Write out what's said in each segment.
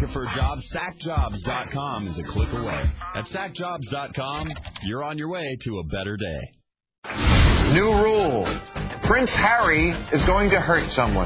Looking for a job? SackJobs.com is a click away. At SackJobs.com, you're on your way to a better day. New rule. Prince Harry is going to hurt someone.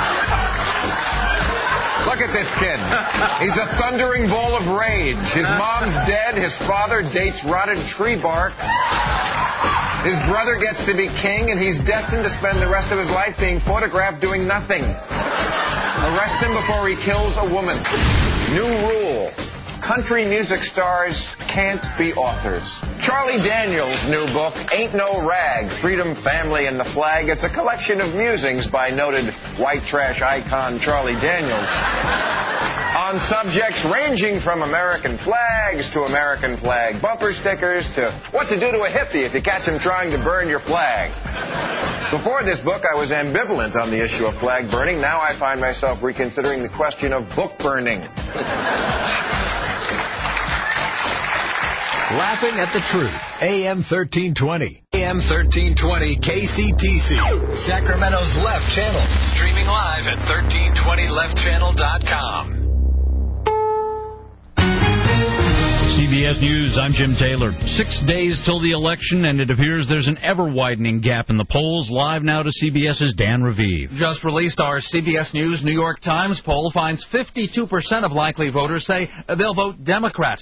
Look at this kid. He's a thundering ball of rage. His mom's dead. His father dates rotted tree bark. His brother gets to be king, and he's destined to spend the rest of his life being photographed doing nothing. Arrest him before he kills a woman. New rule. Country music stars can't be authors. Charlie Daniels' new book, Ain't No Rag, Freedom, Family, and the Flag. It's a collection of musings by noted white trash icon Charlie Daniels on subjects ranging from American flags to American flag bumper stickers to what to do to a hippie if you catch him trying to burn your flag. Before this book, I was ambivalent on the issue of flag burning. Now I find myself reconsidering the question of book burning. Laughing at the Truth, AM 1320. AM 1320 KCTC, Sacramento's Left Channel. Streaming live at 1320leftchannel.com. CBS News, I'm Jim Taylor. 6 days till the election, and it appears there's an ever-widening gap in the polls. Live now to CBS's Dan Raviv. Just released our CBS News New York Times poll finds 52% of likely voters say they'll vote Democrat.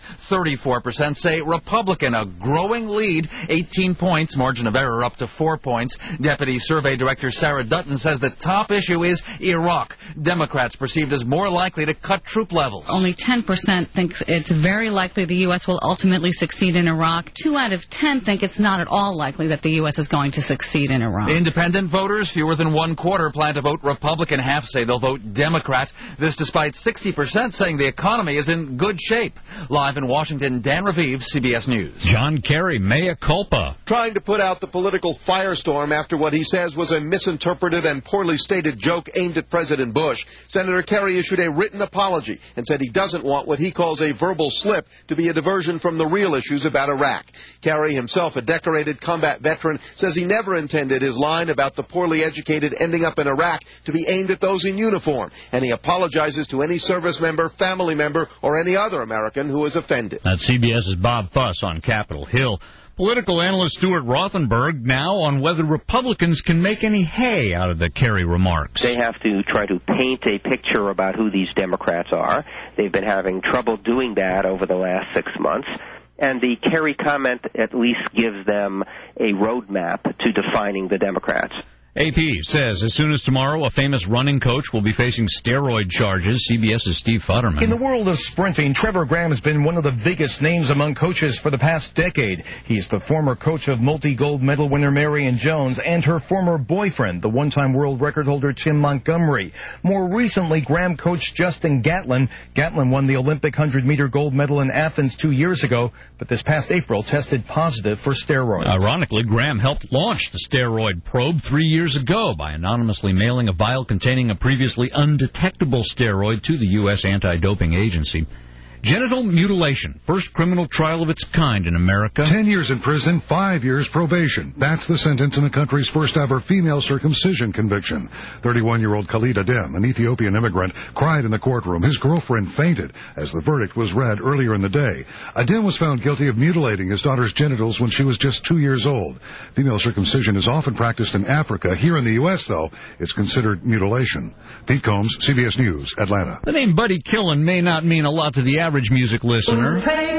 34% say Republican, a growing lead, 18 points, margin of error up to 4 points. Deputy Survey Director Sarah Dutton says the top issue is Iraq. Democrats perceived as more likely to cut troop levels. Only 10% think it's very likely the U.S. will ultimately succeed in Iraq. 2 out of 10 think it's not at all likely that the U.S. is going to succeed in Iraq. Independent voters, fewer than 1/4, plan to vote Republican. Half say they'll vote Democrat. This despite 60% saying the economy is in good shape. Live in Washington, Dan Raviv, CBS News. John Kerry, mea culpa. Trying to put out the political firestorm after what he says was a misinterpreted and poorly stated joke aimed at President Bush, Senator Kerry issued a written apology and said he doesn't want what he calls a verbal slip to be a diversion from the real issues about Iraq. Kerry, himself a decorated combat veteran, says he never intended his line about the poorly educated ending up in Iraq to be aimed at those in uniform, and he apologizes to any service member, family member, or any other American who is offended. That's CBS's Bob Fuss on Capitol Hill. Political analyst Stuart Rothenberg now on whether Republicans can make any hay out of the Kerry remarks. They have to try to paint a picture about who these Democrats are. They've been having trouble doing that over the last 6 months. And the Kerry comment at least gives them a roadmap to defining the Democrats. AP says as soon as tomorrow, a famous running coach will be facing steroid charges. CBS's Steve Futterman. In the world of sprinting, Trevor Graham has been one of the biggest names among coaches for the past decade. He's the former coach of multi-gold medal winner Marion Jones and her former boyfriend, the one-time world record holder Tim Montgomery. More recently, Graham coached Justin Gatlin. Gatlin won the Olympic 100-meter gold medal in Athens 2 years ago, but this past April tested positive for steroids. Ironically, Graham helped launch the steroid probe 3 years ago by anonymously mailing a vial containing a previously undetectable steroid to the U.S. anti-doping agency. Genital mutilation, first criminal trial of its kind in America. 10 years in prison, 5 years probation. That's the sentence in the country's first ever female circumcision conviction. 31-year-old Khalid Adem, an Ethiopian immigrant, cried in the courtroom. His girlfriend fainted as the verdict was read earlier in the day. Adem was found guilty of mutilating his daughter's genitals when she was just 2 years old. Female circumcision is often practiced in Africa. Here in the U.S., though, it's considered mutilation. Pete Combs, CBS News, Atlanta. The name Buddy Killen may not mean a lot to the average music listener,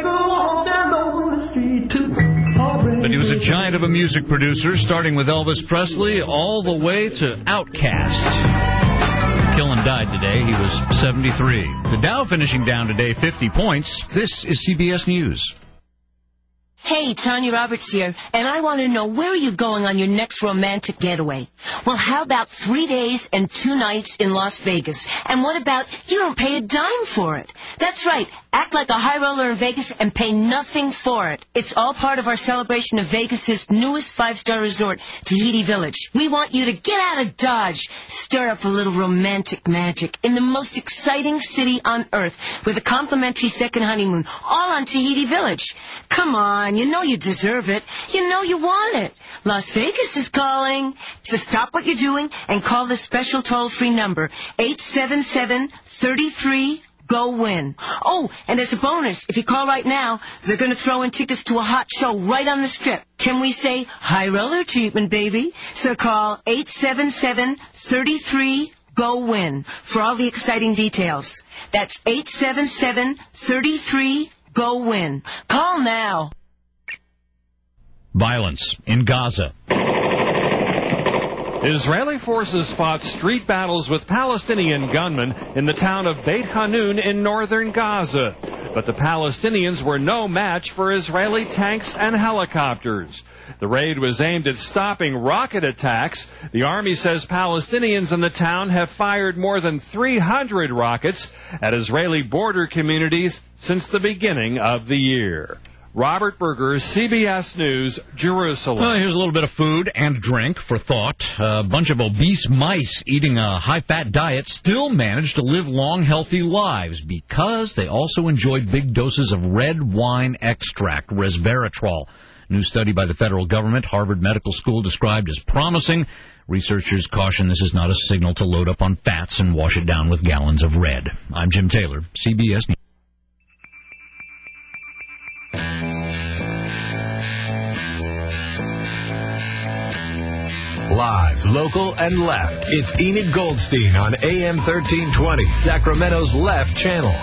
but he was a giant of a music producer, starting with Elvis Presley all the way to Outkast. Killen died today. He was 73. The Dow finishing down today 50 points. This is CBS News. Hey, Tanya Roberts here, and I want to know, where are you going on your next romantic getaway? Well, how about 3 days and 2 nights in Las Vegas? And what about you don't pay a dime for it? That's right. Act like a high roller in Vegas and pay nothing for it. It's all part of our celebration of Vegas' newest 5-star resort, Tahiti Village. We want you to get out of Dodge, stir up a little romantic magic in the most exciting city on earth with a complimentary second honeymoon, all on Tahiti Village. Come on, you know you deserve it. You know you want it. Las Vegas is calling. So stop what you're doing and call the special toll-free number, 877-33 Go win. Oh, and as a bonus, if you call right now, they're going to throw in tickets to a hot show right on the strip. Can we say high roller treatment, baby? So call 877-33-GO-WIN for all the exciting details. That's 877-33-GO-WIN. Call now. Violence in Gaza. Israeli forces fought street battles with Palestinian gunmen in the town of Beit Hanun in northern Gaza. But the Palestinians were no match for Israeli tanks and helicopters. The raid was aimed at stopping rocket attacks. The army says Palestinians in the town have fired more than 300 rockets at Israeli border communities since the beginning of the year. Robert Berger, CBS News, Jerusalem. Well, here's a little bit of food and drink for thought. A bunch of obese mice eating a high-fat diet still managed to live long, healthy lives because they also enjoyed big doses of red wine extract, resveratrol. New study by the federal government, Harvard Medical School, described as promising. Researchers caution this is not a signal to load up on fats and wash it down with gallons of red. I'm Jim Taylor, CBS News. Live, local, and left. It's Enid Goldstein on AM 1320, Sacramento's Left Channel.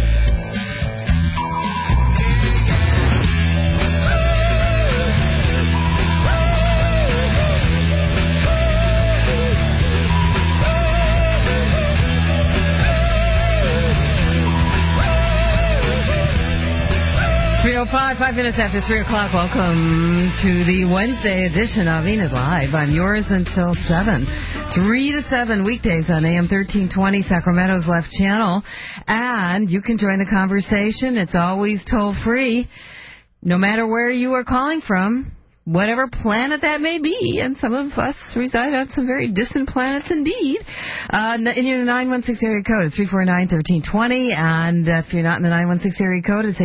3:05, 5 minutes after 3 o'clock. Welcome to the Wednesday edition of Enid Live. I'm yours until 7. 3 to 7 weekdays on AM 1320, Sacramento's Left Channel. And you can join the conversation. It's always toll-free, no matter where you are calling from, whatever planet that may be. And some of us reside on some very distant planets indeed. In your 916 area code, it's 349-1320. And if you're not in the 916 area code, it's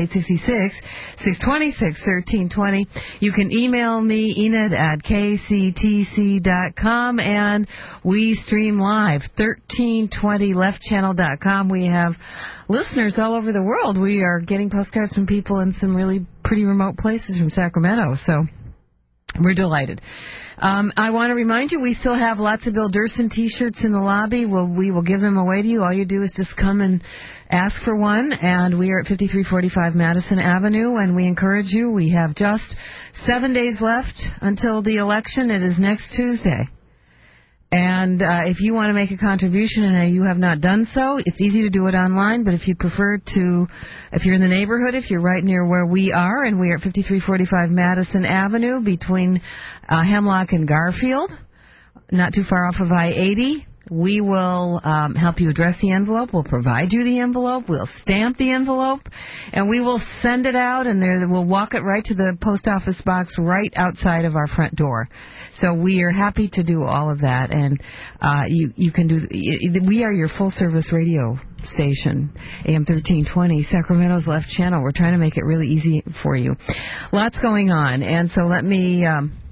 866-626-1320. You can email me, Enid, at kctc.com. And we stream live, 1320leftchannel.com. We have listeners all over the world. We are getting postcards from people in some really pretty remote places from Sacramento. So we're delighted. I want to remind you, we still have lots of Bill Durson T-shirts in the lobby. We will give them away to you. All you do is just come and ask for one. And we are at 5345 Madison Avenue, and we encourage you. We have just 7 days left until the election. It is next Tuesday. And if you want to make a contribution and you have not done so, it's easy to do it online. But if you prefer to, if you're in the neighborhood, if you're right near where we are, and we are at 5345 Madison Avenue between Hemlock and Garfield, not too far off of I-80, we will help you address the envelope. We'll provide you the envelope. We'll stamp the envelope, and we will send it out, and we'll walk it right to the post office box right outside of our front door. So we are happy to do all of that, and you can do. We are your full-service radio station, AM 1320, Sacramento's Left Channel. We're trying to make it really easy for you. Lots going on, and so let me.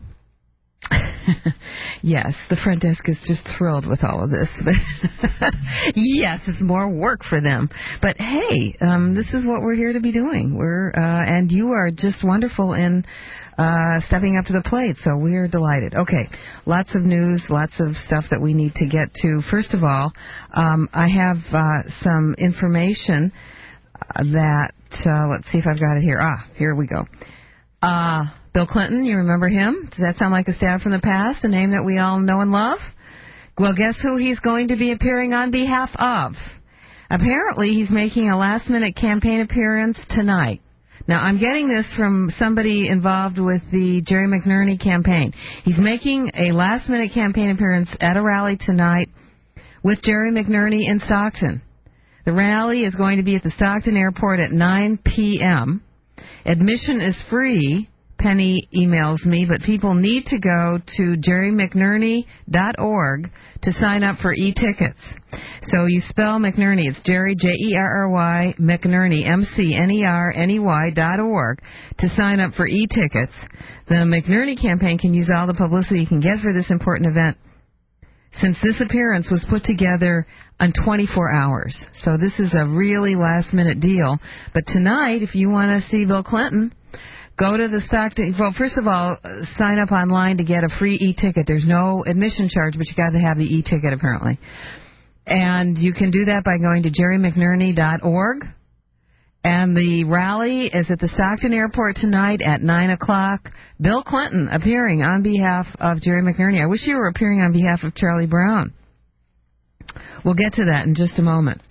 Yes, the front desk is just thrilled with all of this. Yes, it's more work for them. But hey, this is what we're here to be doing. And you are just wonderful in stepping up to the plate, so we are delighted. Okay, lots of news, lots of stuff that we need to get to. First of all, I have some information that, let's see if I've got it here. Here we go. Bill Clinton, you remember him? Does that sound like a star from the past, a name that we all know and love? Well, guess who he's going to be appearing on behalf of? Apparently, he's making a last-minute campaign appearance tonight. Now, I'm getting this from somebody involved with the Jerry McNerney campaign. He's making a last-minute campaign appearance at a rally tonight with Jerry McNerney in Stockton. The rally is going to be at the Stockton Airport at 9 p.m. Admission is free. Penny emails me, but people need to go to jerrymcnerney.org to sign up for e-tickets. So you spell McNerney. It's Jerry, J-E-R-R-Y, McNerney, McNerney.org to sign up for e-tickets. The McNerney campaign can use all the publicity you can get for this important event since this appearance was put together on 24 hours. So this is a really last-minute deal. But tonight, if you want to see Bill Clinton, go to the Stockton. Well, first of all, sign up online to get a free e-ticket. There's no admission charge, but you got to have the e-ticket apparently. And you can do that by going to jerrymcnerney.org. And the rally is at the Stockton Airport tonight at 9 o'clock. Bill Clinton appearing on behalf of Jerry McNerney. I wish you were appearing on behalf of Charlie Brown. We'll get to that in just a moment.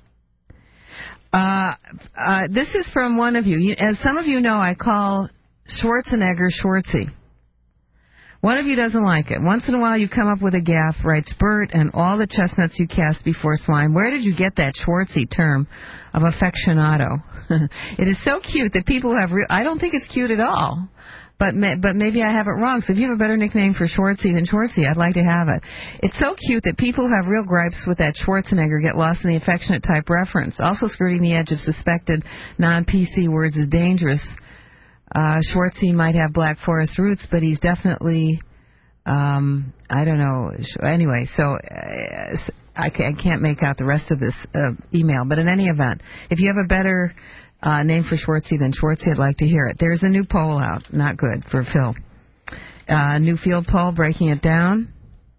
This is from one of you. As some of you know, I call Schwarzenegger Schwartzy. One of you doesn't like it. Once in a while you come up with a gaffe, writes Bert, and all the chestnuts you cast before swine. Where did you get that Schwartzy term of affectionado? It is so cute that people have I don't think it's cute at all. But maybe I have it wrong. So if you have a better nickname for Schwartzy than Schwartzy, I'd like to have it. It's so cute that people who have real gripes with that Schwarzenegger get lost in the affectionate type reference. Also skirting the edge of suspected non-PC words is dangerous. Schwartzy might have Black Forest roots, but he's definitely, I don't know. Anyway, so I can't make out the rest of this email. But in any event, if you have a better name for Schwartzy than Schwartzy, I'd like to hear it. There's a new poll out. Not good for Phil. New field poll, breaking it down.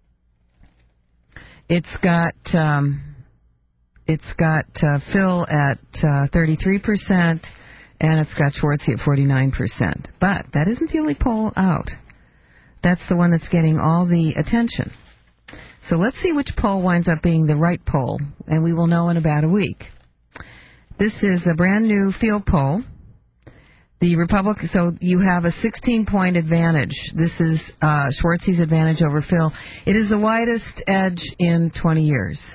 It's got Phil at 33%. And it's got Schwartzy at 49%. But that isn't the only poll out. That's the one that's getting all the attention. So let's see which poll winds up being the right poll, and we will know in about a week. This is a brand new field poll. So you have a 16-point advantage. This is Schwartzy's advantage over Phil. It is the widest edge in 20 years.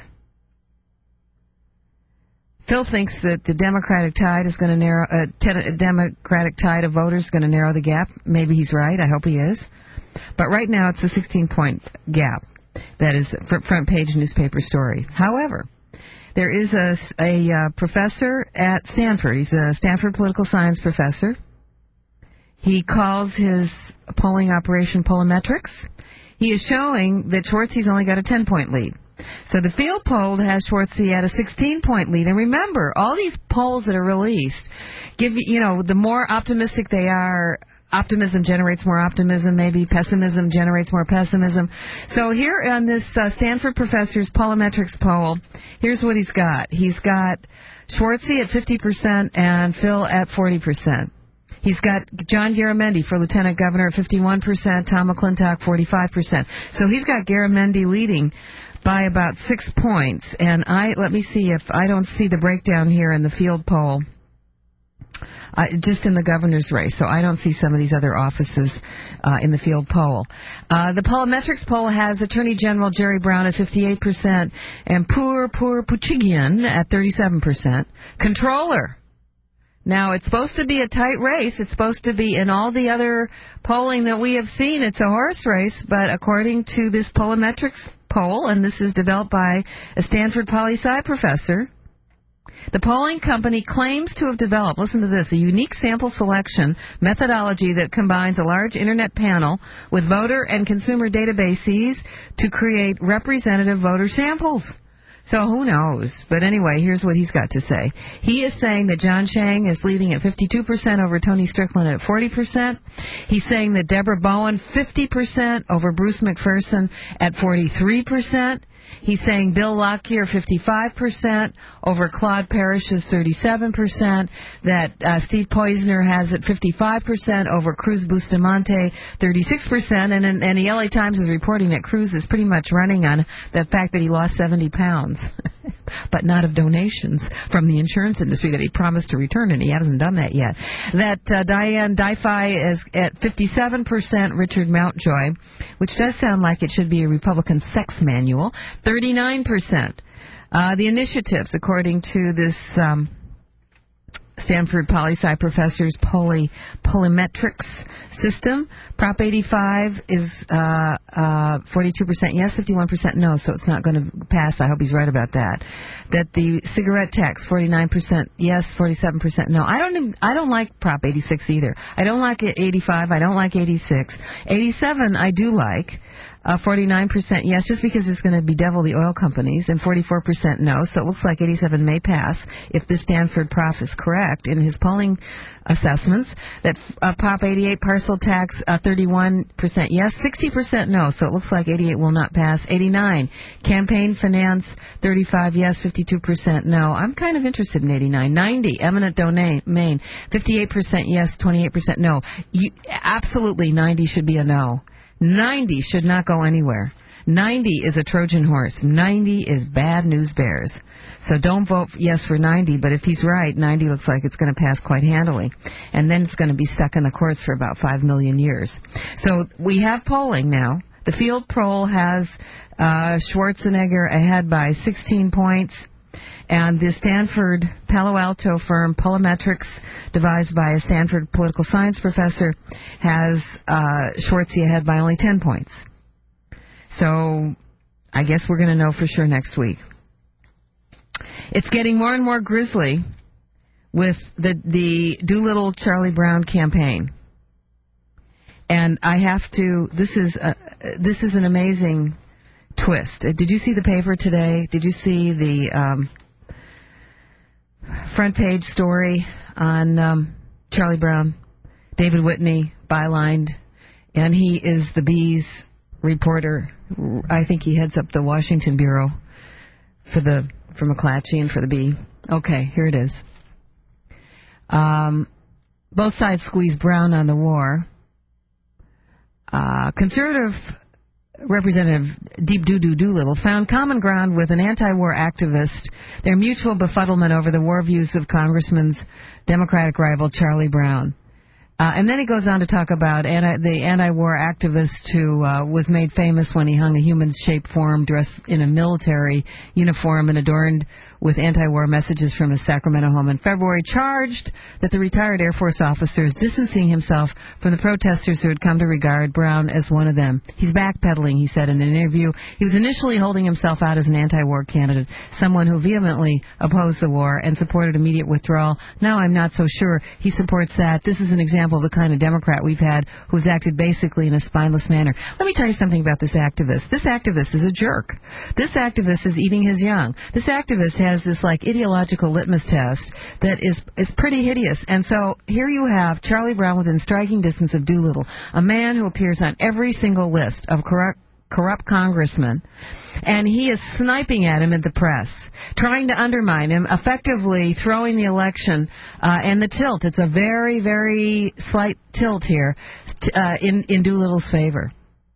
Phil thinks that the Democratic tide is going to narrow. Democratic tide of voters is going to narrow the gap. Maybe he's right. I hope he is. But right now it's a 16-point gap. That is front page newspaper story. However, there is a professor at Stanford. He's a Stanford political science professor. He calls his polling operation Pollometrics. He is showing that Schwartzy's only got a 10-point lead. So the field poll has Schwartzy at a 16-point lead. And remember, all these polls that are released give you, the more optimistic they are, optimism generates more optimism, maybe pessimism generates more pessimism. So here on this Stanford professor's Pollometrics poll, here's what he's got. He's got Schwartzy at 50% and Phil at 40%. He's got John Garamendi for lieutenant governor at 51%, Tom McClintock 45%. So he's got Garamendi leading by about 6 points. And let me see if I don't see the breakdown here in the field poll, just in the governor's race. So I don't see some of these other offices in the field poll. The Pollometrics poll has Attorney General Jerry Brown at 58% and Pur Puchigian at 37%. Controller. Now, it's supposed to be a tight race. It's supposed to be, in all the other polling that we have seen, it's a horse race. But according to this Pollometrics poll, and this is developed by a Stanford poli-sci professor, the polling company claims to have developed, listen to this, a unique sample selection methodology that combines a large internet panel with voter and consumer databases to create representative voter samples. So who knows? But anyway, here's what he's got to say. He is saying that John Chang is leading at 52% over Tony Strickland at 40%. He's saying that Deborah Bowen 50% over Bruce McPherson at 43%. He's saying Bill Lockyer 55% over Claude Parrish's 37%, that Steve Poizner has at 55% over Cruz Bustamante 36%, and the LA Times is reporting that Cruz is pretty much running on the fact that he lost 70 pounds, but not of donations from the insurance industry that he promised to return, and he hasn't done that yet. That Diane Difei is at 57%, Richard Mountjoy, which does sound like it should be a Republican sex manual, 39%. The initiatives, according to this Stanford poli-sci professor's Pollometrics system, Prop 85 is 42% yes, 51% no, so it's not going to pass. I hope he's right about that. That the cigarette tax, 49% yes, 47% no. I don't like Prop 86 either. I don't like 85. I don't like 86. 87 I do like. 49% yes, just because it's going to bedevil the oil companies, and 44% no. So it looks like 87 may pass if this Stanford prof is correct in his polling assessments. That Prop 88 parcel tax, 31% yes, 60% no. So it looks like 88 will not pass. 89 campaign finance, 35 yes, 52% no. I'm kind of interested in 89. 90 eminent domain, 58% yes, 28% no. Absolutely 90 should be a no. 90 should not go anywhere. 90 is a Trojan horse. 90 is bad news bears. So don't vote yes for 90, but if he's right, 90 looks like it's going to pass quite handily. And then it's going to be stuck in the courts for about 5 million years. So we have polling now. The field poll has Schwarzenegger ahead by 16 points. And the Stanford Palo Alto firm Polymetrics, devised by a Stanford political science professor, has Schwartzy ahead by only 10 points. So I guess we're going to know for sure next week. It's getting more and more grisly with the Doolittle Charlie Brown campaign. And I have to, this is an amazing twist. Did you see the paper today? Did you see the front page story on Charlie Brown? David Whitney bylined, and he is the Bee's reporter. I think he heads up the Washington bureau for McClatchy and for the Bee. Okay, here it is. Both sides squeeze Brown on the war. Conservative Representative Deep Doolittle found common ground with an anti-war activist, their mutual befuddlement over the war views of Congressman's Democratic rival Charlie Brown. And then he goes on to talk about the anti-war activist who was made famous when he hung a human-shaped form dressed in a military uniform and adorned with anti-war messages from his Sacramento home in February, charged that the retired Air Force officer is distancing himself from the protesters who had come to regard Brown as one of them. He's backpedaling, he said in an interview. He was initially holding himself out as an anti-war candidate, someone who vehemently opposed the war and supported immediate withdrawal. Now I'm not so sure he supports that. This is an example of the kind of Democrat we've had who's acted basically in a spineless manner. Let me tell you something about this activist. This activist is a jerk. This activist is eating his young. This activist has this like ideological litmus test that is pretty hideous. And so here you have Charlie Brown within striking distance of Doolittle, a man who appears on every single list of corrupt congressmen, and he is sniping at him in the press, trying to undermine him, effectively throwing the election and the tilt. It's a very, very slight tilt here in Doolittle's favor.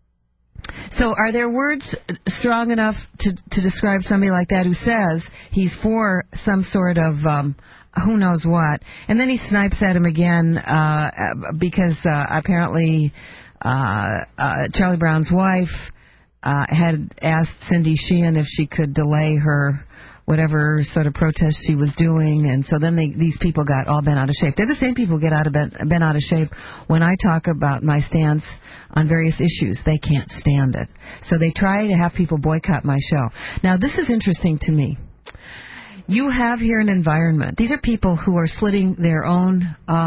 So are there words strong enough to describe somebody like that who says he's for some sort of who knows what, and then he snipes at him again because apparently Charlie Brown's wife had asked Cindy Sheehan if she could delay her whatever sort of protest she was doing, and so then these people got all bent out of shape. They're the same people who get bent out of shape when I talk about my stance on various issues. They can't stand it. So they try to have people boycott my show. Now, this is interesting to me. You have here an environment. These are people who are slitting their own,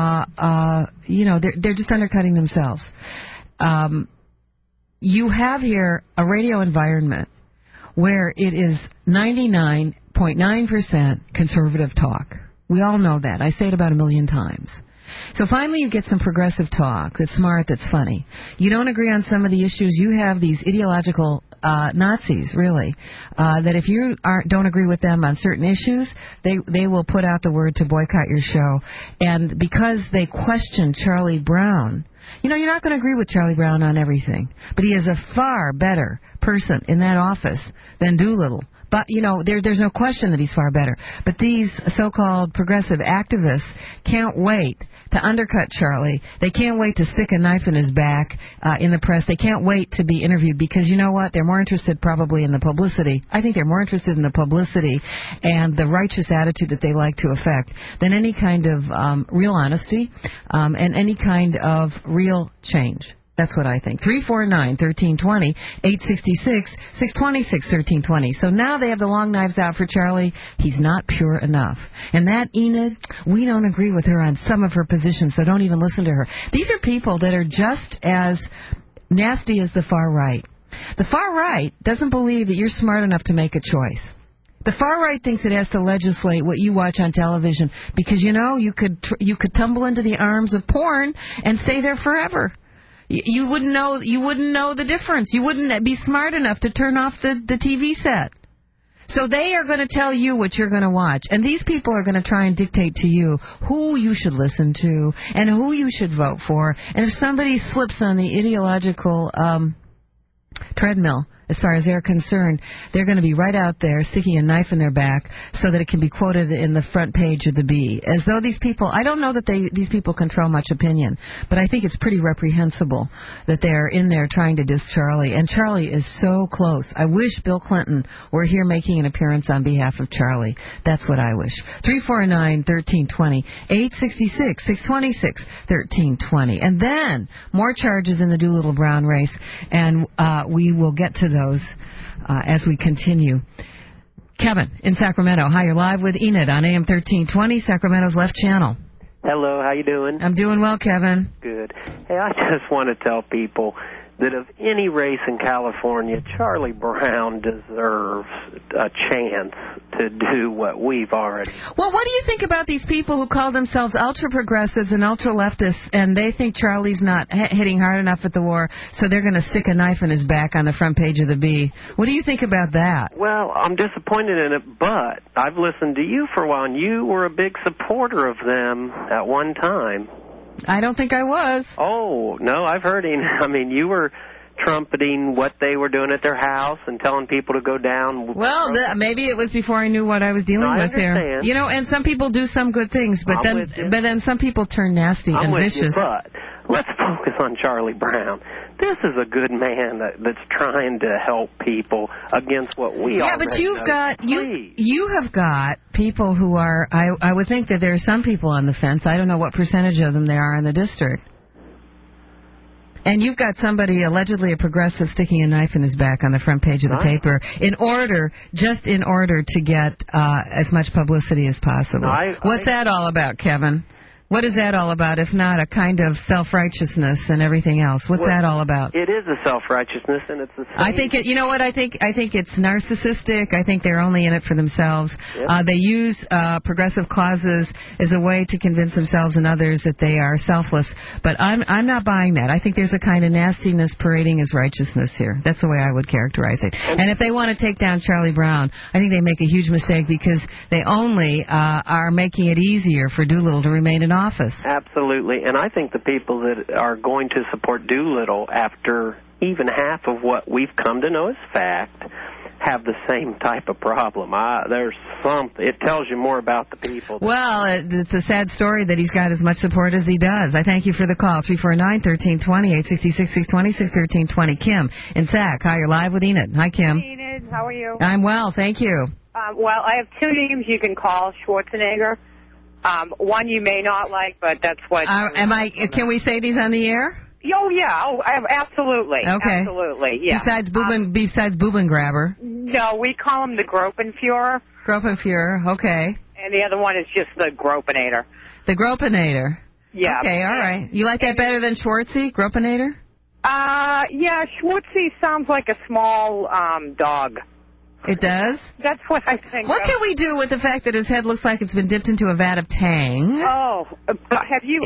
they're just undercutting themselves. You have here a radio environment where it is 99.9% conservative talk. We all know that. I say it about 1 million times. So finally you get some progressive talk that's smart, that's funny. You don't agree on some of the issues. You have these ideological Nazis, really, that if you don't agree with them on certain issues, they will put out the word to boycott your show. And because they question Charlie Brown, you're not going to agree with Charlie Brown on everything, but he is a far better person in that office than Doolittle. But, there's no question that he's far better. But these so-called progressive activists can't wait to undercut Charlie. They can't wait to stick a knife in his back in the press. They can't wait to be interviewed because you know what? They're more interested probably in the publicity. I think they're more interested in the publicity and the righteous attitude that they like to affect than any kind of real honesty and any kind of real change. That's what I think. 349-1320, 866-626-1320. So now they have the long knives out for Charlie. He's not pure enough. And that Enid, we don't agree with her on some of her positions, so don't even listen to her. These are people that are just as nasty as the far right. The far right doesn't believe that you're smart enough to make a choice. The far right thinks it has to legislate what you watch on television because, you know, you could tumble into the arms of porn and stay there forever. You wouldn't know the difference. You wouldn't be smart enough to turn off the TV set. So they are going to tell you what you're going to watch. And these people are going to try and dictate to you who you should listen to and who you should vote for. And if somebody slips on the ideological treadmill, as far as they're concerned, they're going to be right out there sticking a knife in their back so that it can be quoted in the front page of the Bee. As though these people, I don't know that these people control much opinion, but I think it's pretty reprehensible that they're in there trying to diss Charlie. And Charlie is so close. I wish Bill Clinton were here making an appearance on behalf of Charlie. That's what I wish. 349-1320, 866-626-1320. And then more charges in the Doolittle Brown race, and we will get to those as we continue. Kevin in Sacramento. Hi, you're live with Enid on AM 1320, Sacramento's left channel. Hello, how you doing? I'm doing well, Kevin. Good. Hey, I just want to tell people that of any race in California, Charlie Brown deserves a chance to do what we've already. Well, what do you think about these people who call themselves ultra-progressives and ultra-leftists, and they think Charlie's not hitting hard enough at the war, so they're going to stick a knife in his back on the front page of the Bee? What do you think about that? Well, I'm disappointed in it, but I've listened to you for a while, and you were a big supporter of them at one time. I don't think I was. Oh, no, I've heard him. I mean, you were trumpeting what they were doing at their house and telling people to go down. Well, maybe it was before I knew what I was dealing with there. You know, and some people do some good things, but then some people turn nasty and vicious. But let's focus on Charlie Brown. This is a good man that's trying to help people against what we Yeah, but you have got people who are, I would think that there are some people on the fence. I don't know what percentage of them there are in the district. And you've got somebody, allegedly a progressive, sticking a knife in his back on the front page of the paper in order to get as much publicity as possible. What's that all about, Kevin? What is that all about, if not a kind of self-righteousness and everything else? What's that all about? It is a self-righteousness, and it's the same. I think you know what? I think it's narcissistic. I think they're only in it for themselves. Yep. They use progressive causes as a way to convince themselves and others that they are selfless. But I'm not buying that. I think there's a kind of nastiness parading as righteousness here. That's the way I would characterize it. And if they want to take down Charlie Brown, I think they make a huge mistake because they only are making it easier for Doolittle to remain in office. Absolutely, and I think the people that are going to support Doolittle after even half of what we've come to know as fact have the same type of problem. There's something. It tells you more about the people. Well, it's a sad story that he's got as much support as he does. I thank you for the call. 349-1320, 866-626-1320. Kim in Sac. Hi, you're live with Enid. Hi, Kim. Hey, Enid. How are you? I'm well, thank you. Well, I have two names you can call Schwarzenegger. One you may not like, but that's what... Can we say these on the air? Oh, yeah. Oh, absolutely. Okay. Absolutely, yeah. Besides Bubengrabber? No, we call him the Gropenfuhrer. Gropenfuhrer, okay. And the other one is just the Gropinator. The Gropinator. Yeah. Okay, all right. You like that better than Schwartzy, Gropinator? Yeah, Schwartzy sounds like a small dog. It does? That's what I think. What can we do with the fact that his head looks like it's been dipped into a vat of Tang? Oh, have you...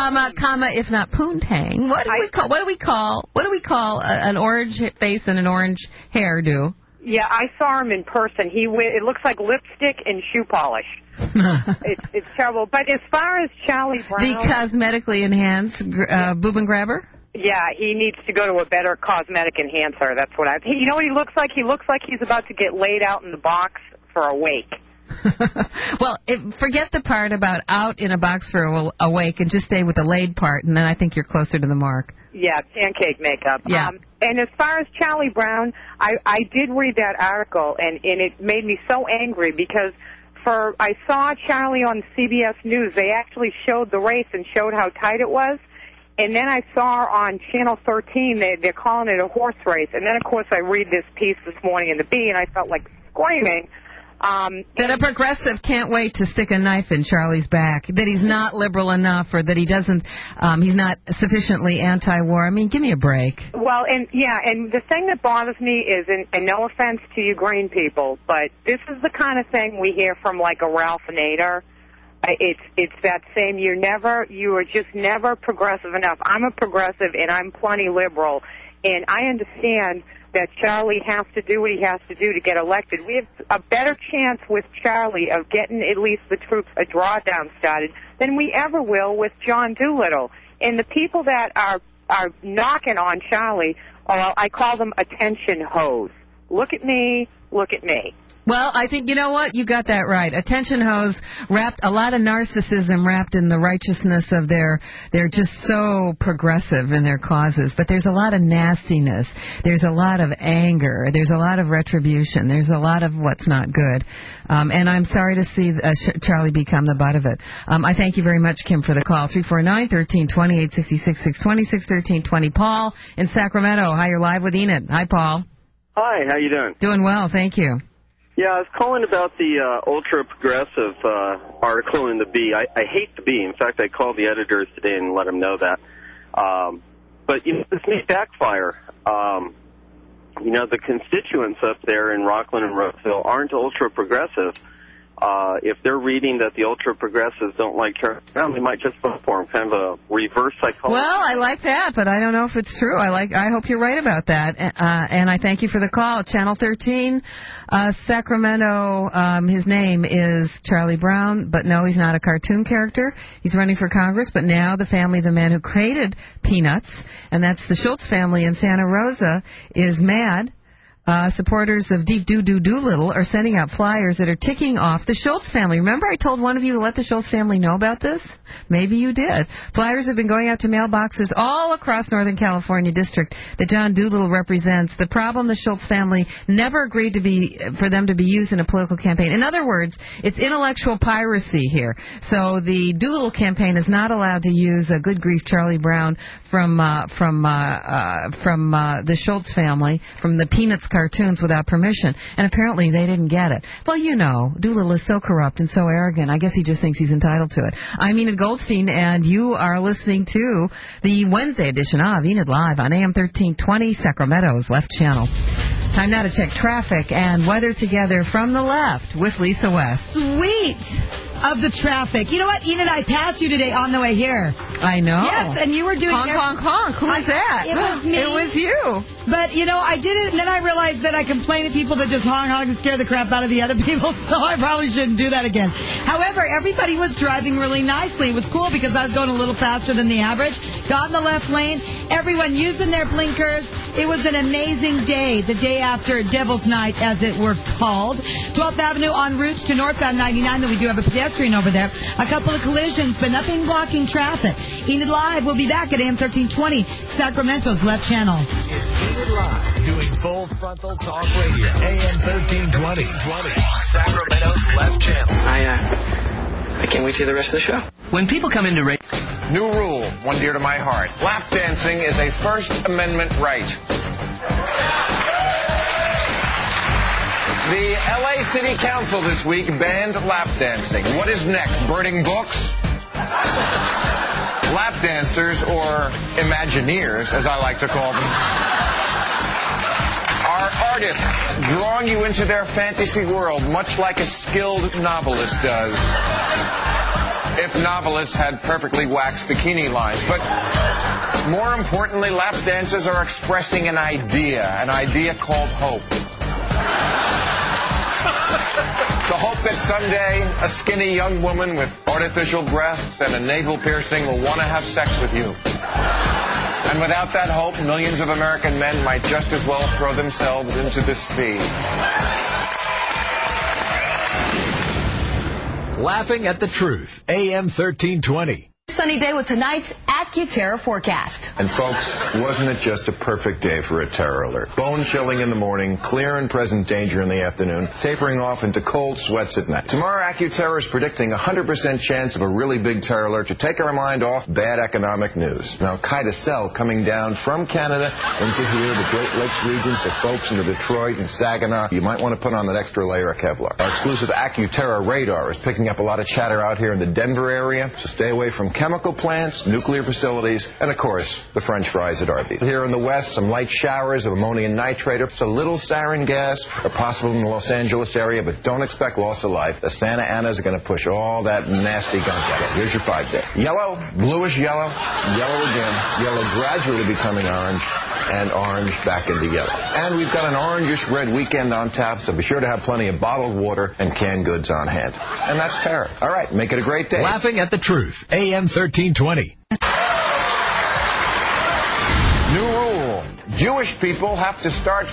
If not poontang. What do we call an orange face and an orange hairdo? Yeah, I saw him in person. It looks like lipstick and shoe polish. It's terrible. But as far as Charlie Brown... The cosmetically enhanced Bubengrabber? Yeah, he needs to go to a better cosmetic enhancer. That's what you know what he looks like? He looks like he's about to get laid out in the box for a wake. Well, forget the part about out in a box for a wake and just stay with the laid part, and then I think you're closer to the mark. Yeah, pancake makeup. Yeah. And as far as Charlie Brown, I did read that article, and it made me so angry because I saw Charlie on CBS News. They actually showed the race and showed how tight it was. And then I saw on Channel 13, they're calling it a horse race. And then, of course, I read this piece this morning in the Bee, and I felt like screaming. That a progressive can't wait to stick a knife in Charlie's back, that he's not liberal enough, or that he's not sufficiently anti-war. I mean, give me a break. Well, and the thing that bothers me is, and no offense to you green people, but this is the kind of thing we hear from like a Ralph Nader. It's that same, you are just never progressive enough. I'm a progressive and I'm plenty liberal, and I understand that Charlie has to do what he has to do to get elected. We have a better chance with Charlie of getting at least the troops a drawdown started than we ever will with John Doolittle. And the people that are knocking on Charlie, I call them attention hoes. Look at me, look at me. Well, I think, you know what? You got that right. Attention hoes wrapped, a lot of narcissism wrapped in the righteousness of they're just so progressive in their causes. But there's a lot of nastiness. There's a lot of anger. There's a lot of retribution. There's a lot of what's not good. And I'm sorry to see Charlie become the butt of it. I thank you very much, Kim, for the call. 349-1320, 866-620-1320. Paul in Sacramento. Hi, you're live with Enid. Hi, Paul. Hi, how you doing? Doing well, thank you. Yeah, I was calling about the ultra-progressive article in the Bee. I hate the Bee. In fact, I called the editors today and let them know that. But, this may backfire. The constituents up there in Rockland and Roseville aren't ultra-progressive. If they're reading that the ultra-progressives don't like Charlie Brown, they might just vote for him, kind of a reverse psychology. Well, I like that, but I don't know if it's true. I hope you're right about that. And I thank you for the call. Channel 13, Sacramento, his name is Charlie Brown, but no, he's not a cartoon character. He's running for Congress, but now the man who created Peanuts, and that's the Schultz family in Santa Rosa, is mad. Supporters of Deep Doolittle are sending out flyers that are ticking off the Schultz family. Remember I told one of you to let the Schultz family know about this? Maybe you did. Flyers have been going out to mailboxes all across Northern California district that John Doolittle represents. The problem, the Schultz family never agreed for them to be used in a political campaign. In other words, it's intellectual piracy here. So the Doolittle campaign is not allowed to use a good grief Charlie Brown from the Schultz family, from the Peanuts cartoons without permission, and apparently they didn't get it. Well, Doolittle is so corrupt and so arrogant, I guess he just thinks he's entitled to it. I'm Enid Goldstein, and you are listening to the Wednesday edition of Enid Live on AM 1320, Sacramento's Left Channel. Time now to check traffic and weather together from the left with Lisa West. Sweet! Of the traffic. You know what, Enid, I passed you today on the way here. I know. Yes, and you were doing... Honk, honk, honk. Who was that? It was me. It was you. But, I did it, and then I realized that I complain to people that just honk, honk and scare the crap out of the other people, so I probably shouldn't do that again. However, everybody was driving really nicely. It was cool because I was going a little faster than the average. Got in the left lane. Everyone using their blinkers. It was an amazing day, the day after Devil's Night, as it were called. 12th Avenue en route to northbound 99, though we do have a pedestrian over there. A couple of collisions, but nothing blocking traffic. Enid Live will be back at AM 1320, Sacramento's Left Channel. It's Enid Live, doing full frontal talk radio. AM 1320, Sacramento's Left Channel. I can't wait to hear the rest of the show. When people come into radio... New rule, one dear to my heart. Lap dancing is a First Amendment right. The L.A. City Council this week banned lap dancing. What is next? Burning books? Lap dancers, or Imagineers, as I like to call them, are artists drawing you into their fantasy world, much like a skilled novelist does. If novelists had perfectly waxed bikini lines. But more importantly, lap dancers are expressing an idea called hope. The hope that someday a skinny young woman with artificial breasts and a navel piercing will want to have sex with you. And without that hope, millions of American men might just as well throw themselves into the sea. Laughing at the Truth, AM 1320. Sunny day with tonight's At AccuTerra forecast. And folks, wasn't it just a perfect day for a terror alert? Bone chilling in the morning, clear and present danger in the afternoon, tapering off into cold sweats at night. Tomorrow, AccuTerra is predicting a 100% chance of a really big terror alert to take our mind off bad economic news. An Al-Qaeda cell coming down from Canada into here, the Great Lakes region, so folks into Detroit and Saginaw, you might want to put on that extra layer of Kevlar. Our exclusive AccuTerra radar is picking up a lot of chatter out here in the Denver area, so stay away from chemical plants, nuclear facilities, and of course, the French fries at Arby's. Here in the west, some light showers of ammonium nitrate, a little sarin gas are possible in the Los Angeles area, but don't expect loss of life. The Santa Anas are going to push all that nasty gunk out. Here's your 5-day. Yellow, bluish yellow, yellow again, yellow gradually becoming orange, and orange back into yellow. And we've got an orangish red weekend on tap, so be sure to have plenty of bottled water and canned goods on hand. And that's terror. All right, make it a great day. Laughing at the Truth, AM 1320. New rule. Jewish people have to start...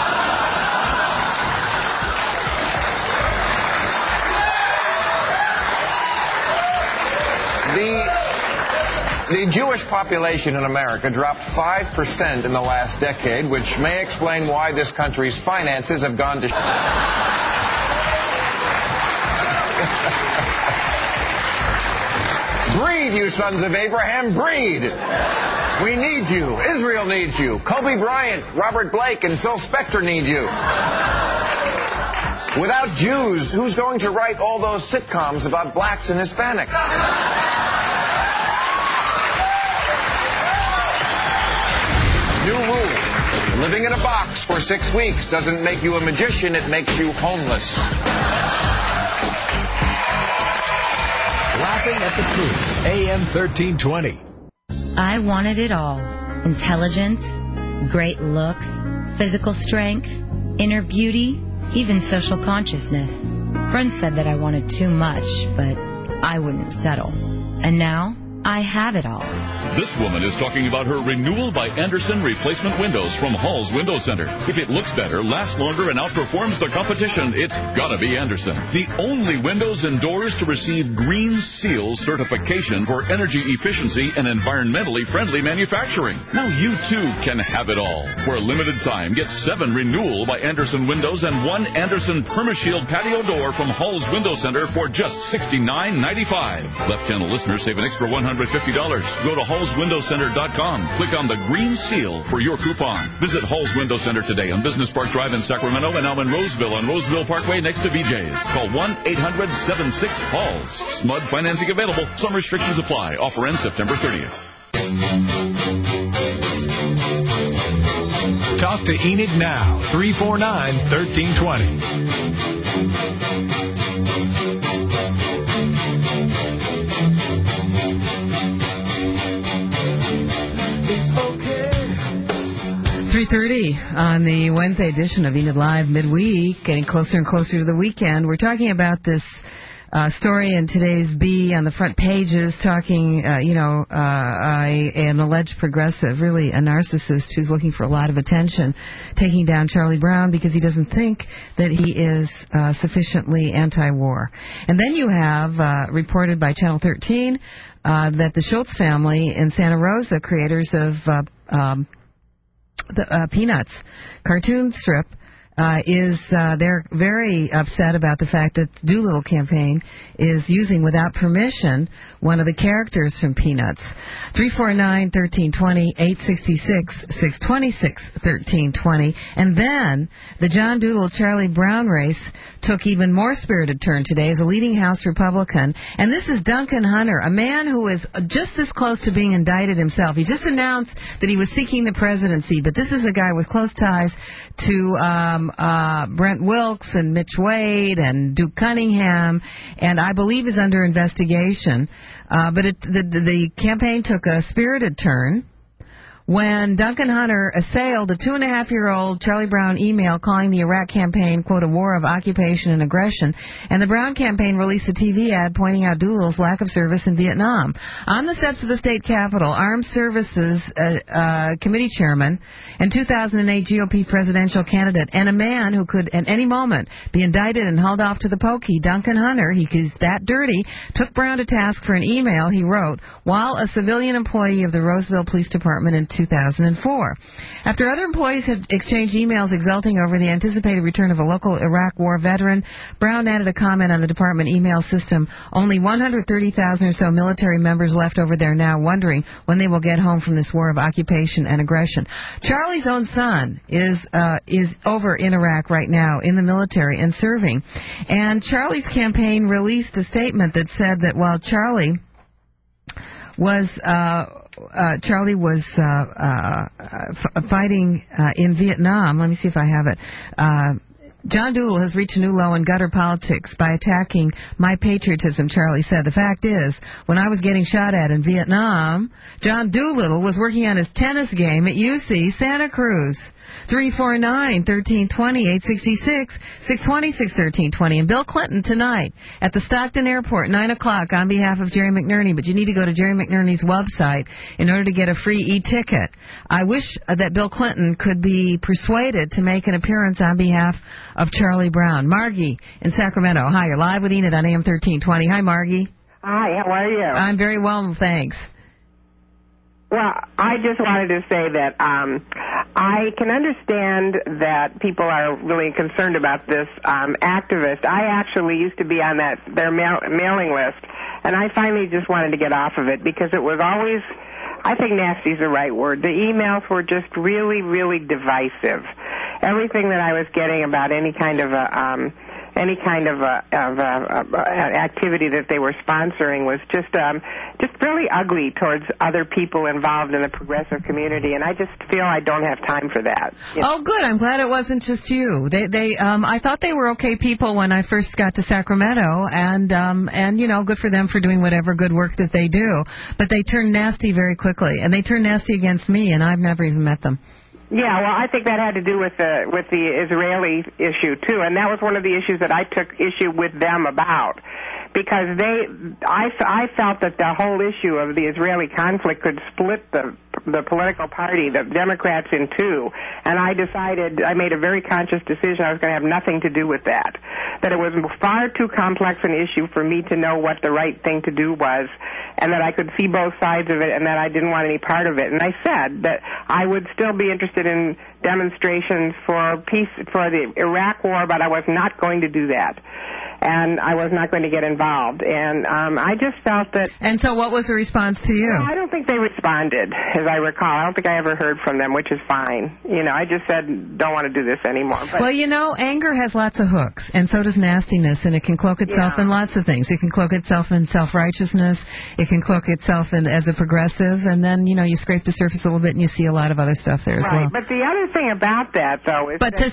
The Jewish population in America dropped 5% in the last decade, which may explain why this country's finances have gone to... Breed, you sons of Abraham, breed! We need you. Israel needs you. Kobe Bryant, Robert Blake, and Phil Spector need you. Without Jews, who's going to write all those sitcoms about blacks and Hispanics? New rule. Living in a box for 6 weeks doesn't make you a magician, it makes you homeless. Laughing at the Truth, AM 1320. I wanted it all. Intelligence, great looks, physical strength, inner beauty, even social consciousness. Friends said that I wanted too much, but I wouldn't settle. And now, I have it all. This woman is talking about her renewal by Anderson replacement windows from Hall's Window Center. If it looks better, lasts longer, and outperforms the competition, it's gotta be Anderson. The only windows and doors to receive Green Seal certification for energy efficiency and environmentally friendly manufacturing. Now you too can have it all. For a limited time, get 7 renewal by Anderson windows and 1 Anderson PermaShield patio door from Hall's Window Center for just $69.95. Left Channel listeners save an extra $150. Go to hallswindowcenter.com. Click on the Green Seal for your coupon. Visit Hall's Window Center today on Business Park Drive in Sacramento and now in Roseville on Roseville Parkway next to BJ's. Call 1-800-76-HALLS. SMUD financing available. Some restrictions apply. Offer ends September 30th. Talk to Enid now. 349-1320. 3:30 on the Wednesday edition of Enid Live midweek, getting closer and closer to the weekend. We're talking about this story in today's B on the front pages, talking, an alleged progressive, really a narcissist who's looking for a lot of attention, taking down Charlie Brown because he doesn't think that he is sufficiently anti-war. And then you have, reported by Channel 13, that the Schultz family in Santa Rosa, creators of the Peanuts cartoon strip, they're very upset about the fact that the Doolittle campaign is using without permission one of the characters from Peanuts. 349-1320, 866-626-1320. And then the John Doolittle Charlie Brown race took even more spirited turn today as a leading House Republican. And this is Duncan Hunter, a man who is just this close to being indicted himself. He just announced that he was seeking the presidency, but this is a guy with close ties to Brent Wilkes and Mitch Wade and Duke Cunningham, and I believe is under investigation. But the campaign took a spirited turn when Duncan Hunter assailed a 2.5-year-old Charlie Brown email calling the Iraq campaign, quote, a war of occupation and aggression, and the Brown campaign released a TV ad pointing out Doolittle's lack of service in Vietnam. On the steps of the state capitol, Armed Services Committee Chairman and 2008 GOP presidential candidate, and a man who could at any moment be indicted and hauled off to the pokey, Duncan Hunter, he's that dirty, took Brown to task for an email he wrote while a civilian employee of the Roseville Police Department in 2004. After other employees had exchanged emails exulting over the anticipated return of a local Iraq War veteran, Brown added a comment on the department email system. Only 130,000 or so military members left over there now, wondering when they will get home from this war of occupation and aggression. Charlie's own son is over in Iraq right now in the military and serving. And Charlie's campaign released a statement that said that while Charlie was fighting in Vietnam. Let me see if I have it. John Doolittle has reached a new low in gutter politics by attacking my patriotism, Charlie said. The fact is, when I was getting shot at in Vietnam, John Doolittle was working on his tennis game at UC Santa Cruz. 349-1320-866-620-61320. And Bill Clinton tonight at the Stockton Airport, 9 o'clock, on behalf of Jerry McNerney. But you need to go to Jerry McNerney's website in order to get a free e-ticket. I wish that Bill Clinton could be persuaded to make an appearance on behalf of Charlie Brown. Margie in Sacramento. Hi, you're live with Enid on AM 1320. Hi, Margie. Hi, how are you? I'm very well, thanks. Well, I just wanted to say that I can understand that people are really concerned about this activist. I actually used to be on their mailing list, and I finally just wanted to get off of it because it was always, I think nasty is the right word. The emails were just really, really divisive. Everything that I was getting about any kind of activity that they were sponsoring was just really ugly towards other people involved in the progressive community, and I just feel I don't have time for that. You know? Oh, good. I'm glad it wasn't just you. I thought they were okay people when I first got to Sacramento, and you know, good for them for doing whatever good work that they do. But they turned nasty very quickly, and they turned nasty against me, and I've never even met them. Yeah, well, I think that had to do with the Israeli issue too, and that was one of the issues that I took issue with them about, because I felt that the whole issue of the Israeli conflict could split the political party, the Democrats, in two, and I made a very conscious decision I was going to have nothing to do with that it was far too complex an issue for me to know what the right thing to do was, and that I could see both sides of it, and that I didn't want any part of it. And I said that I would still be interested in demonstrations for peace, for the Iraq war, but I was not going to do that. And I was not going to get involved. And I just felt that... And so what was the response to you? Well, I don't think they responded, as I recall. I don't think I ever heard from them, which is fine. You know, I just said, don't want to do this anymore. But, well, you know, anger has lots of hooks, and so does nastiness, and it can cloak itself in lots of things. It can cloak itself in self-righteousness. It can cloak itself in as a progressive, and then, you know, you scrape the surface a little bit, and you see a lot of other stuff there as well. But the other thing about that, though, is to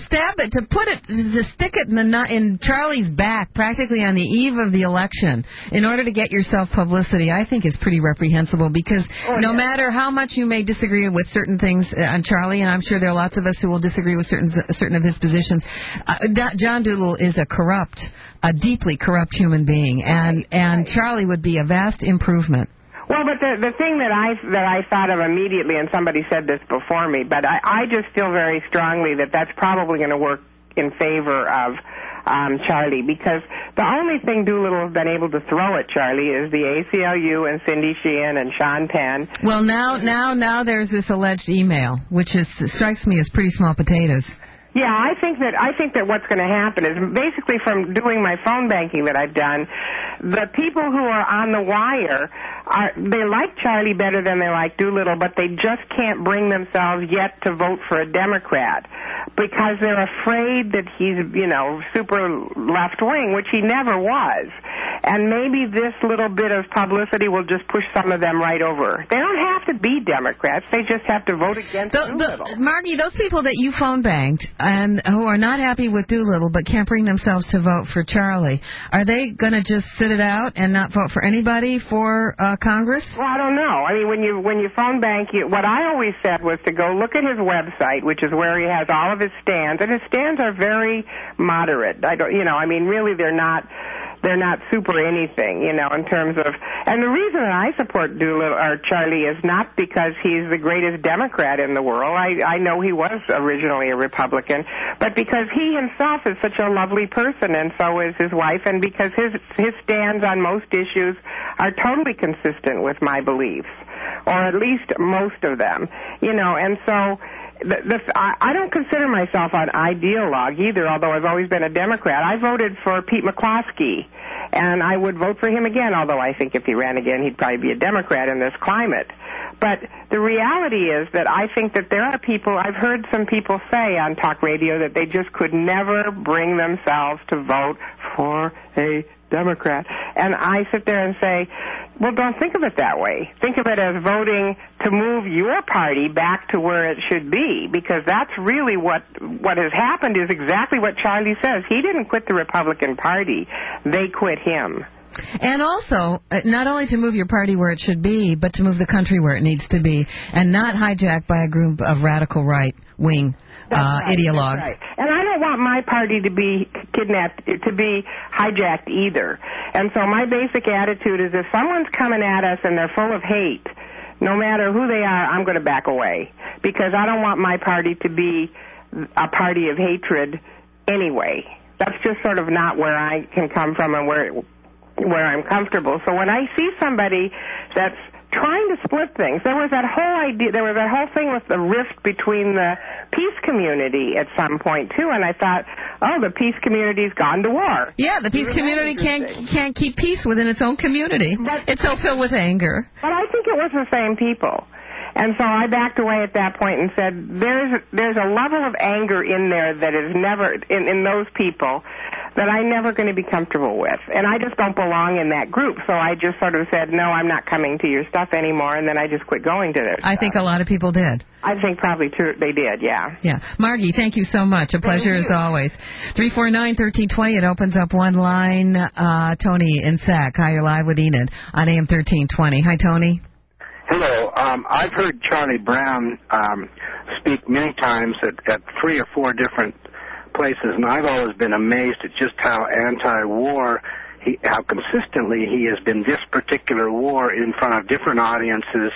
stick it in Charlie's back, practically on the eve of the election, in order to get yourself publicity, I think is pretty reprehensible, because no matter how much you may disagree with certain things on Charlie, and I'm sure there are lots of us who will disagree with certain of his positions, John Doolittle is a deeply corrupt human being, and Charlie would be a vast improvement. Well, but the thing that I thought of immediately, and somebody said this before me, but I just feel very strongly that that's probably going to work in favor of Charlie, because the only thing Doolittle has been able to throw at Charlie is the ACLU and Cindy Sheehan and Sean Penn. Well, now there's this alleged email, which strikes me as pretty small potatoes. Yeah, I think that what's going to happen is basically from doing my phone banking that I've done, the people who are on the wire they like Charlie better than they like Doolittle, but they just can't bring themselves yet to vote for a Democrat because they're afraid that he's, you know, super left-wing, which he never was. And maybe this little bit of publicity will just push some of them right over. They don't have to to be Democrats. They just have to vote against Doolittle. Margie, those people that you phone banked and who are not happy with Doolittle but can't bring themselves to vote for Charlie, are they going to just sit it out and not vote for anybody for Congress? Well, I don't know. I mean, when you phone bank, what I always said was to go look at his website, which is where he has all of his stands, and his stands are very moderate. Really, they're not super anything, in terms of. And the reason that I support Doolittle or Charlie is not because he's the greatest Democrat in the world. I know he was originally a Republican, but because he himself is such a lovely person, and so is his wife, and because his stands on most issues are totally consistent with my beliefs, or at least most of them, and so. I don't consider myself an ideologue either, although I've always been a Democrat. I voted for Pete McCloskey, and I would vote for him again, although I think if he ran again, he'd probably be a Democrat in this climate. But the reality is that I think that there are people, I've heard some people say on talk radio that they just could never bring themselves to vote for a Democrat. And I sit there and say, well, don't think of it that way. Think of it as voting to move your party back to where it should be, because that's really what has happened is exactly what Charlie says. He didn't quit the Republican Party. They quit him. And also, not only to move your party where it should be, but to move the country where it needs to be, and not hijacked by a group of radical right-wing ideologues. That's right. And I don't want my party to be kidnapped, to be hijacked either. And so my basic attitude is if someone's coming at us and they're full of hate, no matter who they are, I'm going to back away. Because I don't want my party to be a party of hatred anyway. That's just sort of not where I can come from and where I'm comfortable. So when I see somebody that's trying to split things, there was that whole thing with the rift between the peace community at some point too, and I thought, oh, the peace community's gone to war. Yeah, the peace community can't keep peace within its own community. It's so filled with anger. But I think it was the same people. And so I backed away at that point and said, there's a level of anger in there that is never, in those people, that I'm never going to be comfortable with. And I just don't belong in that group. So I just sort of said, no, I'm not coming to your stuff anymore, and then I just quit going to their stuff. I think a lot of people did. I think probably they did, yeah. Yeah. Margie, thank you so much. A pleasure as always. 349-1320, it opens up one line. Tony in Sac. Hi, you're live with Enid on AM 1320. Hi, Tony. Hello. I've heard Charlie Brown speak many times at 3 or 4 different places, and I've always been amazed at just how anti-war, how consistently he has been this particular war in front of different audiences.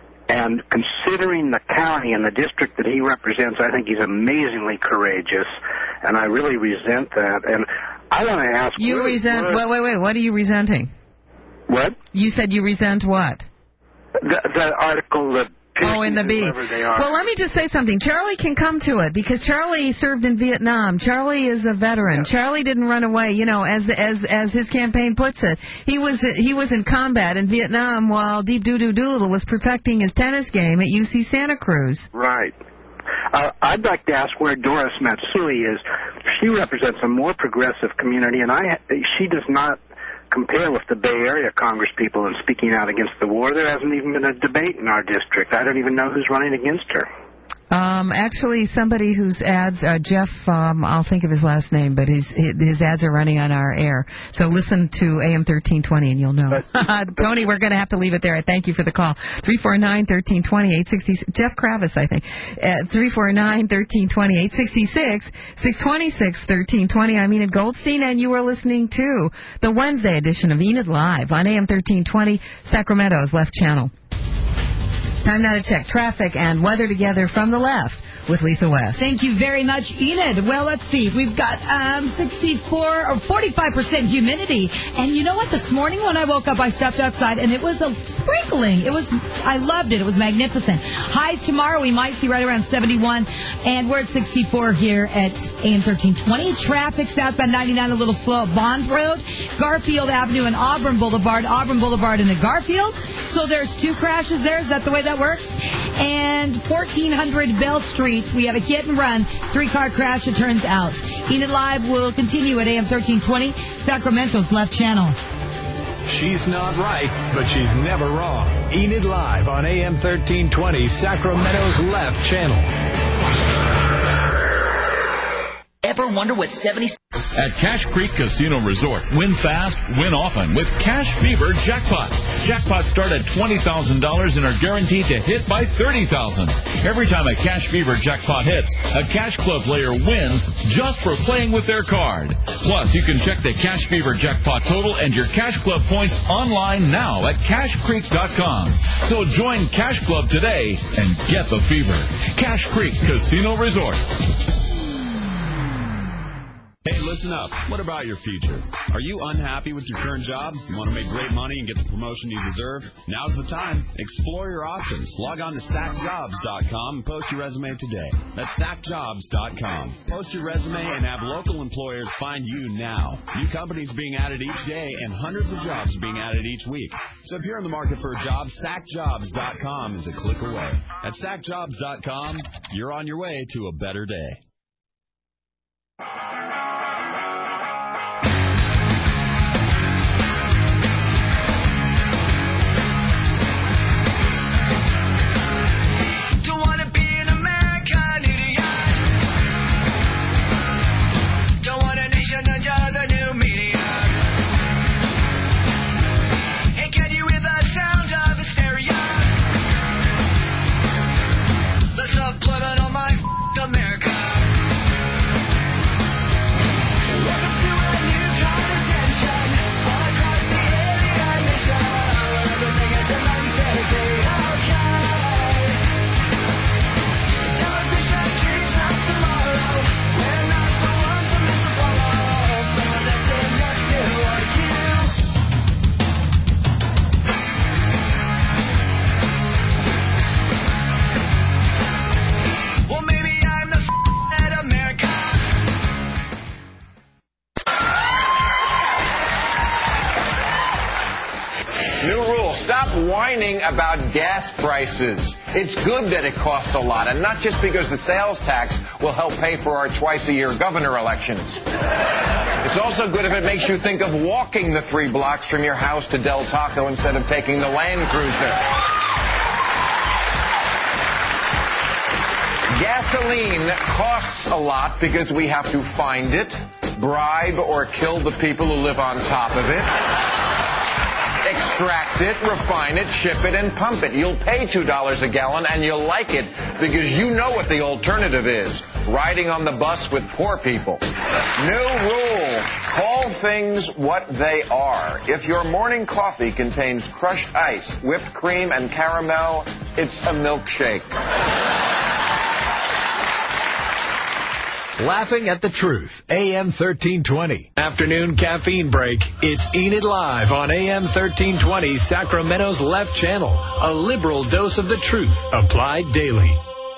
And considering the county and the district that he represents, I think he's amazingly courageous, and I really resent that. And I want to ask... You resent... Wait. What are you resenting? What? You said you resent what? The article that... Oh, in the B. Well, let me just say something. Charlie can come to it because Charlie served in Vietnam. Charlie is a veteran. Yeah. Charlie didn't run away. You know, as his campaign puts it, he was in combat in Vietnam while Deep Doo-Doo Doolittle was perfecting his tennis game at UC Santa Cruz. Right. I'd like to ask where Doris Matsui is. She represents a more progressive community, and she does not compare with the Bay Area Congress people in speaking out against the war. There hasn't even been a debate in our district. I don't even know who's running against her. Actually, somebody whose ads, Jeff, I'll think of his last name, but his ads are running on our air. So listen to AM 1320 and you'll know. Tony, we're going to have to leave it there. I thank you for the call. 349-1320-866. Jeff Kravis, I think. 349-1320-866. 626-1320. I'm Enid Goldstein, and you are listening to the Wednesday edition of Enid Live on AM 1320, Sacramento's left channel. Time now to check traffic and weather together from the left with Lisa West. Thank you very much, Enid. Well, let's see. We've got 64 or 45% humidity. And you know what? This morning when I woke up, I stepped outside, and it was a sprinkling. I loved it. It was magnificent. Highs tomorrow, we might see right around 71. And we're at 64 here at AM 1320. Traffic southbound 99 a little slow at Bond Road, Garfield Avenue and Auburn Boulevard into Garfield. So there's 2 crashes there. Is that the way that works? And 1400 Bell Street. We have a hit and run, 3-car crash, it turns out. Enid Live will continue at AM 1320, Sacramento's left channel. She's not right, but she's never wrong. Enid Live on AM 1320, Sacramento's Left Channel. Ever wonder what 70... At Cash Creek Casino Resort, win fast, win often with Cash Fever Jackpots. Jackpots start at $20,000 and are guaranteed to hit by $30,000. Every time a Cash Fever Jackpot hits, a Cash Club player wins just for playing with their card. Plus, you can check the Cash Fever Jackpot total and your Cash Club points online now at CashCreek.com. So join Cash Club today and get the fever. Cash Creek Casino Resort. Hey, listen up. What about your future? Are you unhappy with your current job? You want to make great money and get the promotion you deserve? Now's the time. Explore your options. Log on to SackJobs.com and post your resume today. That's SackJobs.com. Post your resume and have local employers find you now. New companies being added each day and hundreds of jobs being added each week. So if you're in the market for a job, SackJobs.com is a click away. At SackJobs.com, you're on your way to a better day. Whining about gas prices. It's good that it costs a lot, and not just because the sales tax will help pay for our twice-a-year governor elections. It's also good if it makes you think of walking the 3 blocks from your house to Del Taco instead of taking the Land Cruiser. Gasoline costs a lot because we have to find it, bribe or kill the people who live on top of it, extract it, refine it, ship it, and pump it. You'll pay $2 a gallon, and you'll like it because you know what the alternative is. Riding on the bus with poor people. New rule. Call things what they are. If your morning coffee contains crushed ice, whipped cream, and caramel, it's a milkshake. Laughing at the Truth, AM 1320. Afternoon caffeine break. It's Enid Live on AM 1320, Sacramento's Left Channel. A liberal dose of the truth applied daily.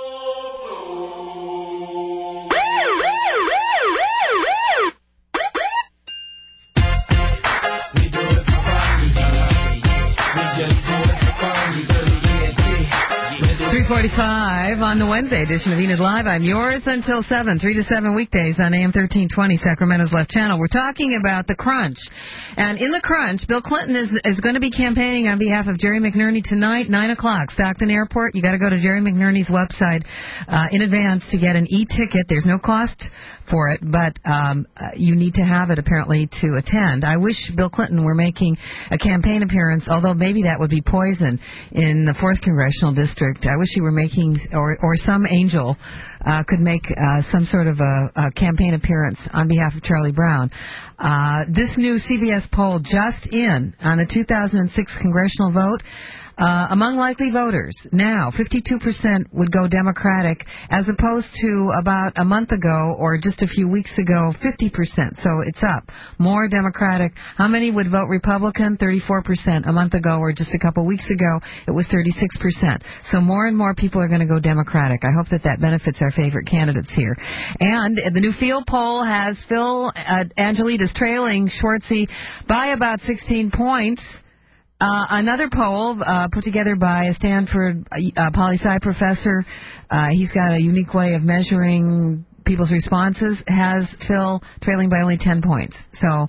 .45 on the Wednesday edition of Enid Live. I'm yours until 7, 3 to 7 weekdays on AM 1320, Sacramento's Left Channel. We're talking about the crunch. And in the crunch, Bill Clinton is going to be campaigning on behalf of Jerry McNerney tonight, 9 o'clock, Stockton Airport. You got to go to Jerry McNerney's website in advance to get an e-ticket. There's no cost for it, but you need to have it, apparently, to attend. I wish Bill Clinton were making a campaign appearance, although maybe that would be poison in the 4th Congressional District. I wish he were making, or some angel could make some sort of a campaign appearance on behalf of Charlie Brown. This new CBS poll just in on the 2006 congressional vote. Among likely voters, now 52% would go Democratic, as opposed to about a month ago or just a few weeks ago, 50%. So it's up. More Democratic. How many would vote Republican? 34%. A month ago or just a couple weeks ago, it was 36%. So more and more people are going to go Democratic. I hope that benefits our favorite candidates here. And the new field poll has Phil Angelides trailing Schwartzy by about 16 points. Another poll put together by a Stanford poli-sci professor, he's got a unique way of measuring people's responses, has Phil trailing by only 10 points. So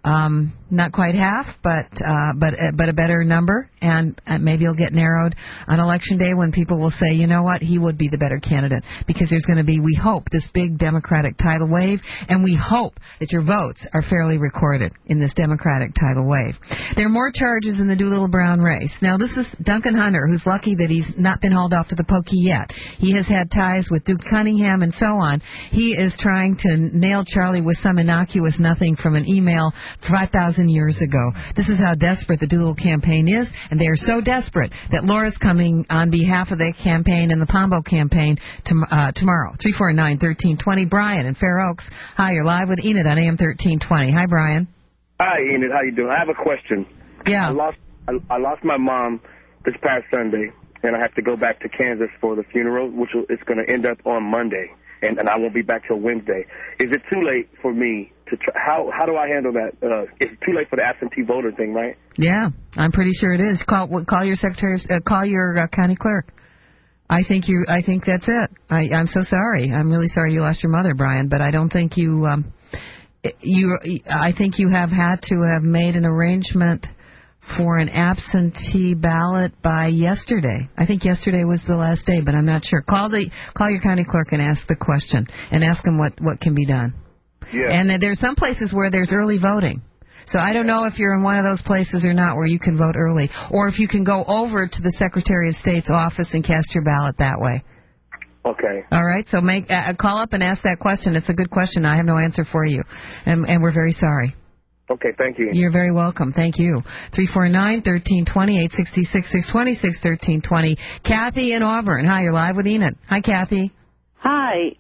Not quite half, but a better number, and maybe it'll get narrowed on Election Day when people will say, you know what, he would be the better candidate, because there's going to be, we hope, this big Democratic tidal wave, and we hope that your votes are fairly recorded in this Democratic tidal wave. There are more charges in the Doolittle-Brown race. Now, this is Duncan Hunter, who's lucky that he's not been hauled off to the pokey yet. He has had ties with Duke Cunningham and so on. He is trying to nail Charlie with some innocuous nothing from an email 5,000 years ago. This is how desperate the Doolittle campaign is, and they are so desperate that Laura's coming on behalf of the campaign and the Pombo campaign tomorrow. 349-1320. Brian in Fair Oaks. Hi, you're live with Enid on AM 1320. Hi, Brian. Hi, Enid. How you doing? I have a question. Yeah. I lost my mom this past Sunday, and I have to go back to Kansas for the funeral, which is going to end up on Monday, and I won't be back till Wednesday. Is it too late for me to try? How do I handle that? It's too late for the absentee voter thing, right? Yeah, I'm pretty sure it is. Call your secretary. Call your county clerk. I think that's it. I'm so sorry. I'm really sorry you lost your mother, Brian. But I don't think you. I think you have had to have made an arrangement for an absentee ballot by yesterday. I think yesterday was the last day, but I'm not sure. Call your county clerk and ask the question, and ask him what can be done. Yeah. And there's some places where there's early voting. So I don't know if you're in one of those places or not where you can vote early, or if you can go over to the Secretary of State's office and cast your ballot that way. Okay. All right. So call up and ask that question. It's a good question. I have no answer for you, and we're very sorry. Okay, thank you. You're very welcome. Thank you. 349-1320, 866-626-1320. Kathy in Auburn. Hi, you're live with Enid. Hi, Kathy. Hi.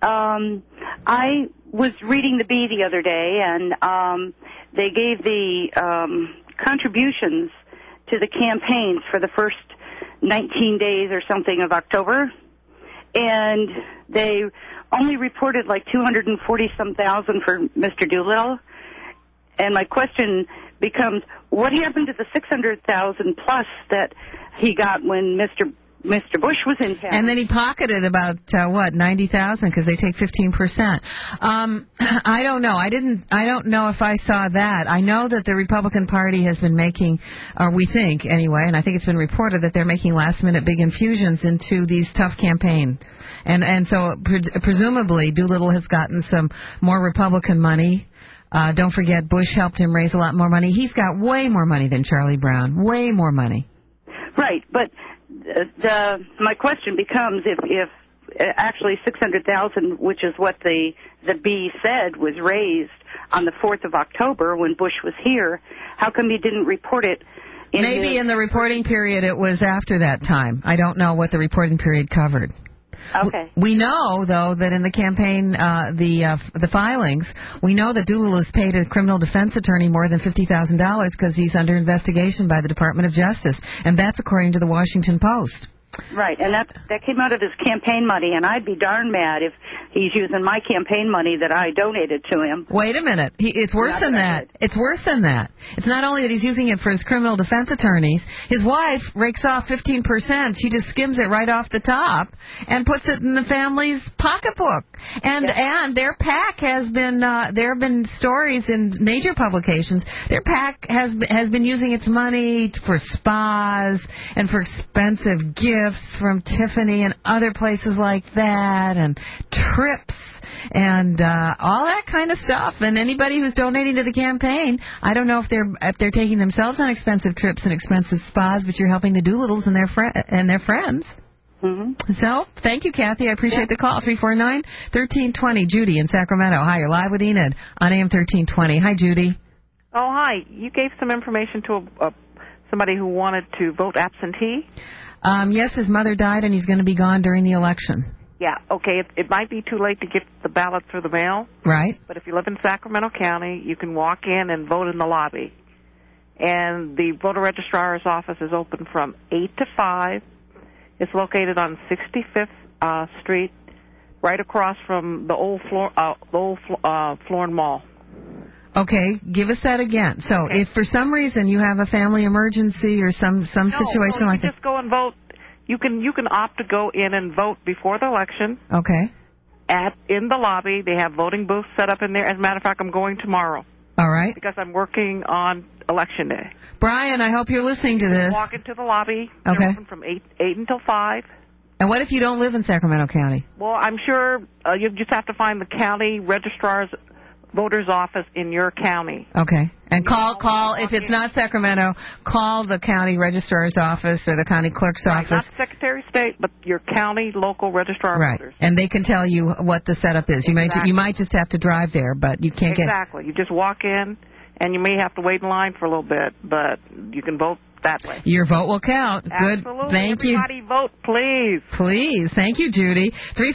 I was reading the Bee the other day, and they gave the contributions to the campaigns for the first 19 days or something of October, and they only reported like 240-some thousand for Mr. Doolittle. And my question becomes, what happened to the 600,000 plus that he got when Mr. Bush was in town? And then he pocketed about 90,000 because they take 15%. I don't know. I don't know if I saw that. I know that the Republican Party has been making, or we think anyway, and I think it's been reported that they're making last-minute big infusions into these tough campaigns. And so presumably Doolittle has gotten some more Republican money. Don't forget, Bush helped him raise a lot more money. He's got way more money than Charlie Brown. Way more money. Right, but my question becomes, if actually 600,000, which is what the Bee said was raised on the 4th of October when Bush was here, how come he didn't report it? Maybe in the reporting period it was after that time. I don't know what the reporting period covered. Okay. We know, though, that in the campaign, the filings, we know that Doolittle has paid a criminal defense attorney more than $50,000 because he's under investigation by the Department of Justice, and that's according to the Washington Post. Right, and that came out of his campaign money, and I'd be darn mad if he's using my campaign money that I donated to him. Wait a minute. It's worse than that. It's worse than that. It's not only that he's using it for his criminal defense attorneys. His wife rakes off 15%. She just skims it right off the top and puts it in the family's pocketbook. And their PAC has been, there have been stories in major publications, their PAC has been using its money for spas and for expensive gifts from Tiffany and other places like that, and trips and all that kind of stuff. And anybody who's donating to the campaign, I don't know if they're taking themselves on expensive trips and expensive spas, but you're helping the Doolittles and their friends. Mm-hmm. So, thank you, Kathy. I appreciate the call. 349-1320. Judy in Sacramento. Hi, you're live with Enid on AM 1320. Hi, Judy. Oh, hi. You gave some information to somebody who wanted to vote absentee? Yes, his mother died, and he's going to be gone during the election. Yeah, okay. It might be too late to get the ballot through the mail. Right. But if you live in Sacramento County, you can walk in and vote in the lobby. And the voter registrar's office is open from 8 to 5. It's located on 65th Street, right across from the old Florin Mall. Okay, give us that again. So, if for some reason you have a family emergency or some situation like that, just go and vote. You can opt to go in and vote before the election. Okay. In the lobby, they have voting booths set up in there. As a matter of fact, I'm going tomorrow. All right. Because I'm working on Election Day. Brian, I hope you're listening to this. Walk into the lobby. Okay. They're open from 8 until 5. And what if you don't live in Sacramento County? Well, I'm sure you just have to find the county registrar's voter's office in your county. Okay. And call, if it's not Sacramento, call the county registrar's office or the county clerk's office. Not Secretary of State, but your county local registrar of voters. And they can tell you what the setup is. You might just have to drive there, but you can't get... Exactly. You just walk in, and you may have to wait in line for a little bit, but you can vote that way. Your vote will count. Absolutely. Good. Thank you. Everybody vote, please. Please. Thank you, Judy.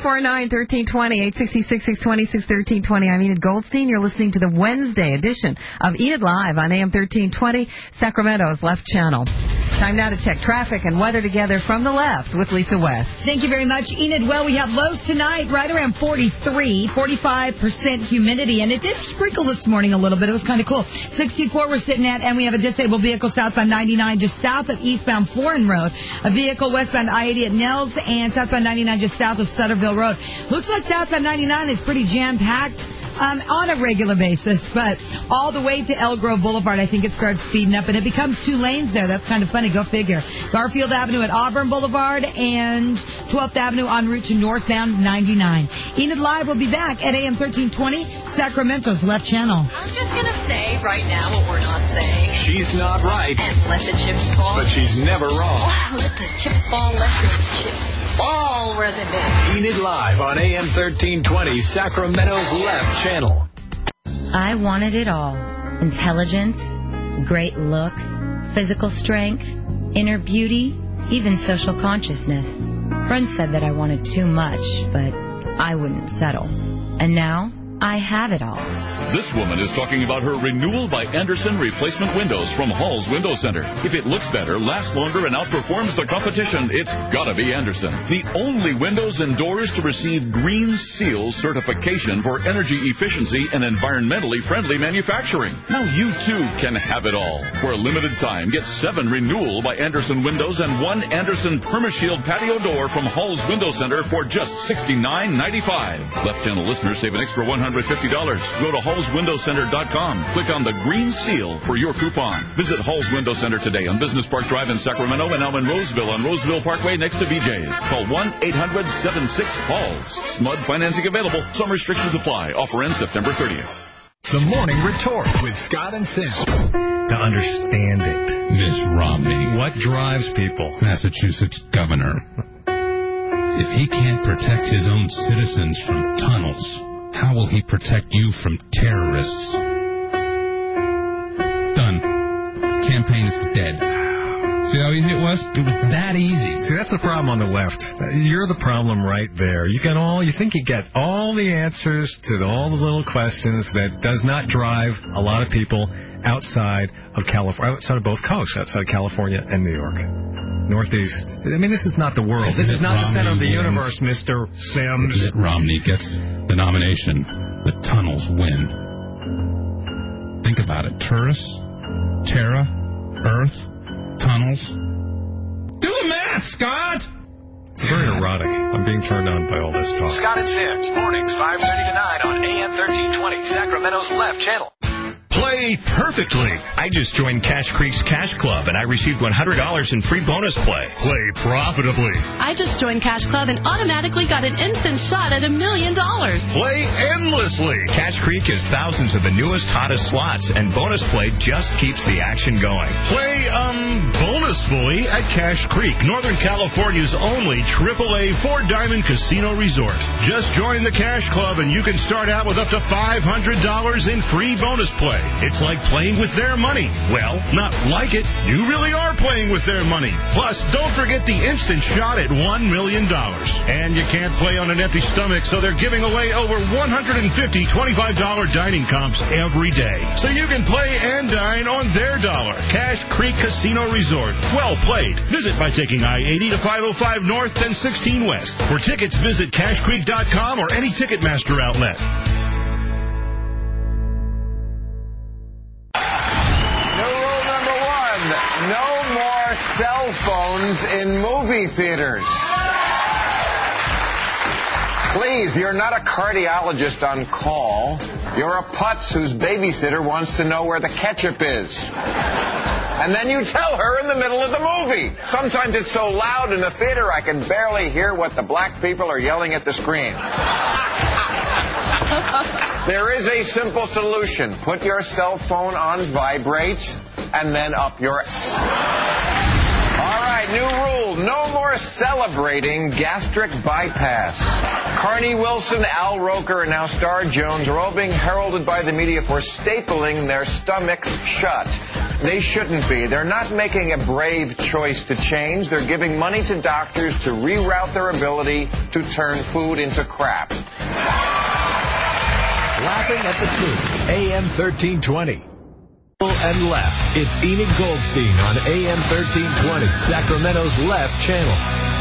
349-1320, 866-620-1320. I'm Enid Goldstein. You're listening to the Wednesday edition of Enid Live on AM 1320, Sacramento's Left Channel. Time now to check traffic and weather together from the left with Lisa West. Thank you very much, Enid. Well, we have lows tonight right around 43, 45% humidity, and it did sprinkle this morning a little bit. It was kind of cool. 64 we're sitting at, and we have a disabled vehicle southbound 99 just south of eastbound Florin Road. A vehicle westbound I-80 at Nels, and southbound 99 just south of Sutterville Road. Looks like southbound 99 is pretty jam-packed on a regular basis, but all the way to Elk Grove Boulevard, I think it starts speeding up, and it becomes 2 lanes there. That's kind of funny. Go figure. Garfield Avenue at Auburn Boulevard and 12th Avenue en route to northbound 99. Enid Live will be back at AM 1320, Sacramento's Left Channel. I'm just going to say right now what we're not saying. She's not right. And let the chips fall. But she's never wrong. Let the chips fall. Let the chips fall where they may. Enid Live on AM 1320, Sacramento's Left Channel. I wanted it all. Intelligence, great looks, physical strength, inner beauty, even social consciousness. Friends said that I wanted too much, but I wouldn't settle. And now, I have it all. This woman is talking about her renewal by Anderson replacement windows from Hall's Window Center. If it looks better, lasts longer, and outperforms the competition, it's gotta be Anderson. The only windows and doors to receive Green Seal certification for energy efficiency and environmentally friendly manufacturing. Now you too can have it all. For a limited time, get 7 renewal by Anderson windows and 1 Anderson PermaShield patio door from Hall's Window Center for just $69.95. Left Channel listeners save an extra $150. Go to hallswindowcenter.com. Click on the Green Seal for your coupon. Visit Hall's Window Center today on Business Park Drive in Sacramento and now in Roseville on Roseville Parkway next to BJ's. Call 1-800-76-HALLS. SMUD financing available. Some restrictions apply. Offer ends September 30th. The Morning Retort with Scott and Sim. To understand it. Miss Romney. What drives people? Massachusetts governor. If he can't protect his own citizens from tunnels, how will he protect you from terrorists? Done. Campaign is dead. See how easy it was? It was that easy. See, that's the problem on the left. You're the problem right there. You think you get all the answers to all the little questions that does not drive a lot of people outside of California, outside of both coasts, outside of California and New York. Northeast. I mean, this is not the world. This is not the center of the universe, Mr. Sims. If Mitt Romney gets the nomination, the tunnels win. Think about it. Tourists, Terra, Earth, tunnels. Do the math, Scott! It's very erotic. I'm being turned on by all this talk. Scott and Sims, mornings 5:30 to 9 on AM 1320, Sacramento's Left Channel. Play perfectly. I just joined Cash Creek's Cash Club, and I received $100 in free bonus play. Play profitably. I just joined Cash Club and automatically got an instant shot at $1 million. Play endlessly. Cash Creek has thousands of the newest, hottest slots, and bonus play just keeps the action going. Play, bonusfully at Cash Creek, Northern California's only AAA 4-diamond casino resort. Just join the Cash Club, and you can start out with up to $500 in free bonus play. It's like playing with their money. Well, not like it. You really are playing with their money. Plus, don't forget the instant shot at $1 million. And you can't play on an empty stomach, so they're giving away over 150 $25 dining comps every day. So you can play and dine on their dollar. Cash Creek Casino Resort. Well played. Visit by taking I-80 to 505 North and 16 West. For tickets, visit cashcreek.com or any Ticketmaster outlet. No more cell phones in movie theaters. Please, you're not a cardiologist on call. You're a putz whose babysitter wants to know where the ketchup is. And then you tell her in the middle of the movie. Sometimes it's so loud in the theater I can barely hear what the black people are yelling at the screen. There is a simple solution. Put your cell phone on vibrate and then up your... All right, new rule. No more celebrating gastric bypass. Carney Wilson, Al Roker, and now Star Jones are all being heralded by the media for stapling their stomachs shut. They shouldn't be. They're not making a brave choice to change. They're giving money to doctors to reroute their ability to turn food into crap. Laughing at the Truth, AM 1320. And left. It's Enid Goldstein on AM 1320, Sacramento's left channel.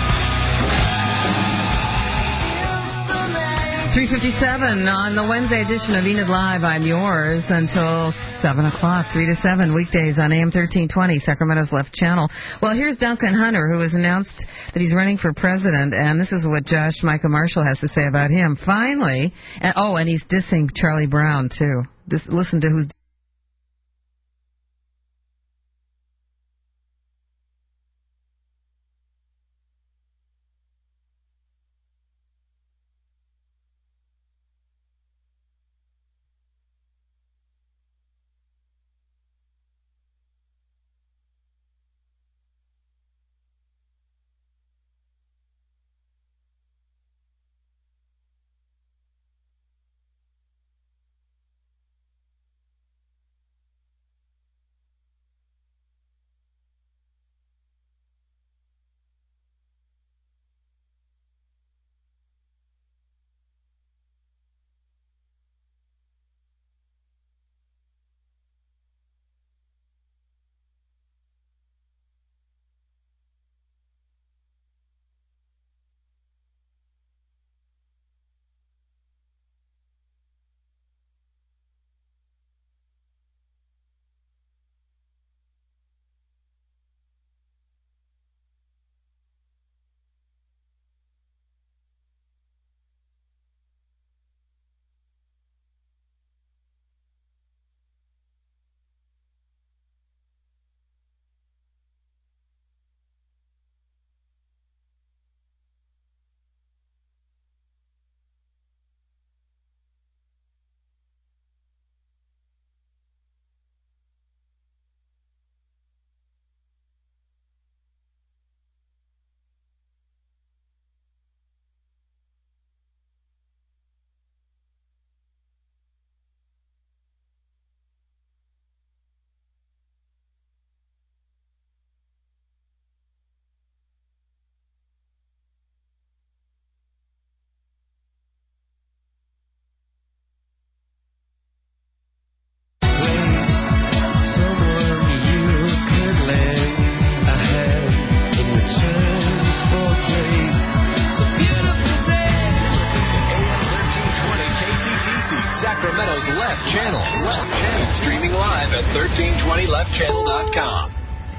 3:57 on the Wednesday edition of Enid Live. I'm yours until 7 o'clock, 3 to 7 weekdays on AM 1320, Sacramento's left channel. Well, here's Duncan Hunter, who has announced that he's running for president, and this is what Josh Micah Marshall has to say about him. Finally, and he's dissing Charlie Brown, too. Listen to who's... Sacramento's left channel. Streaming live at 1320leftchannel.com.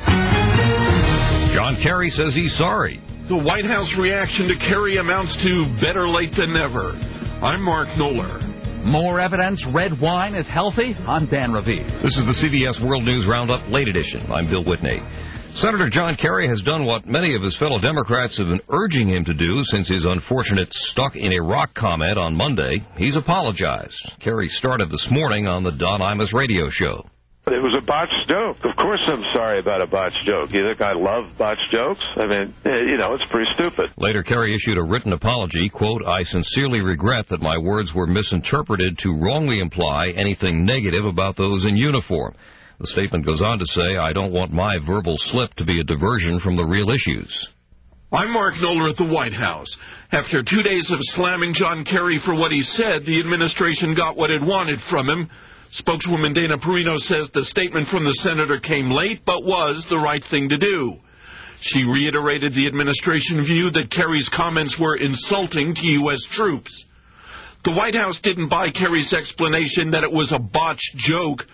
John Kerry says he's sorry. The White House reaction to Kerry amounts to better late than never. I'm Mark Knoller. More evidence red wine is healthy? I'm Dan Raviv. This is the CBS World News Roundup Late Edition. I'm Bill Whitney. Senator John Kerry has done what many of his fellow Democrats have been urging him to do since his unfortunate stuck in Iraq comment on Monday. He's apologized. Kerry started this morning on the Don Imus radio show. It was a botched joke. Of course I'm sorry about a botched joke. You think I love botched jokes? I mean, it's pretty stupid. Later, Kerry issued a written apology. Quote, I sincerely regret that my words were misinterpreted to wrongly imply anything negative about those in uniform. The statement goes on to say, I don't want my verbal slip to be a diversion from the real issues. I'm Mark Knoller at the White House. After 2 days of slamming John Kerry for what he said, the administration got what it wanted from him. Spokeswoman Dana Perino says the statement from the senator came late, but was the right thing to do. She reiterated the administration view that Kerry's comments were insulting to U.S. troops. The White House didn't buy Kerry's explanation that it was a botched joke,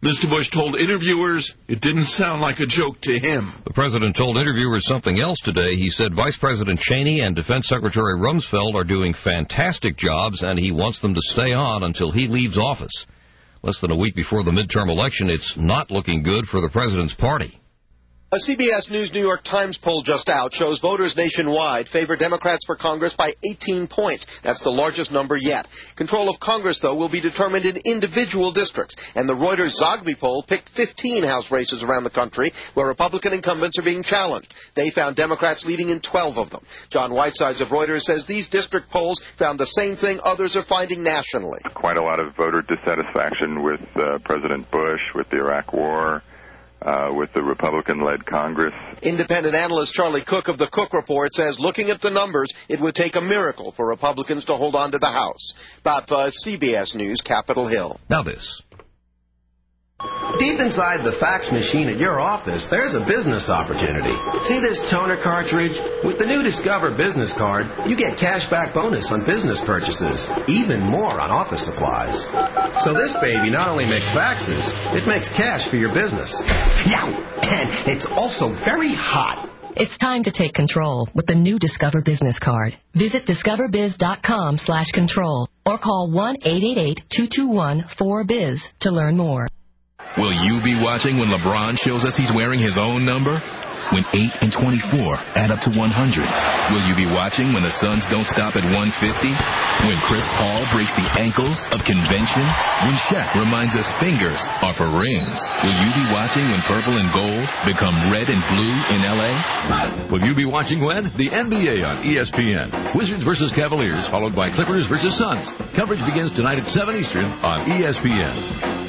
Mr. Bush told interviewers it didn't sound like a joke to him. The president told interviewers something else today. He said Vice President Cheney and Defense Secretary Rumsfeld are doing fantastic jobs, and he wants them to stay on until he leaves office. Less than a week before the midterm election, it's not looking good for the president's party. A CBS News New York Times poll just out shows voters nationwide favor Democrats for Congress by 18 points. That's the largest number yet. Control of Congress, though, will be determined in individual districts. And the Reuters Zogby poll picked 15 House races around the country where Republican incumbents are being challenged. They found Democrats leading in 12 of them. John Whitesides of Reuters says these district polls found the same thing others are finding nationally. Quite a lot of voter dissatisfaction with President Bush, with the Iraq War, with the Republican-led Congress. Independent analyst Charlie Cook of the Cook Report says looking at the numbers, it would take a miracle for Republicans to hold on to the House. Bob Buzz, CBS News, Capitol Hill. Now this. Deep inside the fax machine at your office, there's a business opportunity. See this toner cartridge? With the new Discover Business Card, you get cash back bonus on business purchases, even more on office supplies. So this baby not only makes faxes, it makes cash for your business. Yeah, and it's also very hot. It's time to take control with the new Discover Business Card. Visit discoverbiz.com/control or call 1-888-221-4BIZ to learn more. Will you be watching when LeBron shows us he's wearing his own number? When 8 and 24 add up to 100? Will you be watching when the Suns don't stop at 150? When Chris Paul breaks the ankles of convention? When Shaq reminds us fingers are for rings? Will you be watching when purple and gold become red and blue in L.A.? Will you be watching when? The NBA on ESPN. Wizards versus Cavaliers, followed by Clippers versus Suns. Coverage begins tonight at 7 Eastern on ESPN.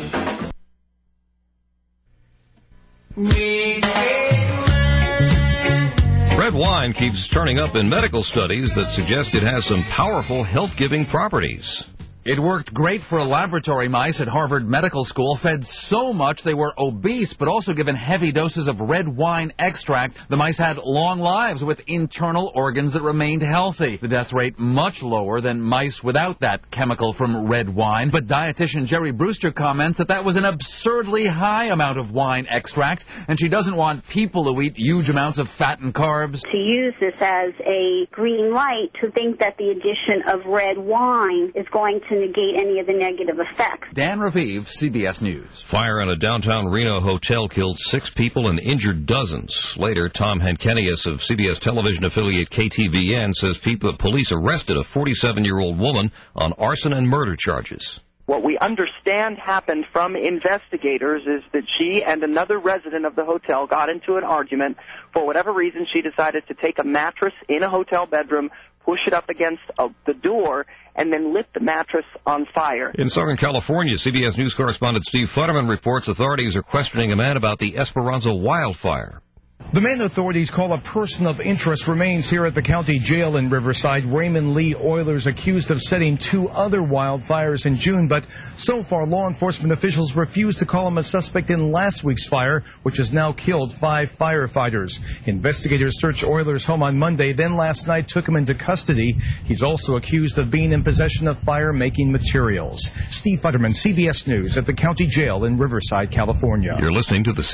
Red wine keeps turning up in medical studies that suggest it has some powerful health-giving properties. It worked great for laboratory mice at Harvard Medical School, fed so much they were obese, but also given heavy doses of red wine extract. The mice had long lives with internal organs that remained healthy. The death rate much lower than mice without that chemical from red wine. But dietitian Jerry Brewster comments that was an absurdly high amount of wine extract, and she doesn't want people who eat huge amounts of fat and carbs to use this as a green light to think that the addition of red wine is going to negate any of the negative effects. Dan Raviv, CBS News. Fire in a downtown Reno hotel killed 6 people and injured dozens. Later, Tom Hankenius of CBS television affiliate KTVN says police arrested a 47-year-old woman on arson and murder charges. What we understand happened from investigators is that she and another resident of the hotel got into an argument. For whatever reason, she decided to take a mattress in a hotel bedroom, push it up against the door, and then lit the mattress on fire. In Southern California, CBS News correspondent Steve Futterman reports authorities are questioning a man about the Esperanza wildfire. The man authorities call a person of interest remains here at the county jail in Riverside. Raymond Lee Oilers accused of setting 2 other wildfires in June, but so far law enforcement officials refuse to call him a suspect in last week's fire, which has now killed 5 firefighters. Investigators searched Oilers' home on Monday, then last night took him into custody. He's also accused of being in possession of fire-making materials. Steve Futterman, CBS News at the county jail in Riverside, California. You're listening to the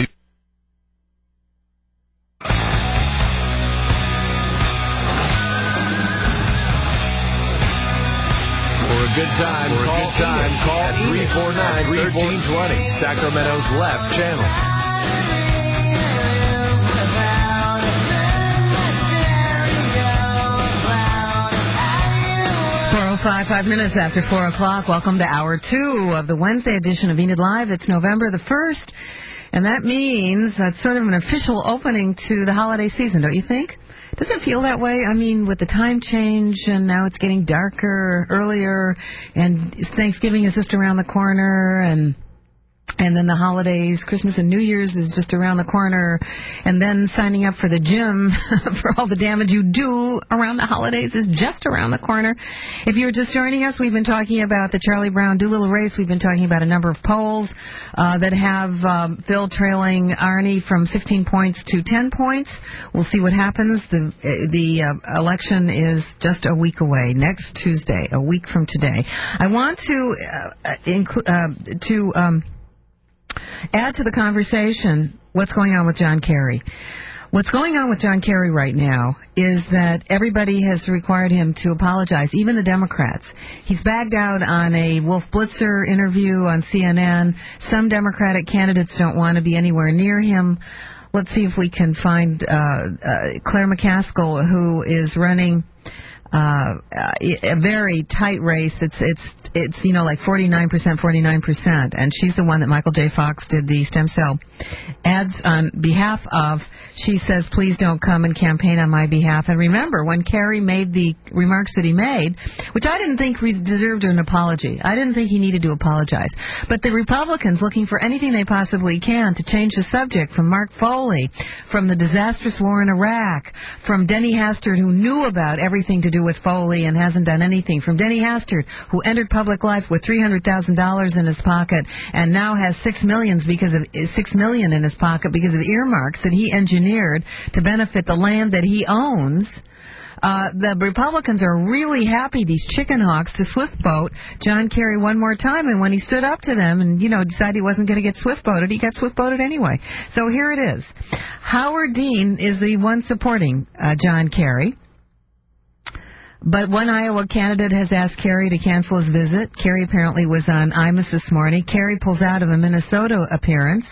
Good time. Call 349-1320. Sacramento's left channel. 5 minutes after 4 o'clock. Welcome to Hour 2 of the Wednesday edition of Enid Live. It's November the 1st, and that means that's sort of an official opening to the holiday season, don't you think? Does it feel that way? I mean, with the time change, and now it's getting darker earlier, and Thanksgiving is just around the corner, and then the holidays, Christmas and New Year's is just around the corner, and then signing up for the gym for all the damage you do around the holidays is just around the corner. If you're just joining us, we've been talking about the Charlie Brown Doolittle race. We've been talking about a number of polls that have Phil trailing Arnie from 16 points to 10 points. We'll see what happens. The election is just a week away, next Tuesday, a week from today. I want to add to the conversation what's going on with John Kerry. What's going on with John Kerry right now is that everybody has required him to apologize, even the Democrats. He's bagged out on a Wolf Blitzer interview on CNN. Some Democratic candidates don't want to be anywhere near him. Let's see if we can find Claire McCaskill, who is running a very tight race. It's like 49%, and she's the one that Michael J. Fox did the stem cell ads on behalf of. She says, please don't come and campaign on my behalf. And remember, when Kerry made the remarks that he made, which I didn't think deserved an apology. I didn't think he needed to apologize. But the Republicans, looking for anything they possibly can to change the subject, from Mark Foley, from the disastrous war in Iraq, from Denny Hastert, who knew about everything to do with Foley and hasn't done anything, from Denny Hastert, who entered public life with $300,000 in his pocket and now has $6 million in his pocket because of earmarks that he engineered to benefit the land that he owns. The Republicans are really happy, these chicken hawks, to swift boat John Kerry one more time. And when he stood up to them and, decided he wasn't going to get swift boated, he got swift boated anyway. So here it is. Howard Dean is the one supporting John Kerry. But one Iowa candidate has asked Kerry to cancel his visit. Kerry apparently was on Imus this morning. Kerry pulls out of a Minnesota appearance.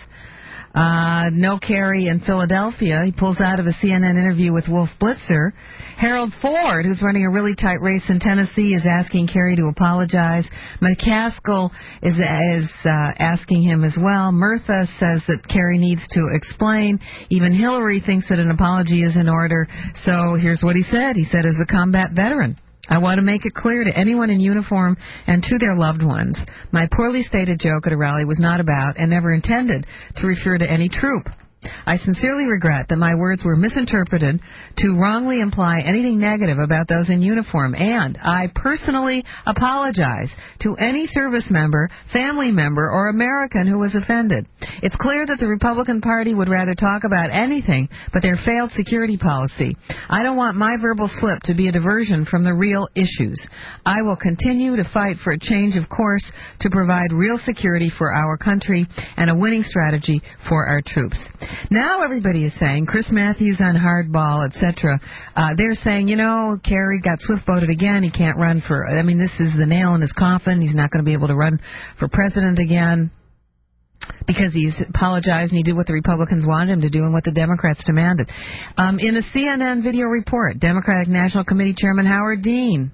No Kerry in Philadelphia. He pulls out of a CNN interview with Wolf Blitzer. Harold Ford, who's running a really tight race in Tennessee, is asking Kerry to apologize. McCaskill is asking him as well. Murtha says that Kerry needs to explain. Even Hillary thinks that an apology is in order. So here's what he said. He said, as a combat veteran, I want to make it clear to anyone in uniform and to their loved ones, my poorly stated joke at a rally was not about and never intended to refer to any troop. I sincerely regret that my words were misinterpreted to wrongly imply anything negative about those in uniform, and I personally apologize to any service member, family member, or American who was offended. It's clear that the Republican Party would rather talk about anything but their failed security policy. I don't want my verbal slip to be a diversion from the real issues. I will continue to fight for a change of course to provide real security for our country and a winning strategy for our troops. Now everybody is saying, Chris Matthews on Hardball, etc., they're saying, Kerry got swift-boated again. He can't run this is the nail in his coffin. He's not going to be able to run for president again because he's apologized and he did what the Republicans wanted him to do and what the Democrats demanded. In a CNN video report, Democratic National Committee Chairman Howard Dean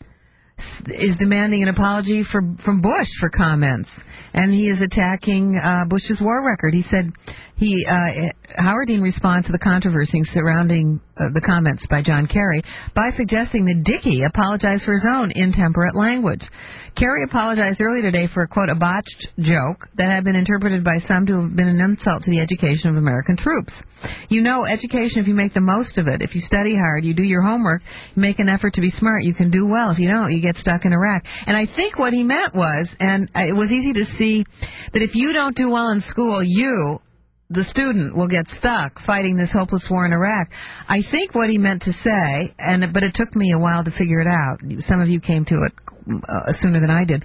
is demanding an apology from Bush for comments. And he is attacking Bush's war record. He said Howard Dean responds to the controversy surrounding the comments by John Kerry by suggesting that Dickey apologized for his own intemperate language. Kerry apologized earlier today for, quote, a botched joke that had been interpreted by some to have been an insult to the education of American troops. Education, if you make the most of it, if you study hard, you do your homework, you make an effort to be smart, you can do well. If you don't, you get stuck in Iraq. And I think what he meant was, and it was easy to see, that if you don't do well in school, you, the student, will get stuck fighting this hopeless war in Iraq. I think what he meant to say, but it took me a while to figure it out. Some of you came to it sooner than I did.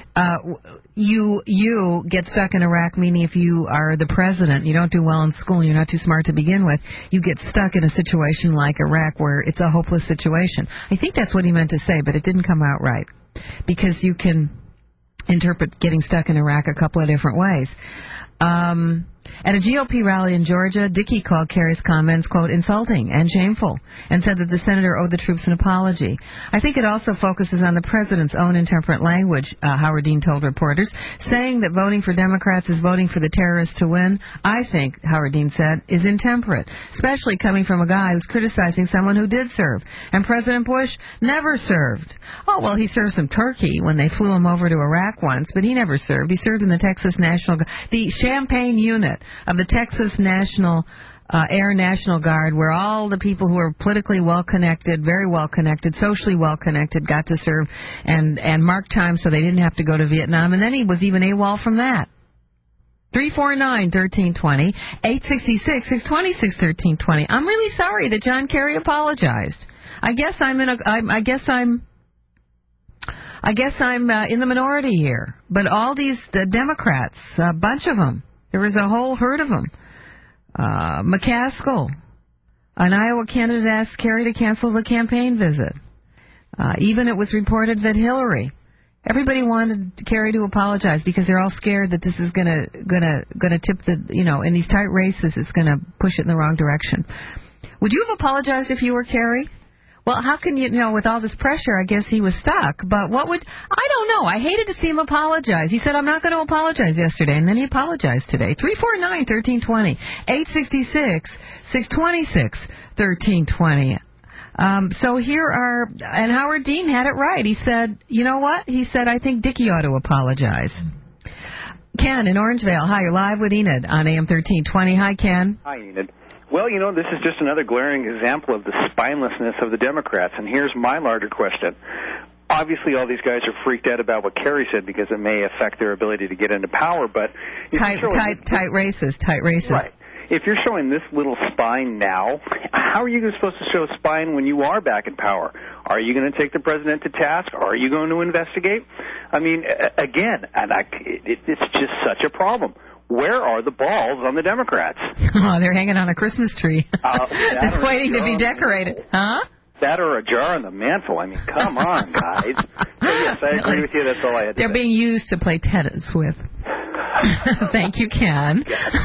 You get stuck in Iraq, meaning if you are the president, you don't do well in school, you're not too smart to begin with, you get stuck in a situation like Iraq where it's a hopeless situation. I think that's what he meant to say, but it didn't come out right because you can interpret getting stuck in Iraq a couple of different ways. At a GOP rally in Georgia, Dickey called Kerry's comments, quote, insulting and shameful, and said that the senator owed the troops an apology. I think it also focuses on the president's own intemperate language, Howard Dean told reporters, saying that voting for Democrats is voting for the terrorists to win. I think, Howard Dean said, is intemperate, especially coming from a guy who's criticizing someone who did serve. And President Bush never served. Oh, well, he served some turkey when they flew him over to Iraq once, but he never served. He served in the Texas the Champaign unit of the Texas Air National Guard, where all the people who are politically well-connected, very well-connected, socially well-connected, got to serve and mark time so they didn't have to go to Vietnam. And then he was even AWOL from that. 349-1320, 866-626-1320. I'm really sorry that John Kerry apologized. I guess I'm in the minority here. But all the Democrats, a bunch of them, There was a whole herd of them. McCaskill, an Iowa candidate, asked Kerry to cancel the campaign visit. Even it was reported that Hillary, everybody wanted Kerry to apologize because they're all scared that this is gonna tip the, in these tight races, it's gonna push it in the wrong direction. Would you have apologized if you were Kerry? Well, how can with all this pressure, I guess he was stuck. But I don't know. I hated to see him apologize. He said, I'm not going to apologize yesterday, and then he apologized today. 349-1320, 866-626-1320. So here are, and Howard Dean had it right. He said, you know what? He said, I think Dickie ought to apologize. Ken in Orangevale. Hi, you're live with Enid on AM 1320. Hi, Ken. Hi, Enid. Well, this is just another glaring example of the spinelessness of the Democrats, and here's my larger question. Obviously, all these guys are freaked out about what Kerry said because it may affect their ability to get into power, but... Tight races. Right. If you're showing this little spine now, how are you supposed to show spine when you are back in power? Are you going to take the president to task? Are you going to investigate? I mean, again, it's just such a problem. Where are the balls on the Democrats? Oh, they're hanging on a Christmas tree. That's waiting to be decorated. Huh? That or a jar on the mantle. I mean, come on, guys. So, yes, I agree with you. That's all I had to say. They're being used to play tennis with. Thank you, Ken.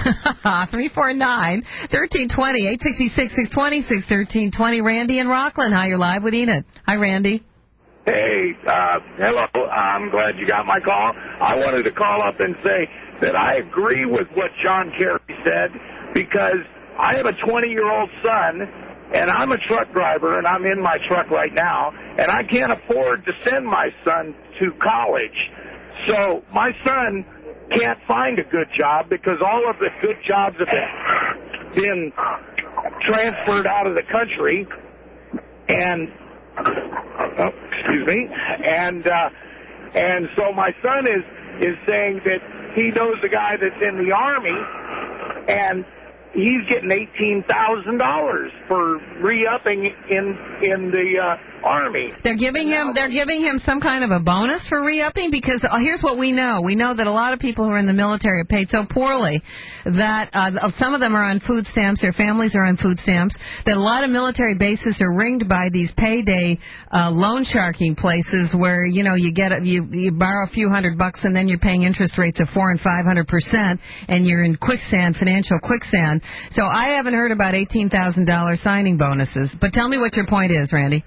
349-1320, 866-626-1320. Randy in Rockland. Hi, you're live with Enid. Hi, Randy. Hey, hello. I'm glad you got my call. I wanted to call up and say that I agree with what John Kerry said because I have a 20-year-old son, and I'm a truck driver, and I'm in my truck right now, and I can't afford to send my son to college. So my son can't find a good job because all of the good jobs have been transferred out of the country, and and so my son is saying that he knows a guy that's in the Army, and he's getting $18,000 for re-upping in the Army. They're giving him some kind of a bonus for re-upping because here's what we know. We know that a lot of people who are in the military are paid so poorly that some of them are on food stamps, their families are on food stamps, that a lot of military bases are ringed by these payday loan sharking places where, you borrow a few $100 and then you're paying interest rates of 400% and 500% and you're in financial quicksand. So I haven't heard about $18,000 signing bonuses. But tell me what your point is, Randy.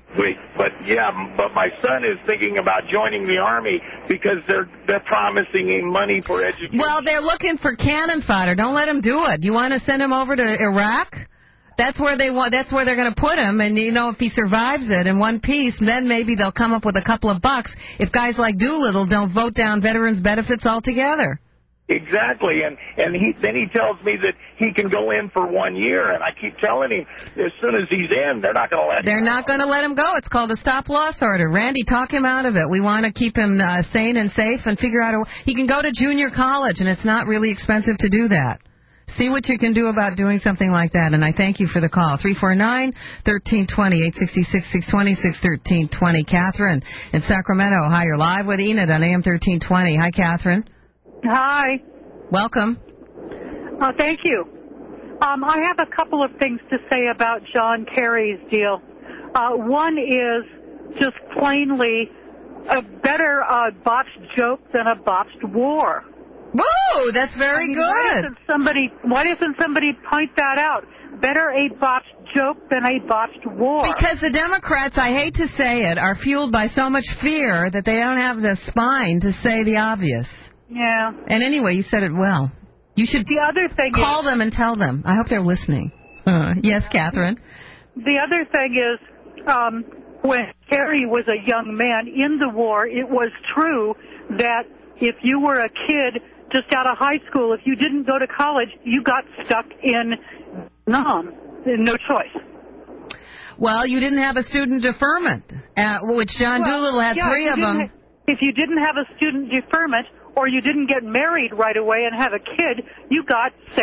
But my son is thinking about joining the Army because they're promising him money for education. Well, they're looking for cannon fodder. Don't let him do it. You want to send him over to Iraq? That's where they're going to put him. And if he survives it in one piece, then maybe they'll come up with a couple of bucks. If guys like Doolittle don't vote down veterans' benefits altogether. Exactly, and then he tells me that he can go in for 1 year, and I keep telling him as soon as he's in, they're not going to let him go. They're not going to let him go. It's called a stop-loss order. Randy, talk him out of it. We want to keep him sane and safe and figure out he can go to junior college, and it's not really expensive to do that. See what you can do about doing something like that, and I thank you for the call. 349-1320, 866-626-1320. Catherine in Sacramento. Hi, you're live with Enid on AM 1320. Hi, Catherine. Hi. Welcome. Thank you. I have a couple of things to say about John Kerry's deal. One is just plainly a better botched joke than a botched war. Whoa, that's very good. Why doesn't somebody point that out? Better a botched joke than a botched war. Because the Democrats, I hate to say it, are fueled by so much fear that they don't have the spine to say the obvious. Yeah. And anyway, you said it well. You should call them and tell them. I hope they're listening. Yes, Catherine? The other thing is, when Kerry was a young man in the war, it was true that if you were a kid just out of high school, if you didn't go to college, you got stuck in Vietnam. No choice. Well, you didn't have a student deferment, which John Doolittle had three of them. If you didn't have a student deferment, or you didn't get married right away and have a kid, you got sent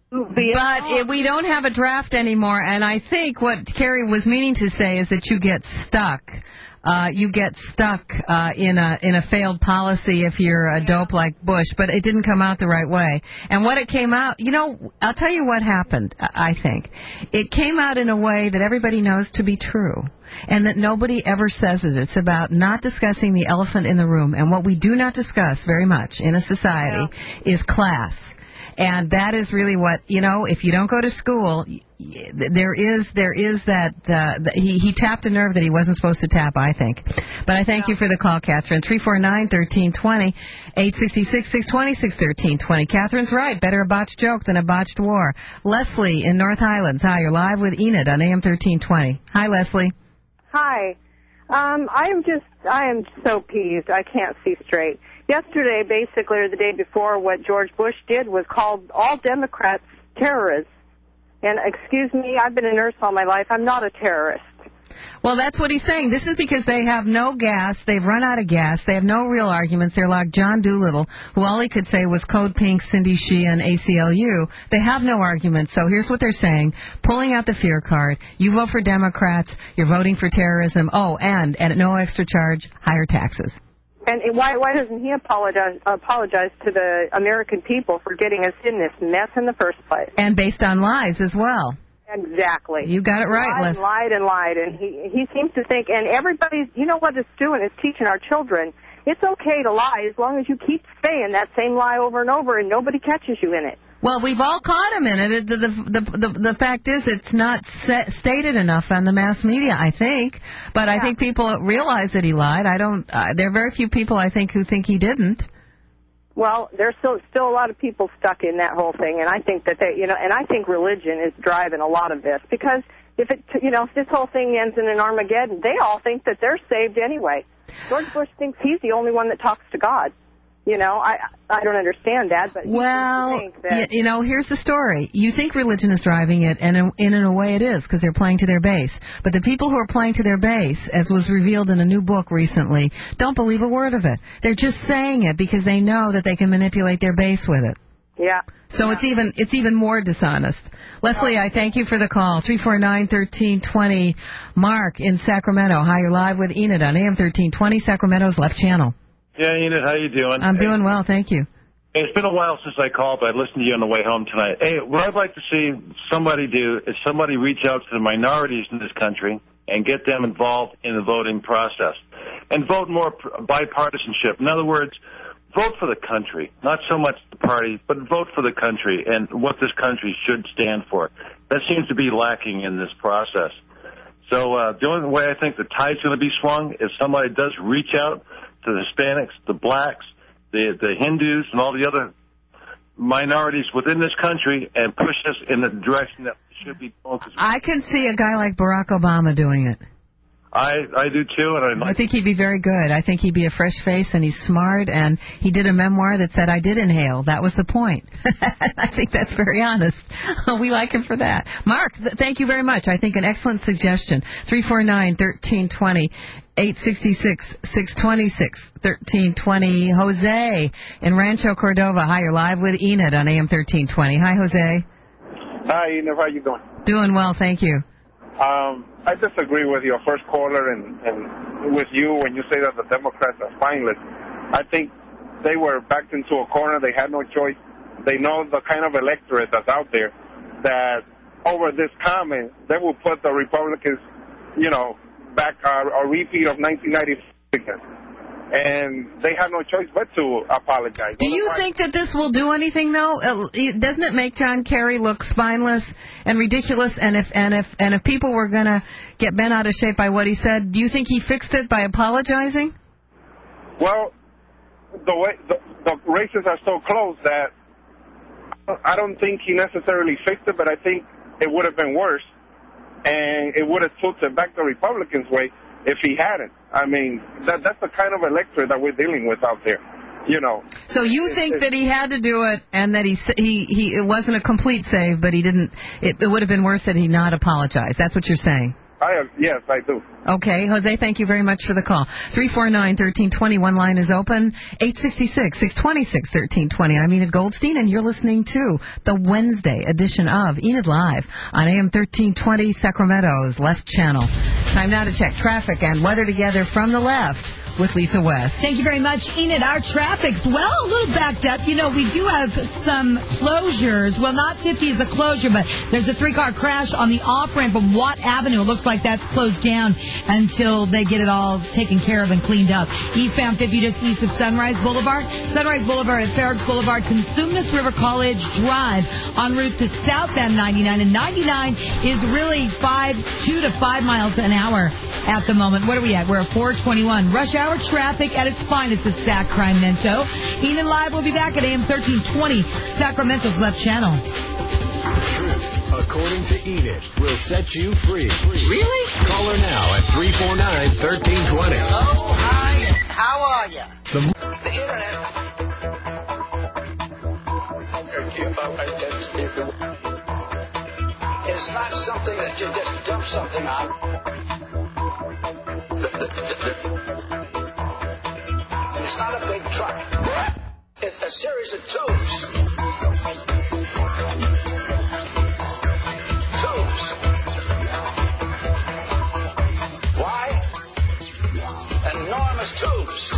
But we don't have a draft anymore, and I think what Kerry was meaning to say is that you get stuck. You get stuck in a failed policy if you're a dope like Bush, but it didn't come out the right way. And what it came out, I'll tell you what happened, I think. It came out in a way that everybody knows to be true, and that nobody ever says it. It's about not discussing the elephant in the room, and what we do not discuss very much in a society is class. And that is really what, if you don't go to school, there is that, he tapped a nerve that he wasn't supposed to tap, I think. But I thank you for the call, Catherine. 349-1320, 866-620-1320. Catherine's right. Better a botched joke than a botched war. Leslie in North Highlands. Hi, you're live with Enid on AM 1320. Hi, Leslie. Hi. I am so peeved. I can't see straight. Yesterday, basically, or the day before, what George Bush did was called all Democrats terrorists. And excuse me, I've been a nurse all my life. I'm not a terrorist. Well, that's what he's saying. This is because they have no gas. They've run out of gas. They have no real arguments. They're like John Doolittle, who all he could say was Code Pink, Cindy Sheehan, ACLU. They have no arguments. So here's what they're saying. Pulling out the fear card. You vote for Democrats. You're voting for terrorism. Oh, and at no extra charge, higher taxes. And why doesn't he apologize to the American people for getting us in this mess in the first place? And based on lies as well. Exactly. You got it right, Les. Lied. And he seems to think, and everybody's, what it's doing is teaching our children, it's okay to lie as long as you keep saying that same lie over and over and nobody catches you in it. Well, we've all caught him in it. The fact is, it's not stated enough on the mass media, I think. But I think people realize that he lied. There are very few people, I think, who think he didn't. Well, there's still a lot of people stuck in that whole thing, and I think that and I think religion is driving a lot of this, because if this whole thing ends in an Armageddon, they all think that they're saved anyway. George Bush thinks he's the only one that talks to God. I don't understand that, but well, think that here's the story. You think religion is driving it, and in a way it is, because they're playing to their base. But the people who are playing to their base, as was revealed in a new book recently, don't believe a word of it. They're just saying it because they know that they can manipulate their base with it. Yeah. So it's even more dishonest. Leslie, I thank you for the call. 349-1320. Mark in Sacramento. Hi, you're live with Enid on AM 1320, Sacramento's left channel. Yeah, Enid, how you doing? I'm doing well, thank you. Hey, it's been a while since I called, but I listened to you on the way home tonight. Hey, what I'd like to see somebody do is somebody reach out to the minorities in this country and get them involved in the voting process. And vote more bipartisanship. In other words, vote for the country, not so much the party, but vote for the country and what this country should stand for. That seems to be lacking in this process. So the only way I think the tide's going to be swung is somebody does reach out to the Hispanics, the blacks, the Hindus, and all the other minorities within this country and push us in the direction that we should be going. I can see a guy like Barack Obama doing it. I do too, and I think he'd be very good. I think he'd be a fresh face, and he's smart, and he did a memoir that said, I did inhale. That was the point. I think that's very honest. We like him for that. Mark, thank you very much. I think an excellent suggestion. 349-1320. 866-626-1320. Jose in Rancho Cordova. Hi, you're live with Enid on AM 1320. Hi, Jose. Hi, Enid. How you doing? Doing well, thank you. I disagree with your first caller and with you when you say that the Democrats are spineless. I think they were backed into a corner. They had no choice. They know the kind of electorate that's out there that over this comment, they will put the Republicans, back a repeat of 1996. And they have no choice but to apologize. Do you think that this will do anything, though? Doesn't it make John Kerry look spineless and ridiculous? And if people were going to get bent out of shape by what he said, do you think he fixed it by apologizing? Well, the races are so close that I don't think he necessarily fixed it, but I think it would have been worse, and it would have tilted back the Republicans' way if he hadn't. I mean, that's the kind of electorate that we're dealing with out there, So you think that he had to do it, and that it wasn't a complete save, but he didn't. It would have been worse had he not apologized. That's what you're saying. Yes, I do. Okay, Jose, thank you very much for the call. 349-1320, one line is open. 866-626-1320. I'm Enid Goldstein, and you're listening to the Wednesday edition of Enid Live on AM 1320, Sacramento's left channel. Time now to check traffic and weather together from the left with Lisa West. Thank you very much, Enid. Our traffic's, well, a little backed up. You know, we do have some closures. Well, not 50 is a closure, but there's a 3-car crash on the off-ramp of Watt Avenue. It looks like that's closed down until they get it all taken care of and cleaned up. Eastbound 50 just east of Sunrise Boulevard. Sunrise Boulevard at Farragut Boulevard, Consumnes River College Drive en route to South End 99. And 99 is really 2 to 5 miles an hour at the moment. What are we at? We're at 421. Rush hour traffic at its finest is Sacramento. Enid Live will be back at AM 1320, Sacramento's left channel. The truth, according to Enid, will set you free. Really? Call her now at 349-1320. Hello, hi, how are you? The Internet is not something that you just dump something on. It's not a big truck. It's a series of tubes. Why? Enormous tubes.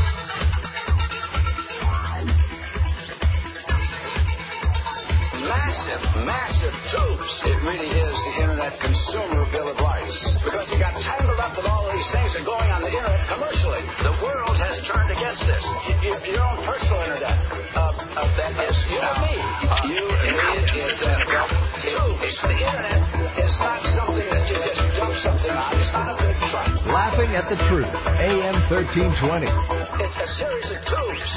Massive tubes. It really is the Internet consumer bill of rights. Because you got tangled up with all of these things that are going on the Internet commercially. The world has turned against this. Your own personal Internet. That is, you and me. Tubes. The Internet is not something that you just dump something on. It's not a big truck. Laughing at the Truth, AM 1320. It's a series of tubes.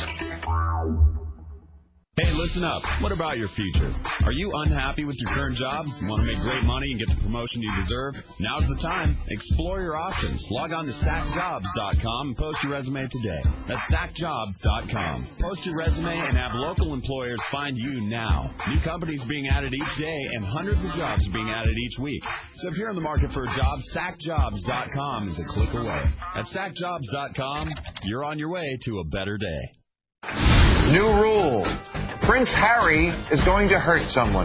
Hey, listen up. What about your future? Are you unhappy with your current job? You want to make great money and get the promotion you deserve? Now's the time. Explore your options. Log on to sackjobs.com and post your resume today. That's sackjobs.com. Post your resume and have local employers find you now. New companies being added each day and hundreds of jobs being added each week. So if you're in the market for a job, sackjobs.com is a click away. At sackjobs.com, you're on your way to a better day. New rule. Prince Harry is going to hurt someone.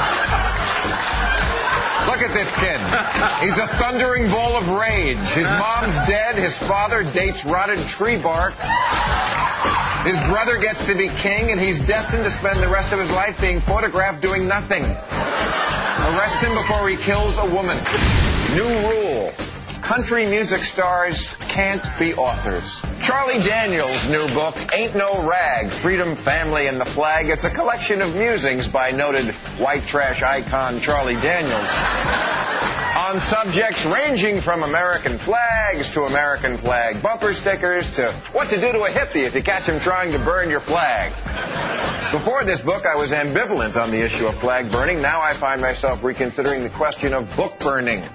Look at this kid. He's a thundering ball of rage. His mom's dead. His father dates rotted tree bark. His brother gets to be king, and he's destined to spend the rest of his life being photographed doing nothing. Arrest him before he kills a woman. New rule. Country music stars can't be authors. Charlie Daniels' new book, Ain't No Rag, Freedom, Family, and the Flag. It's a collection of musings by noted white trash icon Charlie Daniels on subjects ranging from American flags to American flag bumper stickers to what to do to a hippie if you catch him trying to burn your flag. Before this book, I was ambivalent on the issue of flag burning. Now I find myself reconsidering the question of book burning.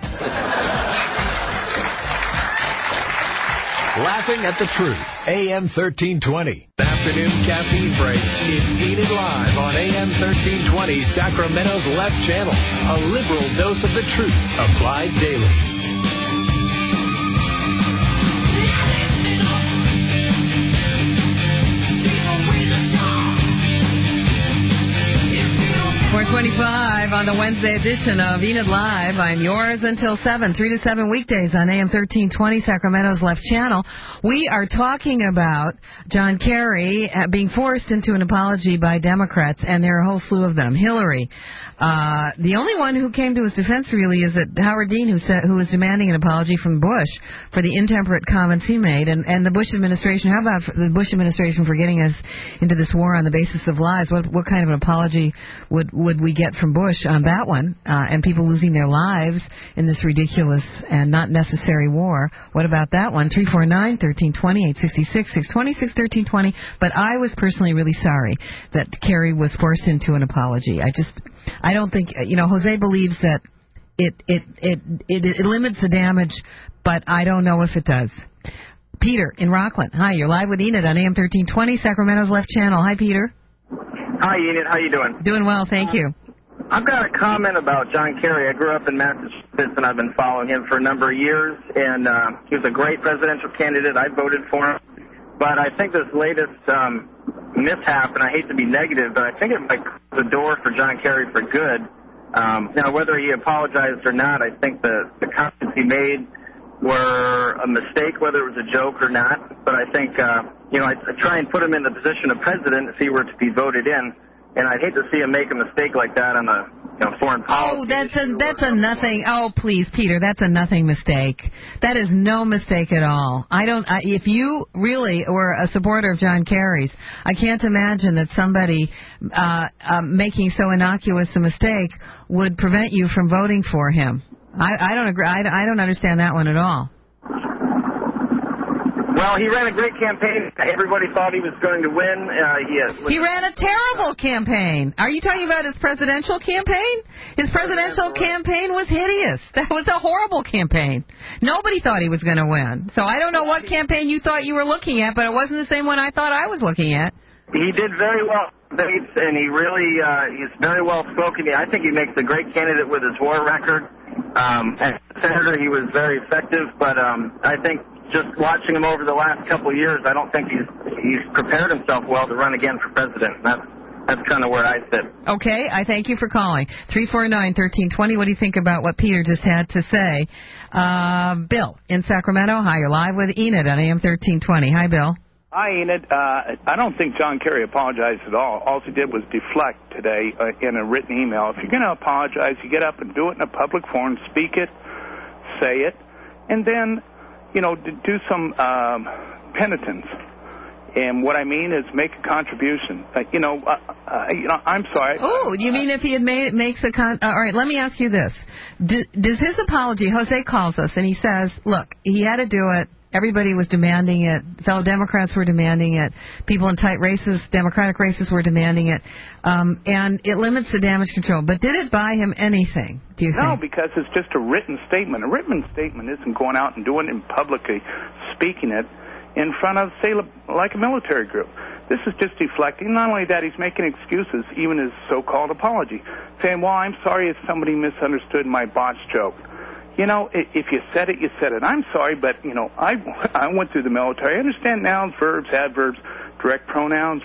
Laughing at the Truth, AM 1320. Afternoon caffeine break. It's Enid Live on AM 1320, Sacramento's left channel. A liberal dose of the truth applied daily. 425 on the Wednesday edition of Enid Live. I'm yours until 7, 3 to 7 weekdays on AM 1320, Sacramento's left channel. We are talking about John Kerry being forced into an apology by Democrats, and there are a whole slew of them. Hillary. The only one who came to his defense, really, is that Howard Dean, who was demanding an apology from Bush for the intemperate comments he made, and the Bush administration. How about the Bush administration for getting us into this war on the basis of lies? What kind of an apology would we get from Bush on that one? And people losing their lives in this ridiculous and not necessary war. What about that one? 349-1320, 866-626-1320. But I was personally really sorry that Kerry was forced into an apology. I don't think, Jose believes that it limits the damage, but I don't know if it does. Peter in Rockland. Hi, you're live with Enid on AM 1320, Sacramento's left channel. Hi, Peter. Hi, Enid. How you doing? Doing well, thank you. I've got a comment about John Kerry. I grew up in Massachusetts, and I've been following him for a number of years, and he was a great presidential candidate. I voted for him. But I think this latest mishap, and I hate to be negative, but I think it might close the door for John Kerry for good. Now, whether he apologized or not, I think the comments he made were a mistake, whether it was a joke or not. But I think, I try and put him in the position of president if he were to be voted in. And I'd hate to see him make a mistake like that on the foreign policy. Oh, that's a nothing. Oh, please, Peter, that's a nothing mistake. That is no mistake at all. If you really were a supporter of John Kerry's, I can't imagine that somebody making so innocuous a mistake would prevent you from voting for him. I don't agree. I don't understand that one at all. Well, he ran a great campaign. Everybody thought he was going to win. He ran a terrible campaign. Are you talking about his presidential campaign? His presidential campaign was hideous. That was a horrible campaign. Nobody thought he was going to win. So I don't know what campaign you thought you were looking at, but it wasn't the same one I thought I was looking at. He did very well in debates, and he's very well spoken. I think he makes a great candidate with his war record. As a senator, he was very effective, but I think just watching him over the last couple of years, I don't think he's prepared himself well to run again for president. That's kind of where I sit. Okay, I thank you for calling. 349-1320, what do you think about what Peter just had to say? Bill in Sacramento, hi, you're live with Enid on AM 1320. Hi, Bill. Hi, Enid. I don't think John Kerry apologized at all. All he did was deflect today in a written email. If you're going to apologize, you get up and do it in a public forum, speak it, say it, and then do some penitence. And what I mean is make a contribution. I'm sorry. Oh, you mean if he had makes a all right, let me ask you this. Does his apology, Jose calls us and he says, look, he had to do it. Everybody was demanding it. Fellow Democrats were demanding it. People in tight races, Democratic races, were demanding it. And it limits the damage control. But did it buy him anything, do you think? No, because it's just a written statement. A written statement isn't going out and doing it in publicly, speaking it in front of, say, like a military group. This is just deflecting. Not only that, he's making excuses, even his so-called apology, saying, well, I'm sorry if somebody misunderstood my botched joke. If you said it, you said it. I'm sorry, but, I went through the military. I understand nouns, verbs, adverbs, direct pronouns,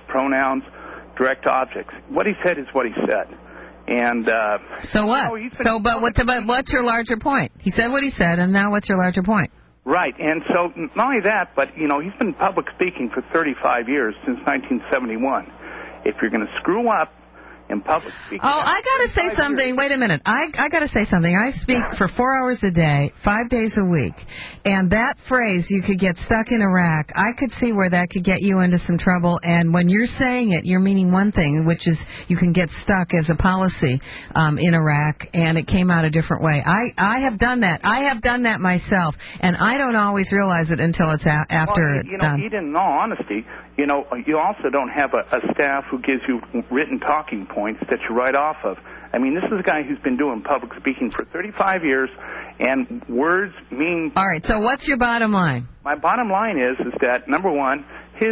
direct objects. What he said is what he said. And so what? But what's your larger point? He said what he said, and now what's your larger point? Right. And so not only that, but, he's been public speaking for 35 years, since 1971. If you're going to screw up in public speaking. Oh, I got to say something. Wait a minute. I got to say something. I speak for 4 hours a day, 5 days a week. And that phrase, you could get stuck in Iraq, I could see where that could get you into some trouble. And when you're saying it, you're meaning one thing, which is you can get stuck as a policy in Iraq, and it came out a different way. I have done that. I have done that myself. And I don't always realize it until it's after it's done. Eden, in all honesty, you also don't have a staff who gives you written talking points that you write off of. I mean, this is a guy who's been doing public speaking for 35 years, and words mean... All right, so what's your bottom line? My bottom line is that, number one,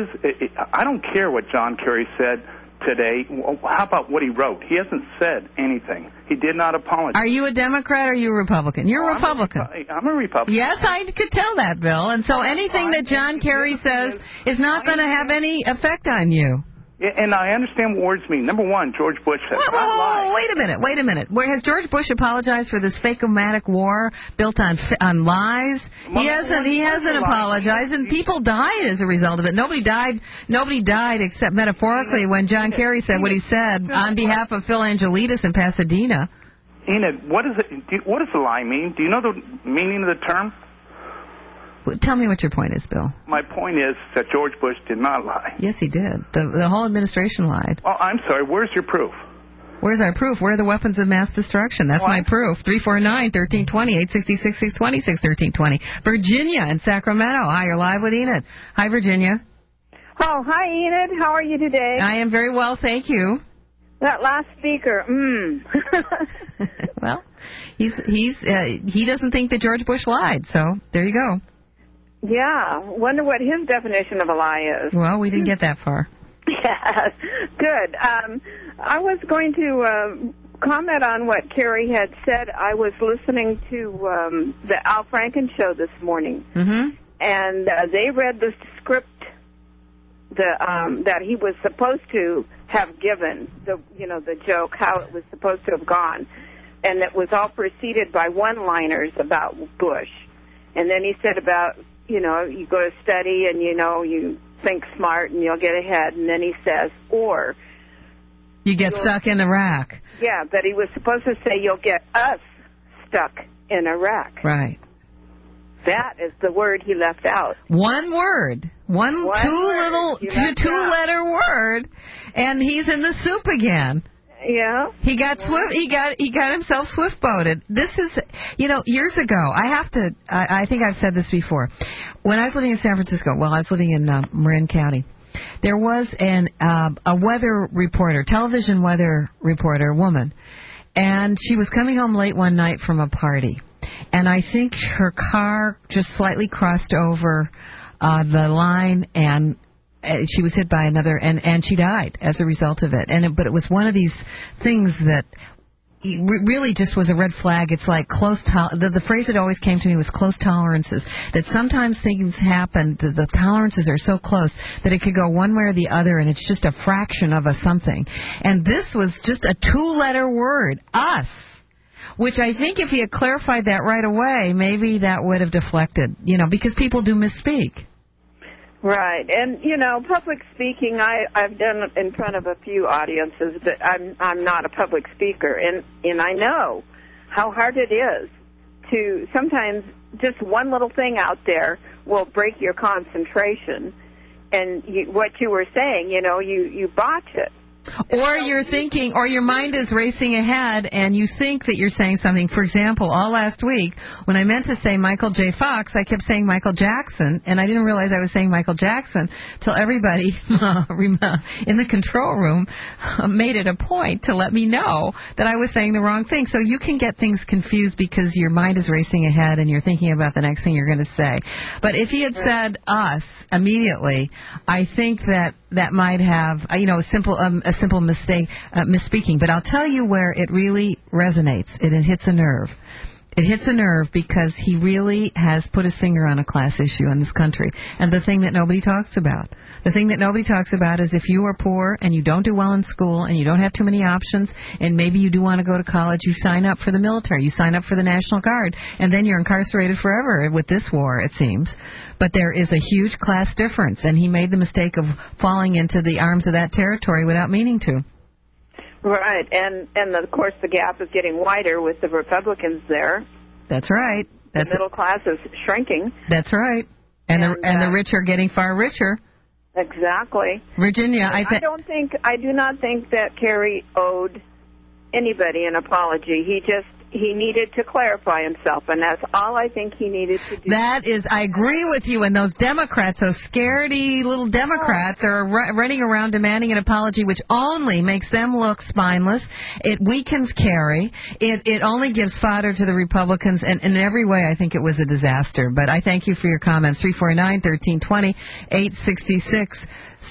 I don't care what John Kerry said today. How about what he wrote? He hasn't said anything. He did not apologize. Are you a Democrat or are you a Republican? You're a Republican. I'm a Republican. Yes, I could tell that, Bill. And so anything that John Kerry says is not going to have any effect on you. Yeah, and I understand what words mean. Number one, George Bush has not lied. Wait a minute. Has George Bush apologized for this fake-o-matic war built on lies? He hasn't apologized, and people died as a result of it. Nobody died except metaphorically when John Kerry said what he said on behalf of Phil Angelides in Pasadena. Enid, what does the lie mean? Do you know the meaning of the term? Tell me what your point is, Bill. My point is that George Bush did not lie. Yes, he did. The whole administration lied. Oh, I'm sorry. Where's your proof? Where's our proof? Where are the weapons of mass destruction? That's my proof. 349-1320, 866-620-1320. Virginia in Sacramento. Hi, you're live with Enid. Hi, Virginia. Oh, hi, Enid. How are you today? I am very well, thank you. That last speaker, Well, he doesn't think that George Bush lied, so there you go. Yeah, wonder what his definition of a lie is. Well, we didn't get that far. Yeah, good. I was going to comment on what Carrie had said, I was listening to the Al Franken show this morning, and they read the script that he was supposed to have given, the joke, how it was supposed to have gone, and it was all preceded by one-liners about Bush. And then he said about, you go to study and, you think smart and you'll get ahead. And then he says, or you get stuck in Iraq. Yeah, but he was supposed to say you'll get us stuck in Iraq. Right. That is the word he left out. One word. Two-letter word, and he's in the soup again. Yeah. He got himself swift-boated. This is, years ago, I think I've said this before. When I was living in San Francisco, I was living in Marin County, there was a weather reporter, television weather reporter, woman, and she was coming home late one night from a party, and I think her car just slightly crossed over the line, and she was hit by another, and she died as a result of it. But it was one of these things that really just was a red flag. It's like the phrase that always came to me was close tolerances. That sometimes things happen, the tolerances are so close that it could go one way or the other, and it's just a fraction of a something. And this was just a two-letter word, us. Which I think if he had clarified that right away, maybe that would have deflected, because people do misspeak. Right. And, public speaking, I've done it in front of a few audiences, but I'm not a public speaker. And I know how hard it is to sometimes just one little thing out there will break your concentration. And what you were saying, you botch it. Or you're thinking, or your mind is racing ahead, and you think that you're saying something. For example, all last week, when I meant to say Michael J. Fox, I kept saying Michael Jackson, and I didn't realize I was saying Michael Jackson till everybody in the control room made it a point to let me know that I was saying the wrong thing. So you can get things confused because your mind is racing ahead, and you're thinking about the next thing you're going to say. But if he had said us immediately, I think that might have, a simple mistake, misspeaking. But I'll tell you where it really resonates. It hits a nerve. It hits a nerve because he really has put his finger on a class issue in this country. And the thing that nobody talks about. The thing that nobody talks about is if you are poor and you don't do well in school and you don't have too many options and maybe you do want to go to college, you sign up for the military, you sign up for the National Guard, and then you're incarcerated forever with this war, it seems. But there is a huge class difference, and he made the mistake of falling into the arms of that territory without meaning to. Right, and of course the gap is getting wider with the Republicans there. That's right. The middle class is shrinking. That's right, and the rich are getting far richer. Exactly. Virginia, I do not think that Kerry owed anybody an apology. He needed to clarify himself, and that's all I think he needed to do. I agree with you, and those Democrats, those scaredy little Democrats are running around demanding an apology, which only makes them look spineless. It weakens Kerry. It only gives fodder to the Republicans, and in every way I think it was a disaster. But I thank you for your comments. 349-1320, 866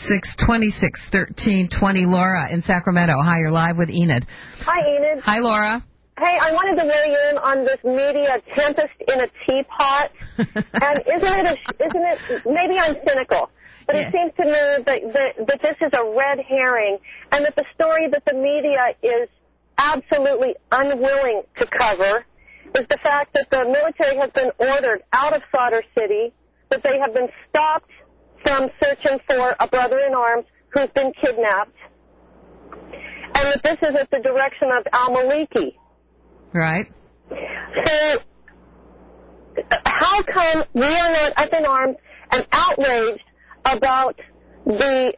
626-1320. Laura in Sacramento. Hi, you're live with Enid. Hi, Enid. Hi, Laura. Hey, I wanted to weigh in on this media tempest in a teapot. And isn't it, maybe I'm cynical, but it seems to me that this is a red herring, and that the story that the media is absolutely unwilling to cover is the fact that the military has been ordered out of Sadr City, that they have been stopped from searching for a brother-in-arms who's been kidnapped, and that this is at the direction of al-Maliki. Right. So how come we are not up in arms and outraged about the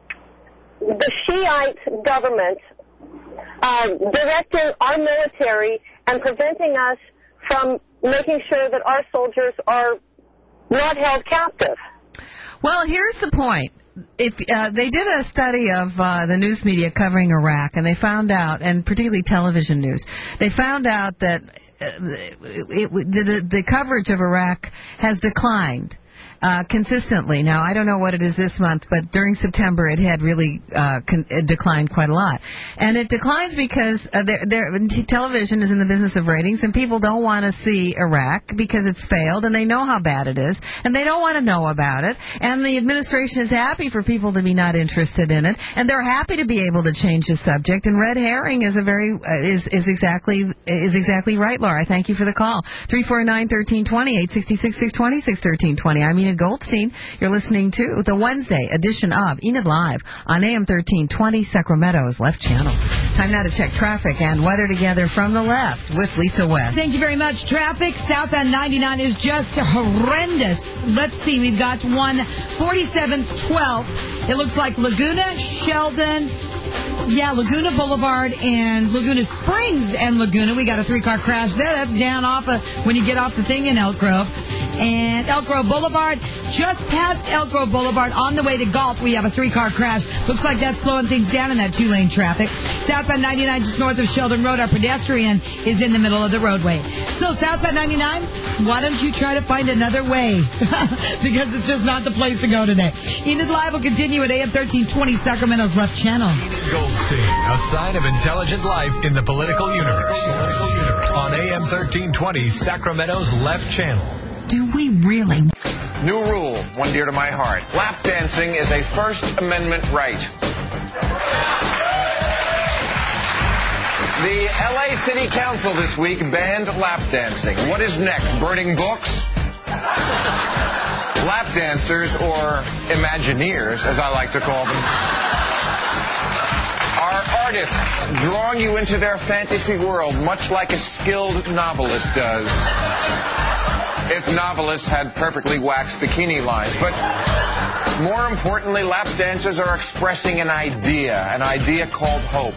Shiite government directing our military and preventing us from making sure that our soldiers are not held captive? Well, here's the point. If they did a study of the news media covering Iraq, and they found out, and particularly television news, they found out that the coverage of Iraq has declined. consistently. Now, I don't know what it is this month, but during September it had really it declined quite a lot. And it declines because television is in the business of ratings, and people don't want to see Iraq because it's failed, and they know how bad it is, and they don't want to know about it. And the administration is happy for people to be not interested in it, and they're happy to be able to change the subject. And red herring is exactly right, Laura. I thank you for the call. 349-1320, 866-620-61320. I'm Enid Goldstein. You're listening to the Wednesday edition of Enid Live on AM 1320, Sacramento's Left Channel. Time now to check traffic and weather together from the left with Lisa West. Thank you very much. Traffic southbound 99 is just horrendous. Let's see. We've got 147th 12th. It looks like Laguna, Sheldon, Laguna Boulevard and Laguna Springs and Laguna. We got a 3-car crash there. That's down off when you get off the thing in Elk Grove. And Elk Grove Boulevard, just past Elk Grove Boulevard, on the way to Gulf, we have a 3-car crash. Looks like that's slowing things down in that 2-lane traffic. Southbound 99, just north of Sheldon Road, our pedestrian is in the middle of the roadway. So southbound 99, why don't you try to find another way? Because it's just not the place to go today. Enid Live will continue at AM 1320, Sacramento's Left Channel. Enid Goldstein, a sign of intelligent life in the political universe. On AM 1320, Sacramento's Left Channel. Do we really? New rule, one dear to my heart. Lap dancing is a First Amendment right. The L.A. City Council this week banned lap dancing. What is next? Burning books? Lap dancers, or Imagineers, as I like to call them, are artists drawing you into their fantasy world, much like a skilled novelist does. If novelists had perfectly waxed bikini lines. But more importantly, lap dancers are expressing an idea called hope.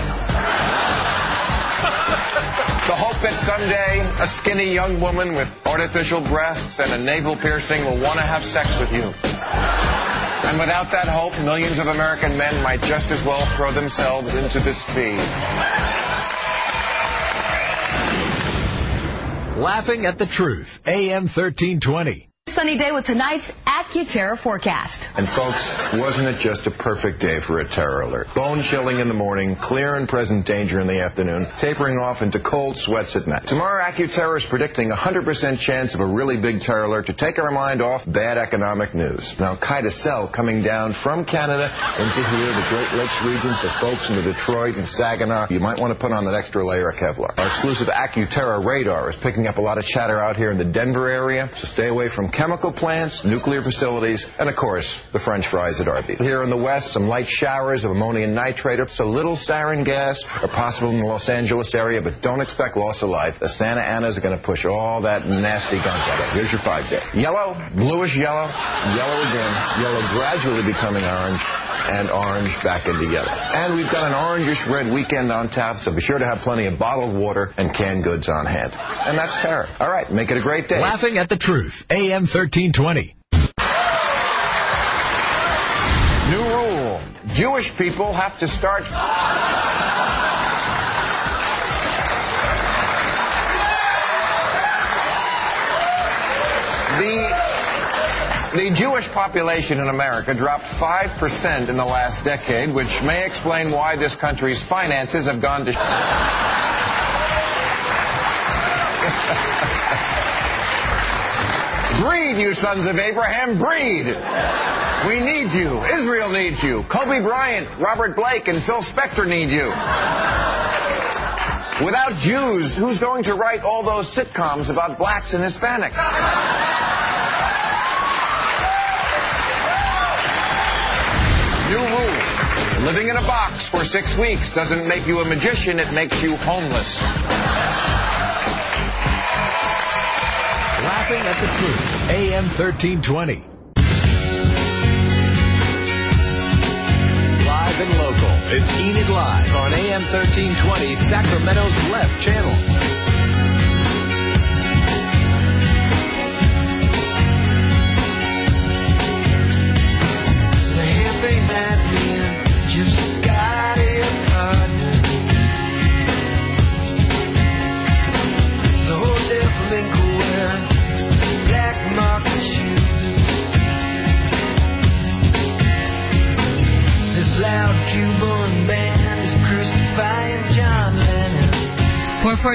The hope that someday a skinny young woman with artificial breasts and a navel piercing will want to have sex with you. And without that hope, millions of American men might just as well throw themselves into the sea. Laughing at the Truth, AM 1320. Sunny day with tonight's AccuTerror forecast. And folks, wasn't it just a perfect day for a terror alert? Bone chilling in the morning, clear and present danger in the afternoon, tapering off into cold sweats at night. Tomorrow, AccuTerror is predicting a 100% chance of a really big terror alert to take our mind off bad economic news. Now, Al-Qaeda cell coming down from Canada into here, the Great Lakes region, so folks into Detroit and Saginaw, you might want to put on that extra layer of Kevlar. Our exclusive AccuTerror radar is picking up a lot of chatter out here in the Denver area, so stay away from chemical plants, nuclear facilities, and of course, the French fries at Arby's. Here in the west, some light showers of ammonium nitrate, so little sarin gas are possible in the Los Angeles area, but don't expect loss of life. The Santa Anas are going to push all that nasty gunk out. Here's your 5-day. Yellow, bluish yellow, yellow again, yellow gradually becoming orange, and orange back into yellow. And we've got an orangish red weekend on tap, so be sure to have plenty of bottled water and canned goods on hand. And that's terror. All right, make it a great day. Laughing at the Truth, AM 1320. New rule. Jewish people have to start... The Jewish population in America dropped 5% in the last decade, which may explain why this country's finances have gone to... Breed, you sons of Abraham, breed! We need you. Israel needs you. Kobe Bryant, Robert Blake, and Phil Spector need you. Without Jews, who's going to write all those sitcoms about blacks and Hispanics? New rule. Living in a box for 6 weeks doesn't make you a magician, it makes you homeless. Laughing at the Truth, AM 1320. Live and local, it's Enid Live on AM 1320, Sacramento's Left Channel. Black market shoes.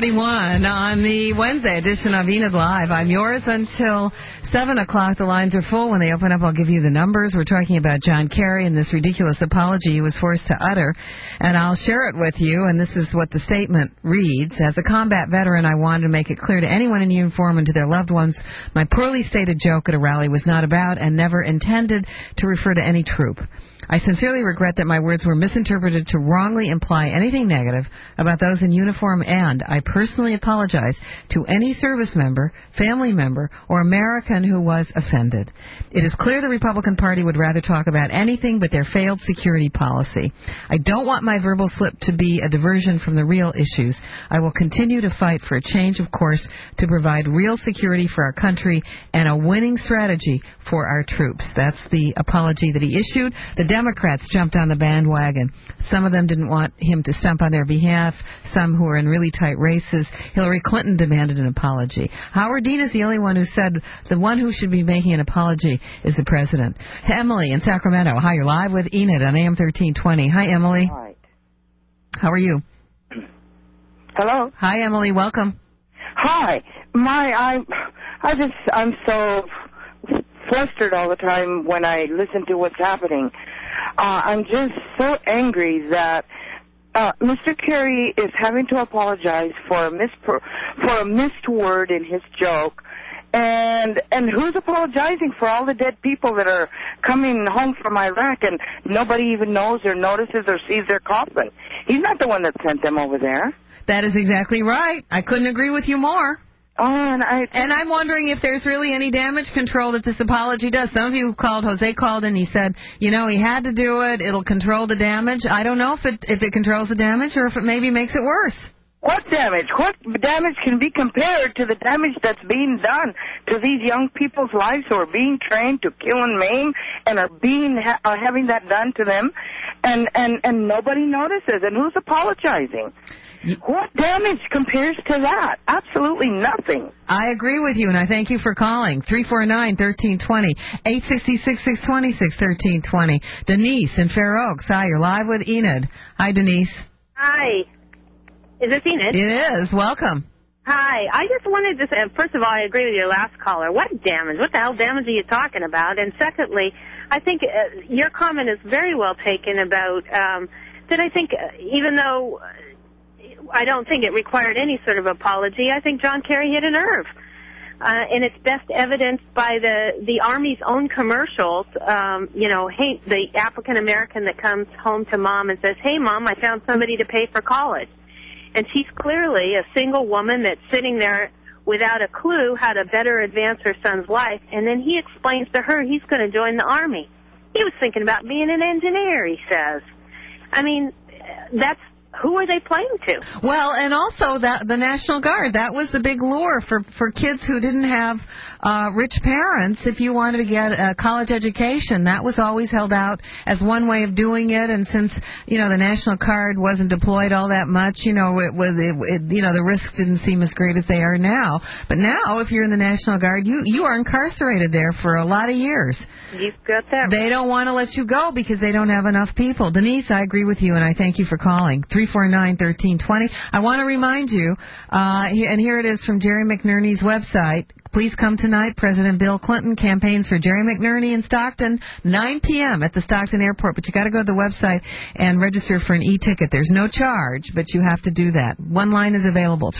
7:21 on the Wednesday edition of Enid Live. I'm yours until 7 o'clock. The lines are full. When they open up, I'll give you the numbers. We're talking about John Kerry and this ridiculous apology he was forced to utter, and I'll share it with you, and this is what the statement reads. As a combat veteran, I wanted to make it clear to anyone in uniform and to their loved ones, my poorly stated joke at a rally was not about and never intended to refer to any troop. I sincerely regret that my words were misinterpreted to wrongly imply anything negative about those in uniform, and I personally apologize to any service member, family member, or American who was offended. It is clear the Republican Party would rather talk about anything but their failed security policy. I don't want my verbal slip to be a diversion from the real issues. I will continue to fight for a change of course to provide real security for our country and a winning strategy for our troops. That's the apology that he issued. The Democrats jumped on the bandwagon. Some of them didn't want him to stump on their behalf. Some who were in really tight races. Hillary Clinton demanded an apology. Howard Dean is the only one who said the one who should be making an apology is the president. Emily in Sacramento. Hi, you're live with Enid on AM 1320. Hi, Emily. Hi. How are you? Hello. Hi, Emily. Welcome. Hi. I'm so flustered all the time when I listen to what's happening. I'm just so angry that Mr. Kerry is having to apologize for a missed word in his joke. And who's apologizing for all the dead people that are coming home from Iraq and nobody even knows or notices or sees their coffin? He's not the one that sent them over there. That is exactly right. I couldn't agree with you more. Oh, and I'm wondering if there's really any damage control that this apology does. Some of you called, Jose called, and he said, he had to do it. It'll control the damage. I don't know if it controls the damage or if it maybe makes it worse. What damage? What damage can be compared to the damage that's being done to these young people's lives who are being trained to kill and maim and are having that done to them, and nobody notices? And who's apologizing? What damage compares to that? Absolutely nothing. I agree with you, and I thank you for calling. 349-1320, 866-620-1320. Denise in Fair Oaks. Hi, you're live with Enid. Hi, Denise. Hi. Is this Enid? It is. Welcome. Hi. I just wanted to say, first of all, I agree with your last caller. What damage? What the hell damage are you talking about? And secondly, I think your comment is very well taken about that I think even though I don't think it required any sort of apology, I think John Kerry hit a nerve. And it's best evidenced by the Army's own commercials. Hey, the African-American that comes home to Mom and says, hey, Mom, I found somebody to pay for college. And she's clearly a single woman that's sitting there without a clue how to better advance her son's life. And then he explains to her he's going to join the Army. He was thinking about being an engineer, he says. I mean, who are they playing to? Well, and also the National Guard. That was the big lure for kids who didn't have rich parents. If you wanted to get a college education, that was always held out as one way of doing it. And since the National Guard wasn't deployed all that much, the risks didn't seem as great as they are now. But now, if you're in the National Guard, you are incarcerated there for a lot of years. You've got that. They don't want to let you go because they don't have enough people. Denise, I agree with you, and I thank you for calling. 349-1320. I want to remind you, and here it is from Jerry McNerney's website. Please come tonight. President Bill Clinton campaigns for Jerry McNerney in Stockton, 9 p.m. at the Stockton Airport. But you got to go to the website and register for an e-ticket. There's no charge, but you have to do that. One line is available,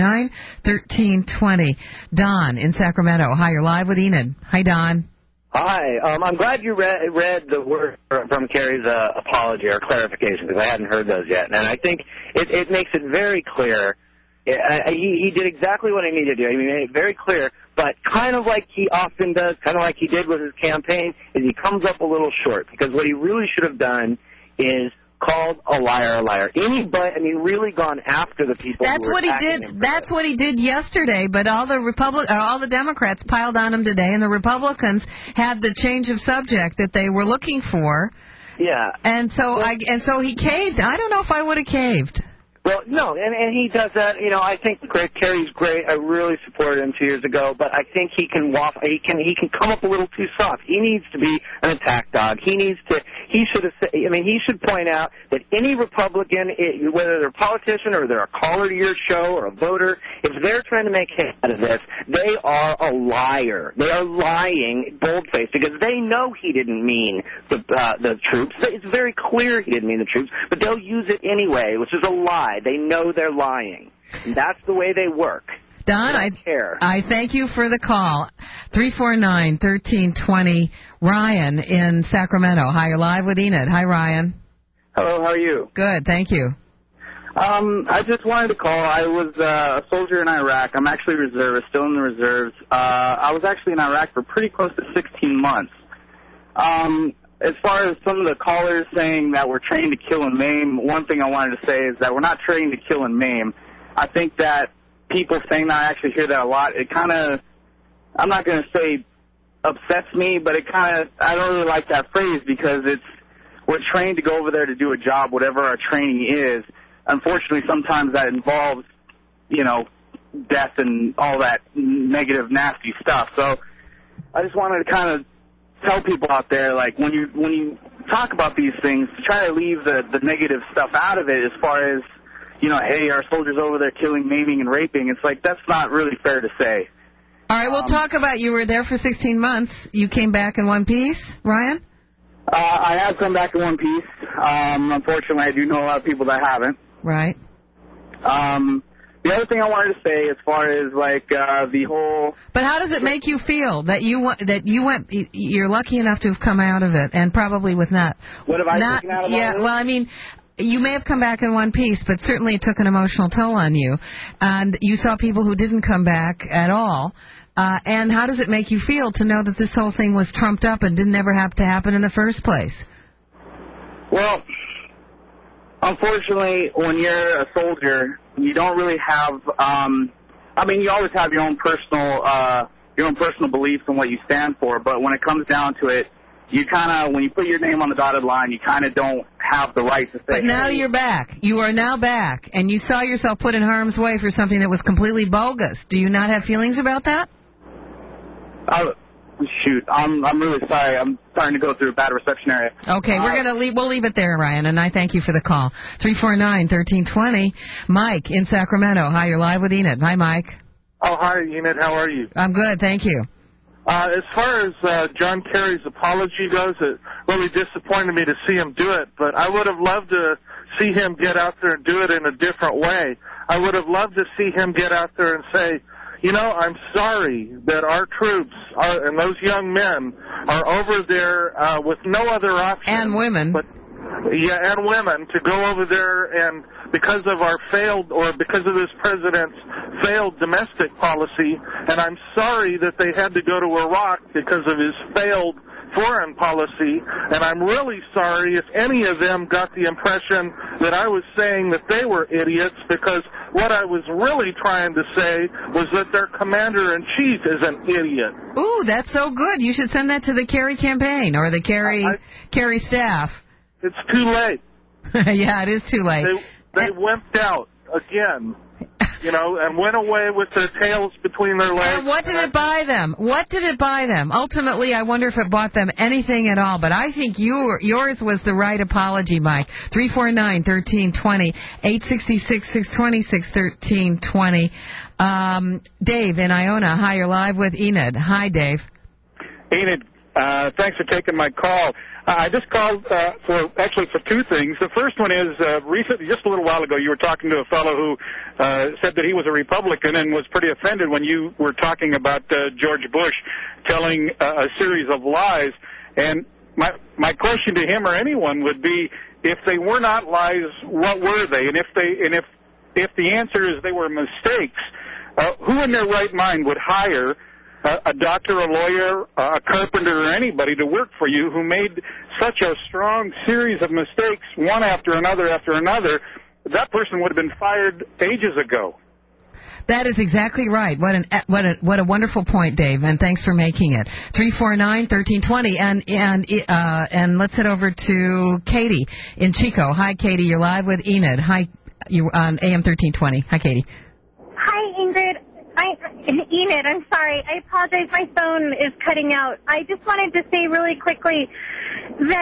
349-1320. Don in Sacramento. Hi, you're live with Enid. Hi, Don. Hi. I'm glad you read the word from Kerry's apology or clarification, because I hadn't heard those yet. And I think it makes it very clear. He did exactly what he needed to do. He made it very clear, but kind of like he often does, kind of like he did with his campaign, is he comes up a little short. Because what he really should have done is called a liar a liar. Really gone after the people. That's what he did. That's what he did yesterday. But all the Democrats piled on him today, and the Republicans had the change of subject that they were looking for. Yeah. And so he caved. I don't know if I would have caved. Well, no, and he does that. I think Kerry's great. I really supported him 2 years ago, but I think he can come up a little too soft. He needs to be an attack dog. He needs to he should have. He should point out that any Republican, whether they're a politician or they're a caller to your show or a voter, if they're trying to make hay out of this, they are a liar. They are lying bold-faced because they know he didn't mean the troops. It's very clear he didn't mean the troops, but they'll use it anyway, which is a lie. They know they're lying. And that's the way they work. Don, I thank you for the call. 349-1320, Ryan in Sacramento. Hi, you're live with Enid. Hi, Ryan. Hello, how are you? Good, thank you. I just wanted to call. I was a soldier in Iraq. I'm actually a reservist, still in the reserves. I was actually in Iraq for pretty close to 16 months. As far as some of the callers saying that we're trained to kill and maim, one thing I wanted to say is that we're not trained to kill and maim. I think that people saying that, I actually hear that a lot. It kind of, I'm not going to say upsets me, but it kind of, I don't really like that phrase because we're trained to go over there to do a job, whatever our training is. Unfortunately, sometimes that involves, death and all that negative, nasty stuff. So I just wanted to kind of tell people out there, like, when you talk about these things, try to leave the negative stuff out of it as far as, hey, our soldiers over there killing, maiming, and raping. It's like, that's not really fair to say. All right, we'll talk about, you were there for 16 months. You came back in one piece, Ryan? I have come back in one piece. Unfortunately, I do know a lot of people that haven't. Right. The other thing I wanted to say, as far as the whole. But how does it make you feel that you're lucky enough to have come out of it, and probably with not. What have I taken out of it? Yeah. Well, you may have come back in one piece, but certainly it took an emotional toll on you, and you saw people who didn't come back at all. And how does it make you feel to know that this whole thing was trumped up and didn't ever have to happen in the first place? Well, unfortunately, when you're a soldier, you don't really have. You always have your own personal beliefs and what you stand for. But when it comes down to it, you when you put your name on the dotted line, you kind of don't have the right to say. But now you're back. You are now back, and you saw yourself put in harm's way for something that was completely bogus. Do you not have feelings about that? Shoot, I'm really sorry. I'm starting to go through a bad reception area. Okay, we'll leave it there, Ryan, and I thank you for the call. 349-1320, Mike in Sacramento. Hi, you're live with Enid. Hi, Mike. Oh, hi, Enid. How are you? I'm good, thank you. As far as John Kerry's apology goes, it really disappointed me to see him do it, but I would have loved to see him get out there and do it in a different way. I would have loved to see him get out there and say, I'm sorry that our troops and those young men are over there with no other option. And women. And women to go over there and because of because of this president's failed domestic policy, and I'm sorry that they had to go to Iraq because of his failed foreign policy, and I'm really sorry if any of them got the impression that I was saying that they were idiots, because what I was really trying to say was that their commander-in-chief is an idiot. Ooh, that's so good. You should send that to the Kerry campaign or the Kerry staff. It's too late. Yeah, it is too late. They wimped out again. And went away with their tails between their legs. And what did it buy them? What did it buy them? Ultimately, I wonder if it bought them anything at all. But I think yours was the right apology, Mike. 349-1320, 866-626-1320. Dave in Iona. Hi, you're live with Enid. Hi, Dave. Enid, thanks for taking my call. I just called for two things. The first one is recently, just a little while ago, you were talking to a fellow who said that he was a Republican and was pretty offended when you were talking about George Bush telling a series of lies. And my question to him or anyone would be, if they were not lies, what were they? And if the answer is they were mistakes, who in their right mind would hire a doctor, a lawyer, a carpenter, or anybody to work for you who made such a strong series of mistakes, one after another, that person would have been fired ages ago. That is exactly right. What a wonderful point, Dave, and thanks for making it. 349-1320, and let's head over to Katie in Chico. Hi, Katie. You're live with Enid. Hi, you on AM 1320. Hi, Katie. Hi, Ingrid. Enid, I'm sorry. I apologize. My phone is cutting out. I just wanted to say really quickly that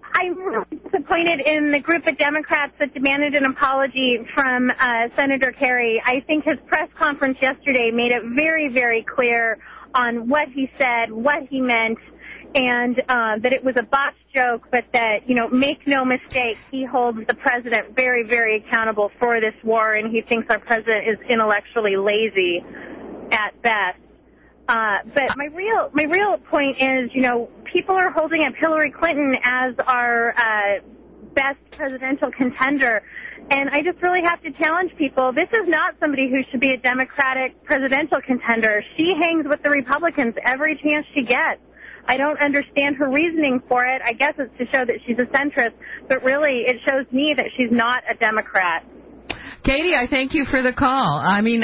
I'm really disappointed in the group of Democrats that demanded an apology from Senator Kerry. I think his press conference yesterday made it very, very clear on what he said, what he meant, and that it was a botched joke, but that, make no mistake, he holds the president very, very accountable for this war, and he thinks our president is intellectually lazy at best. But my real point is, people are holding up Hillary Clinton as our best presidential contender. And I just really have to challenge people. This is not somebody who should be a Democratic presidential contender. She hangs with the Republicans every chance she gets. I don't understand her reasoning for it. I guess it's to show that she's a centrist, but really it shows me that she's not a Democrat. Katie, I thank you for the call. I mean,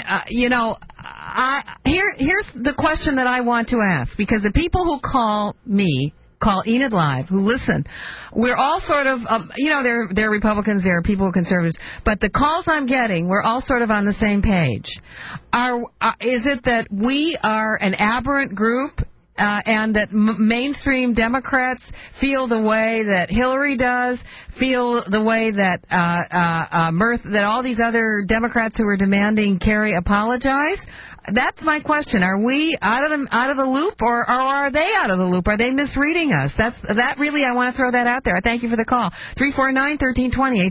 here's the question that I want to ask, because the people who call Enid Live, who listen, we're all sort of, there are Republicans, there are people who are conservatives, but the calls I'm getting, we're all sort of on the same page. Is it that we are an aberrant group? And that mainstream Democrats feel the way that Hillary does, feel the way that that all these other Democrats who are demanding Kerry apologize? That's my question. Are we out of the loop, or are they out of the loop? Are they misreading us? That really, I want to throw that out there. I thank you for the call. 349-1320,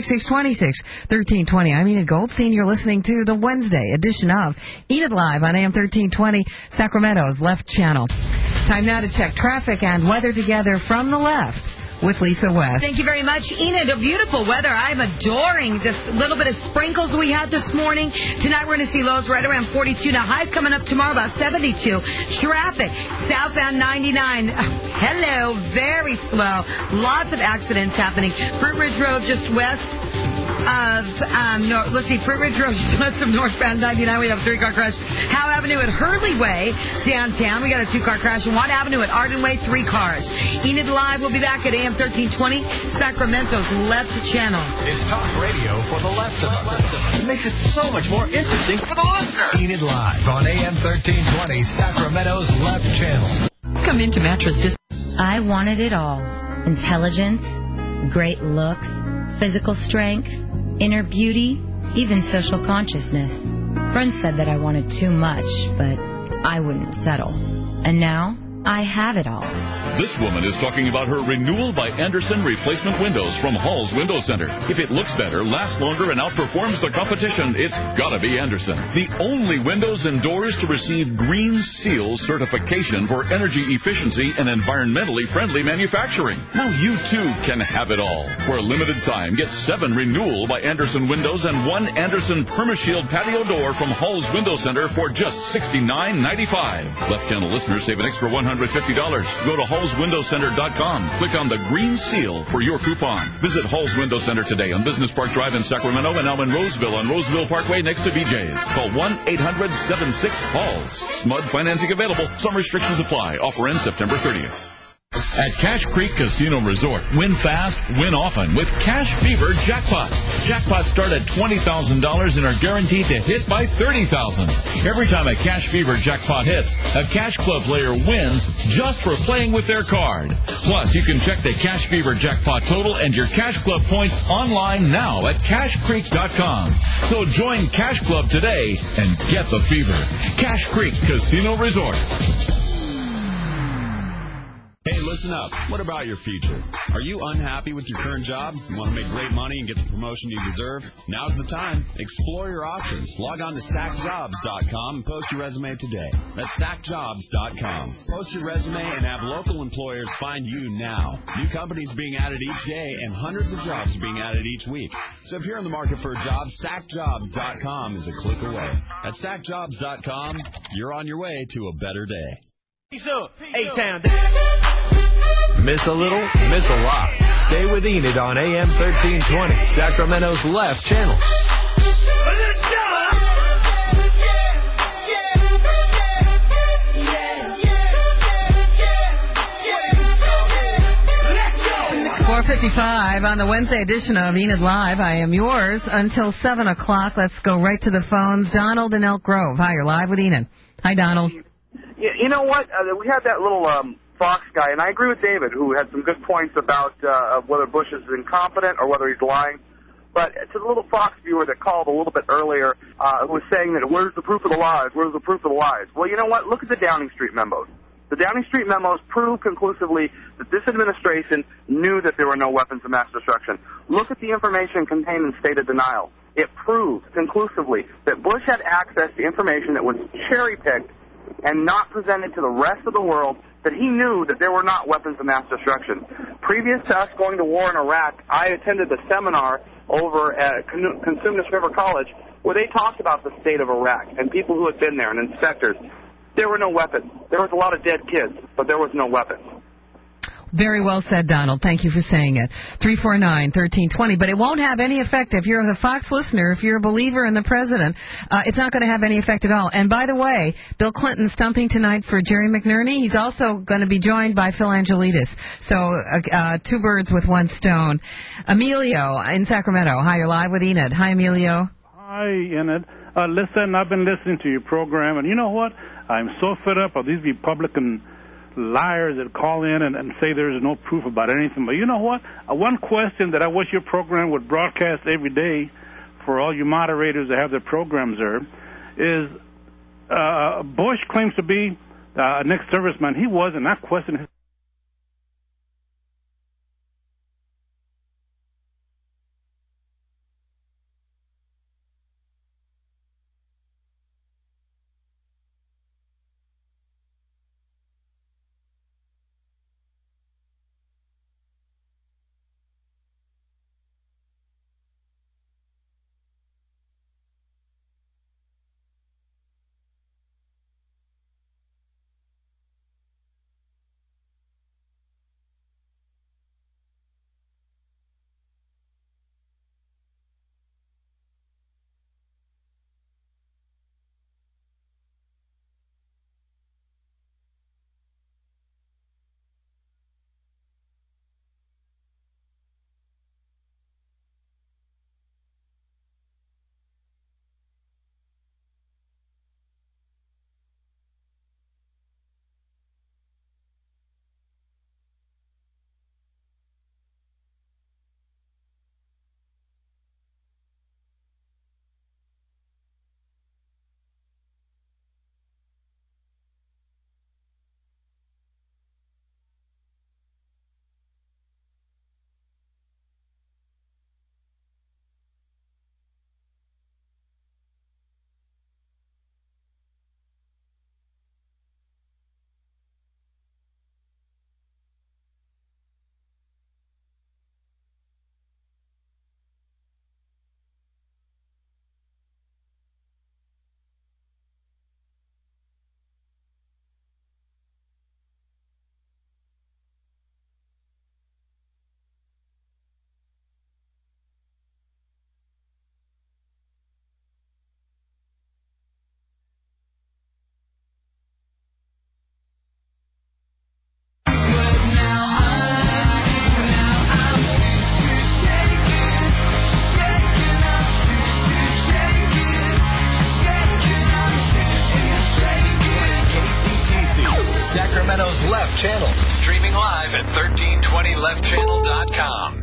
866-620-1320. I'm Enid Goldstein. You're listening to the Wednesday edition of Enid Live on AM 1320, Sacramento's Left Channel. Time now to check traffic and weather together from the left with Lisa West. Thank you very much, Enid. Beautiful weather. I'm adoring this little bit of sprinkles we had this morning. Tonight we're going to see lows right around 42. Now highs coming up tomorrow about 72. Traffic, southbound 99. Hello, very slow. Lots of accidents happening. Fruit Ridge Road just west of, Fruit Ridge Road just west of northbound 99. We have a 3-car crash. Howe Avenue at Hurley Way, downtown. We got a 2-car crash. And Watt Avenue at Arden Way, 3 cars. Enid Live will be back at AM 1320, Sacramento's Left Channel. It's talk radio for the left of us. It makes it so much more interesting for the listener. Enid Live on AM 1320, Sacramento's Left Channel. Come into Mattress I wanted it all. Intelligence, great looks, physical strength, inner beauty, even social consciousness. Friends said that I wanted too much, but I wouldn't settle. And now, I have it all. This woman is talking about her renewal by Andersen replacement windows from Hall's Window Center. If it looks better, lasts longer, and outperforms the competition, it's gotta be Andersen. The only windows and doors to receive Green Seal certification for energy efficiency and environmentally friendly manufacturing. Now you too can have it all. For a limited time, get 7 renewal by Andersen windows and 1 Andersen PermaShield patio door from Hall's Window Center for just $69.95. Left Channel listeners save an extra $150. Go to hallswindowcenter.com. Click on the Green Seal for your coupon. Visit Hall's Window Center today on Business Park Drive in Sacramento and now in Roseville on Roseville Parkway next to BJ's. Call 1-800-76-HALLS. SMUD financing available. Some restrictions apply. Offer ends September 30th. At Cache Creek Casino Resort, win fast, win often with Cash Fever Jackpots. Jackpots start at $20,000 and are guaranteed to hit by $30,000. Every time a Cash Fever Jackpot hits, a Cash Club player wins just for playing with their card. Plus, you can check the Cash Fever Jackpot total and your Cash Club points online now at CashCreek.com. So join Cash Club today and get the fever. Cache Creek Casino Resort. Hey, listen up. What about your future? Are you unhappy with your current job? You want to make great money and get the promotion you deserve? Now's the time. Explore your options. Log on to SackJobs.com and post your resume today. That's SackJobs.com. Post your resume and have local employers find you now. New companies being added each day and hundreds of jobs being added each week. So if you're in the market for a job, SackJobs.com is a click away. At SackJobs.com, you're on your way to a better day. Peace up. A-Town. Miss a little, miss a lot. Stay with Enid on AM 1320, Sacramento's Left Channel. Let's go. 4:55 on the Wednesday edition of Enid Live. I am yours until 7 o'clock. Let's go right to the phones. Donald in Elk Grove. Hi, you're live with Enid. Hi, Donald. You know what? We had that little Fox guy, and I agree with David, who had some good points about whether Bush is incompetent or whether he's lying. But to the little Fox viewer that called a little bit earlier, who was saying that where's the proof of the lies? Where's the proof of the lies? Well, you know what? Look at the Downing Street memos. The Downing Street memos prove conclusively that this administration knew that there were no weapons of mass destruction. Look at the information contained in State of Denial. It proved conclusively that Bush had access to information that was cherry-picked and not presented to the rest of the world, that he knew that there were not weapons of mass destruction. Previous to us going to war in Iraq, I attended a seminar over at Consumnes River College where they talked about the state of Iraq and people who had been there and inspectors. There were no weapons. There was a lot of dead kids, but there was no weapons. Very well said, Donald. Thank you for saying it. 349-1320. But it won't have any effect if you're the Fox listener, if you're a believer in the president. It's not going to have any effect at all. And by the way, Bill Clinton's stumping tonight for Jerry McNerney. He's also going to be joined by Phil Angelides. So two birds with one stone. Emilio in Sacramento. Hi, you're live with Enid. Hi, Emilio. Hi, Enid. Listen, I've been listening to your program, and you know what? I'm so fed up of these Republican liars that call in and say there's no proof about anything. But you know what? One question that I wish your program would broadcast every day for all you moderators that have their programs there is Bush claims to be an ex-serviceman. He was, and that question is Sacramento's Left Channel. Streaming live at 1320leftchannel.com.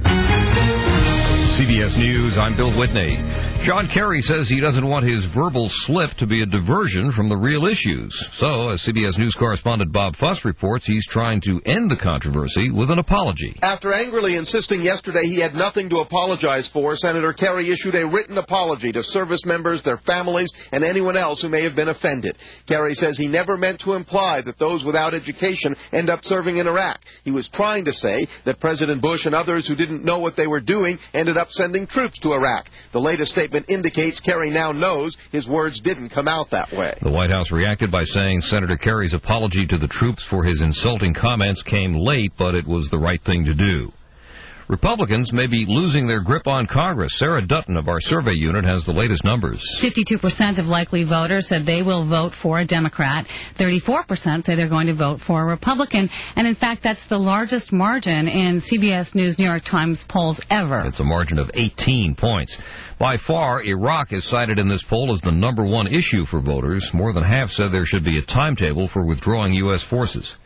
CBS News, I'm Bill Whitney. John Kerry says he doesn't want his verbal slip to be a diversion from the real issues. So, as CBS News correspondent Bob Fuss reports, he's trying to end the controversy with an apology. After angrily insisting yesterday he had nothing to apologize for, Senator Kerry issued a written apology to service members, their families, and anyone else who may have been offended. Kerry says he never meant to imply that those without education end up serving in Iraq. He was trying to say that President Bush and others who didn't know what they were doing ended up sending troops to Iraq. The latest statement indicates Kerry now knows his words didn't come out that way. The White House reacted by saying Senator Kerry's apology to the troops for his insulting comments came late, but it was the right thing to do. Republicans may be losing their grip on Congress. Sarah Dutton of our survey unit has the latest numbers. 52% of likely voters said they will vote for a Democrat. 34% say they're going to vote for a Republican. And, in fact, that's the largest margin in CBS News New York Times polls ever. It's a margin of 18 points. By far, Iraq is cited in this poll as the number one issue for voters. More than half said there should be a timetable for withdrawing U.S. forces.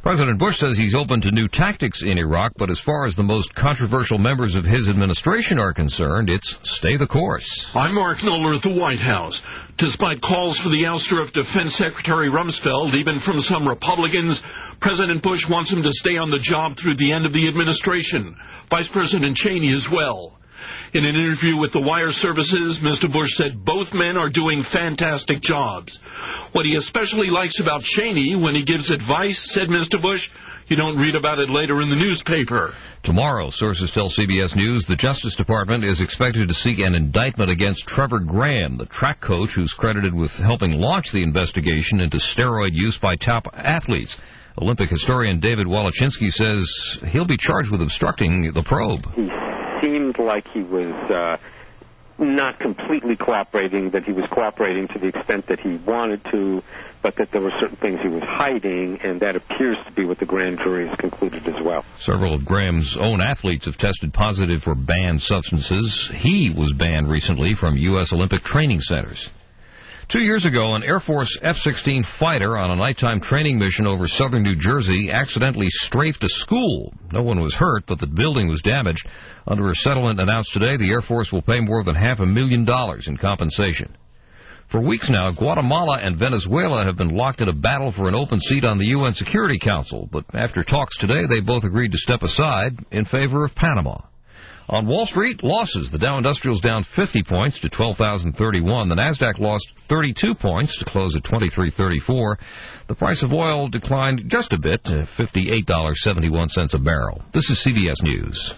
President Bush says he's open to new tactics in Iraq, but as far as the most controversial members of his administration are concerned, it's stay the course. I'm Mark Knoller at the White House. Despite calls for the ouster of Defense Secretary Rumsfeld, even from some Republicans, President Bush wants him to stay on the job through the end of the administration. Vice President Cheney as well. In an interview with the wire services, Mr. Bush said both men are doing fantastic jobs. What he especially likes about Cheney when he gives advice, said Mr. Bush, you don't read about it later in the newspaper. Tomorrow, sources tell CBS News, the Justice Department is expected to seek an indictment against Trevor Graham, the track coach who's credited with helping launch the investigation into steroid use by top athletes. Olympic historian David Walachinsky says he'll be charged with obstructing the probe. He seemed like he was not completely cooperating, that he was cooperating to the extent that he wanted to, but that there were certain things he was hiding, and that appears to be what the grand jury has concluded as well. Several of Graham's own athletes have tested positive for banned substances. He was banned recently from U.S. Olympic training centers. 2 years ago, an Air Force F-16 fighter on a nighttime training mission over southern New Jersey accidentally strafed a school. No one was hurt, but the building was damaged. Under a settlement announced today, the Air Force will pay more than $500,000 in compensation. For weeks now, Guatemala and Venezuela have been locked in a battle for an open seat on the UN Security Council, but after talks today, they both agreed to step aside in favor of Panama. On Wall Street, losses. The Dow Industrial's down 50 points to 12,031. The Nasdaq lost 32 points to close at 23.34. The price of oil declined just a bit to $58.71 a barrel. This is CBS News.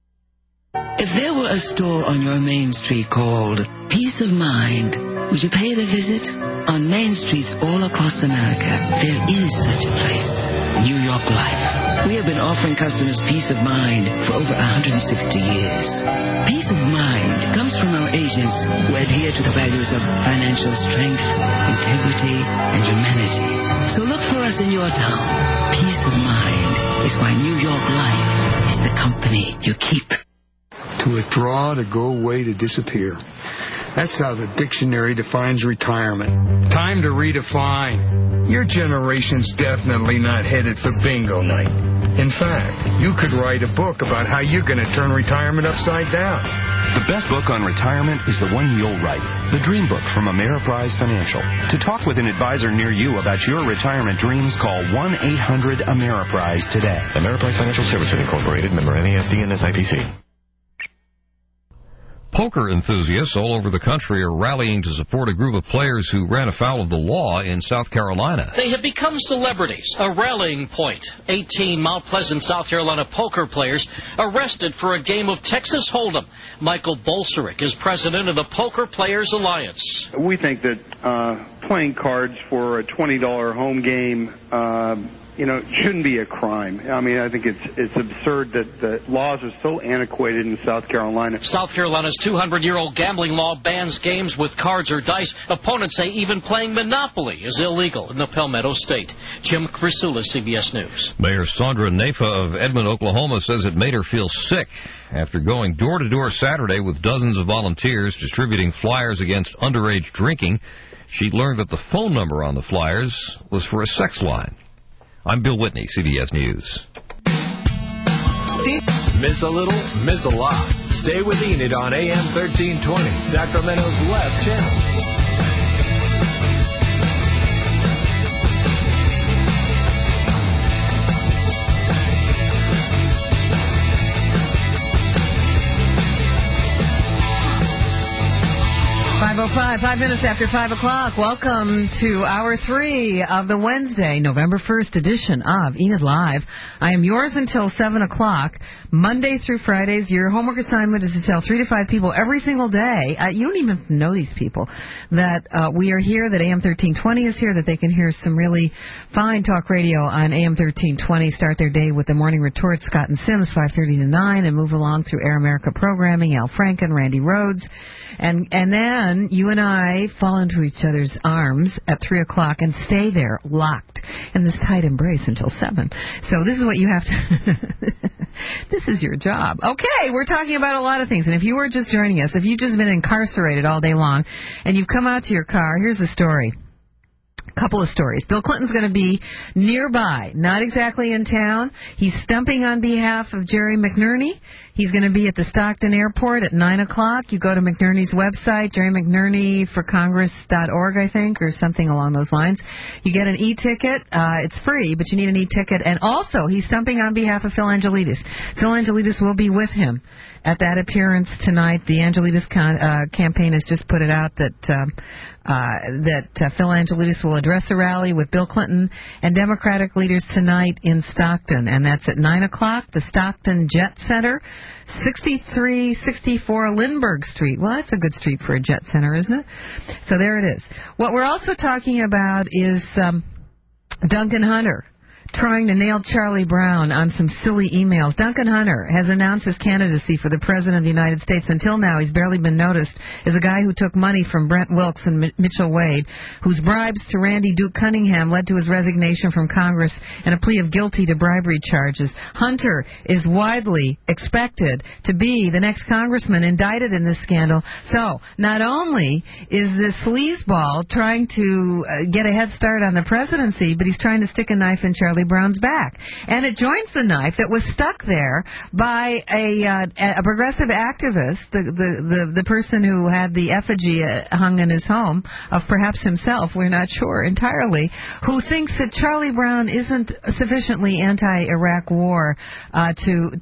If there were a store on your main street called Peace of Mind, would you pay it a visit? On main streets all across America, there is such a place, New York Life. We have been offering customers peace of mind for over 160 years. Peace of mind comes from our agents who adhere to the values of financial strength, integrity, and humanity. So look for us in your town. Peace of mind is why New York Life is the company you keep. To withdraw, to go away, to disappear. That's how the dictionary defines retirement. Time to redefine. Your generation's definitely not headed for bingo night. In fact, you could write a book about how you're going to turn retirement upside down. The best book on retirement is the one you'll write, The Dream Book from Ameriprise Financial. To talk with an advisor near you about your retirement dreams, call 1-800-AMERIPRISE today. Ameriprise Financial Services Incorporated, member NASD and SIPC. Poker enthusiasts all over the country are rallying to support a group of players who ran afoul of the law in South Carolina. They have become celebrities, a rallying point. 18 Mount Pleasant, South Carolina poker players arrested for a game of Texas Hold'em. Michael Bolserick is president of the Poker Players Alliance. We think that playing cards for a $20 home game shouldn't be a crime. I mean, I think it's absurd that the laws are so antiquated in South Carolina. South Carolina's 200-year-old gambling law bans games with cards or dice. Opponents say even playing Monopoly is illegal in the Palmetto State. Jim Crisula, CBS News. Mayor Sandra Nafa of Edmond, Oklahoma, says it made her feel sick after going door-to-door Saturday with dozens of volunteers distributing flyers against underage drinking. She learned that the phone number on the flyers was for a sex line. I'm Bill Whitney, CBS News. Miss a little, miss a lot. Stay with Enid on AM 1320, Sacramento's left channel. 5:05, 5 minutes after 5 o'clock. Welcome to Hour 3 of the Wednesday, November 1st edition of Enid Live. I am yours until 7 o'clock, Monday through Fridays. Your homework assignment is to tell 3 to 5 people every single day. You don't even know these people. That we are here, that AM 1320 is here, that they can hear some really fine talk radio on AM 1320. Start their day with the Morning Retort, Scott and Sims, 5:30 to 9, and move along through Air America programming, Al Franken, Randy Rhodes. And then you and I fall into each other's arms at 3 o'clock and stay there locked in this tight embrace until 7. So this is what you have to... This is your job. Okay, we're talking about a lot of things. And if you were just joining us, if you've just been incarcerated all day long and you've come out to your car, here's the story. Couple of stories. Bill Clinton's going to be nearby, not exactly in town. He's stumping on behalf of Jerry McNerney. He's going to be at the Stockton Airport at 9 o'clock. You go to McNerney's website, jerrymcnerneyforcongress.org, I think, or something along those lines. You get an e-ticket. It's free, but you need an e-ticket. And also, he's stumping on behalf of Phil Angelides. Phil Angelides will be with him at that appearance tonight. The Angelides campaign has just put it out that Phil Angelides will address a rally with Bill Clinton and Democratic leaders tonight in Stockton, and that's at 9 o'clock. The Stockton Jet Center, 6364 Lindbergh Street. Well, that's a good street for a jet center, isn't it? So there it is. What we're also talking about is Duncan Hunter trying to nail Charlie Brown on some silly emails. Duncan Hunter has announced his candidacy for the President of the United States. Until now, he's barely been noticed as a guy who took money from Brent Wilkes and Mitchell Wade, whose bribes to Randy Duke Cunningham led to his resignation from Congress and a plea of guilty to bribery charges. Hunter is widely expected to be the next congressman indicted in this scandal. So, not only is this sleazeball trying to get a head start on the presidency, but he's trying to stick a knife in Charlie Brown's back. And it joins the knife that was stuck there by a progressive activist, the person who had the effigy hung in his home of perhaps himself, we're not sure entirely, who thinks that Charlie Brown isn't sufficiently anti-Iraq war to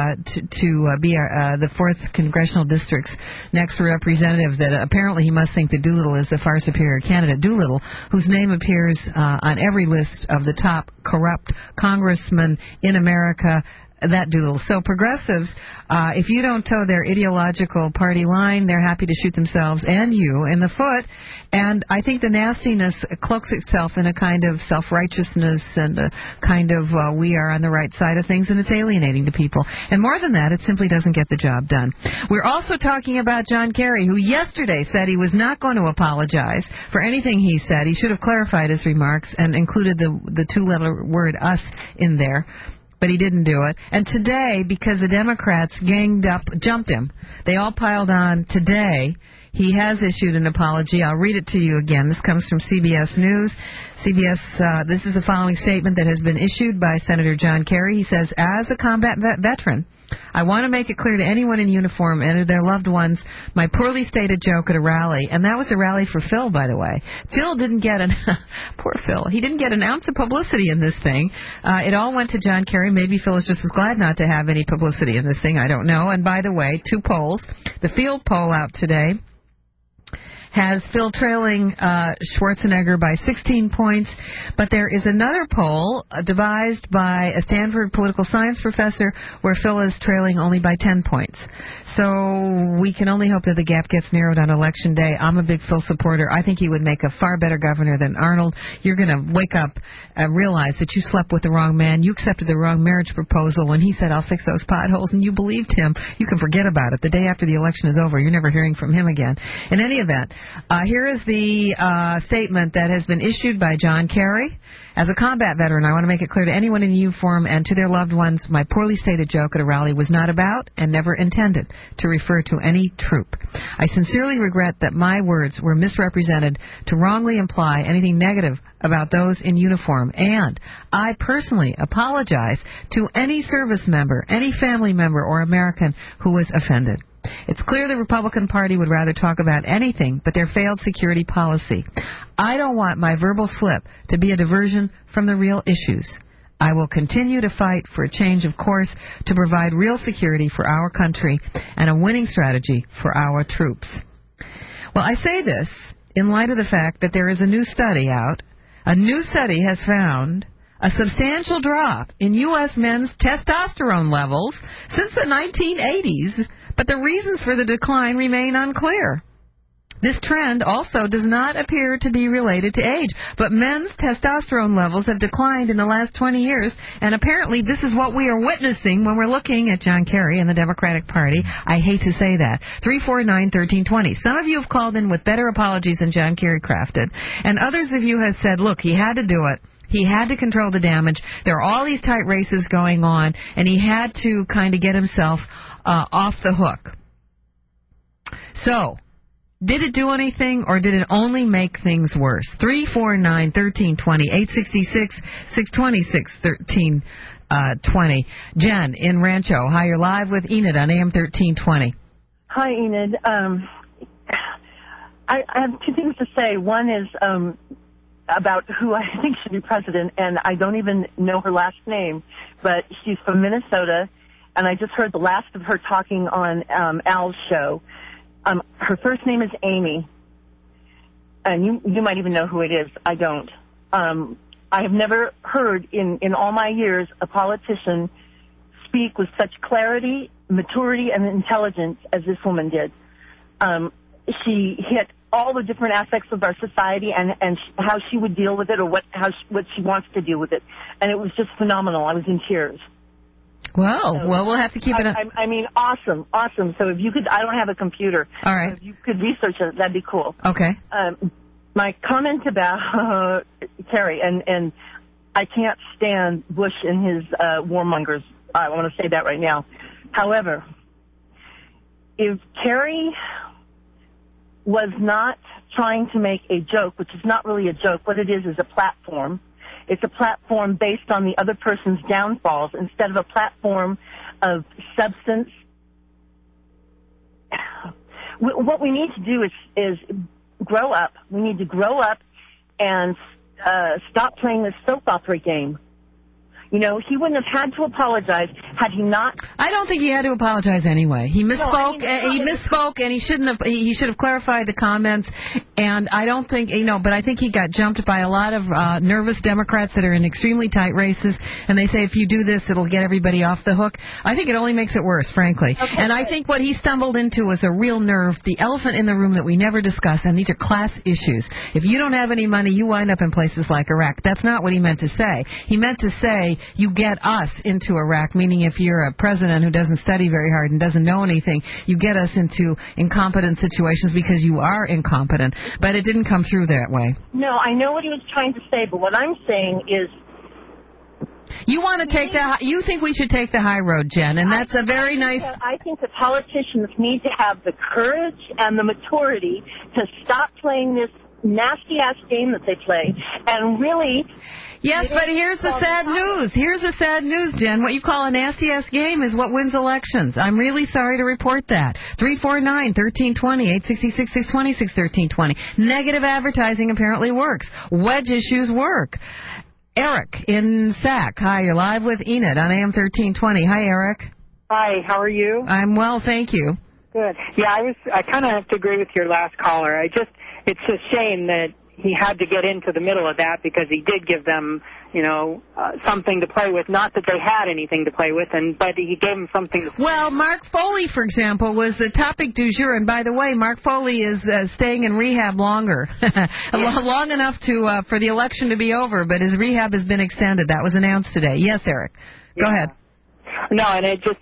be the 4th Congressional District's next representative, that apparently he must think that Doolittle is the far superior candidate. Doolittle, whose name appears on every list of the top corrupt congressmen in America, that Doolittle. So progressives, if you don't toe their ideological party line, they're happy to shoot themselves and you in the foot. And I think the nastiness cloaks itself in a kind of self-righteousness and a kind of we are on the right side of things, and it's alienating to people. And more than that, it simply doesn't get the job done. We're also talking about John Kerry, who yesterday said he was not going to apologize for anything he said. He should have clarified his remarks and included the two-letter word us in there. But he didn't do it. And today, because the Democrats ganged up, jumped him, they all piled on today. He has issued an apology. I'll read it to you again. This comes from CBS News. This is the following statement that has been issued by Senator John Kerry. He says, as a combat veteran, I want to make it clear to anyone in uniform and to their loved ones my poorly stated joke at a rally. And that was a rally for Phil, by the way. Phil didn't get poor Phil. He didn't get an ounce of publicity in this thing. It all went to John Kerry. Maybe Phil is just as glad not to have any publicity in this thing. I don't know. And by the way, 2 polls. The field poll out today has Phil trailing Schwarzenegger by 16 points. But there is another poll devised by a Stanford political science professor where Phil is trailing only by 10 points. So we can only hope that the gap gets narrowed on Election Day. I'm a big Phil supporter. I think he would make a far better governor than Arnold. You're going to wake up and realize that you slept with the wrong man. You accepted the wrong marriage proposal when he said, I'll fix those potholes, and you believed him. You can forget about it. The day after the election is over, you're never hearing from him again. In any event, here is the statement that has been issued by John Kerry. As a combat veteran, I want to make it clear to anyone in uniform and to their loved ones, my poorly stated joke at a rally was not about and never intended to refer to any troop. I sincerely regret that my words were misrepresented to wrongly imply anything negative about those in uniform, and I personally apologize to any service member, any family member or American who was offended. It's clear the Republican Party would rather talk about anything but their failed security policy. I don't want my verbal slip to be a diversion from the real issues. I will continue to fight for a change of course to provide real security for our country and a winning strategy for our troops. Well, I say this in light of the fact that there is a new study out. A new study has found a substantial drop in U.S. men's testosterone levels since the 1980s, but the reasons for the decline remain unclear. This trend also does not appear to be related to age, but men's testosterone levels have declined in the last 20 years, and apparently this is what we are witnessing when we're looking at John Kerry and the Democratic Party. I hate to say that. 349-1320. Some of you have called in with better apologies than John Kerry crafted, and others of you have said, look, he had to do it. He had to control the damage. There are all these tight races going on, and he had to kind of get himself off the hook. So, Did it do anything, or did it only make things worse? 349-1320, 866-620-1320. Jen in Rancho. Hi, you're live with Enid on AM 1320. Hi, Enid. I have two things to say. One is about who I think should be president, and I don't even know her last name, but she's from Minnesota, and I just heard the last of her talking on Al's show. Her first name is Amy, and you might even know who it is. I don't. I have never heard in all my years a politician speak with such clarity, maturity, and intelligence as this woman did. She hit all the different aspects of our society and how she would deal with it, or what she wants to deal with it, and it was just phenomenal. I was in tears. Well, we'll have to keep it up. I mean, awesome. So if you could, I don't have a computer. All right. If you could research it, that'd be cool. Okay. My comment about Kerry, and I can't stand Bush and his warmongers. I want to say that right now. However, if Kerry was not trying to make a joke, which is not really a joke, what it is a platform. It's a platform based on the other person's downfalls instead of a platform of substance. What we need to do is grow up. We need to grow up and stop playing this soap opera game. You know, he wouldn't have had to apologize had he not. I don't think he had to apologize anyway. He misspoke. He misspoke, and he shouldn't have. He should have clarified the comments. And I don't think, but I think he got jumped by a lot of nervous Democrats that are in extremely tight races, and they say if you do this, it'll get everybody off the hook. I think it only makes it worse, frankly. Okay, and I think what he stumbled into was a real nerve, the elephant in the room that we never discuss, and these are class issues. If you don't have any money, you wind up in places like Iraq. That's not what he meant to say. He meant to say, you get us into Iraq, meaning if you're a president who doesn't study very hard and doesn't know anything, you get us into incompetent situations because you are incompetent. But it didn't come through that way. No, I know what he was trying to say, but what I'm saying is... You want to take you think we should take the high road, Jen, and that's a very nice... I think that politicians need to have the courage and the maturity to stop playing this nasty-ass game that they play and really... Yes, but here's the sad news. Here's the sad news, Jen. What you call a nasty-ass game is what wins elections. I'm really sorry to report that. 349-1320, 866-620-1320. Negative advertising apparently works. Wedge issues work. Eric in Sac. Hi, you're live with Enid on AM 1320. Hi, Eric. Hi, how are you? I'm well, thank you. Good. Yeah, I kind of have to agree with your last caller. It's a shame that he had to get into the middle of that because he did give them, something to play with. Not that they had anything to play with, but he gave them something to play with. Well, Mark Foley, for example, was the topic du jour. And by the way, Mark Foley is staying in rehab longer, long enough for the election to be over, but his rehab has been extended. That was announced today. Yes, Eric. Go ahead. No, and it's just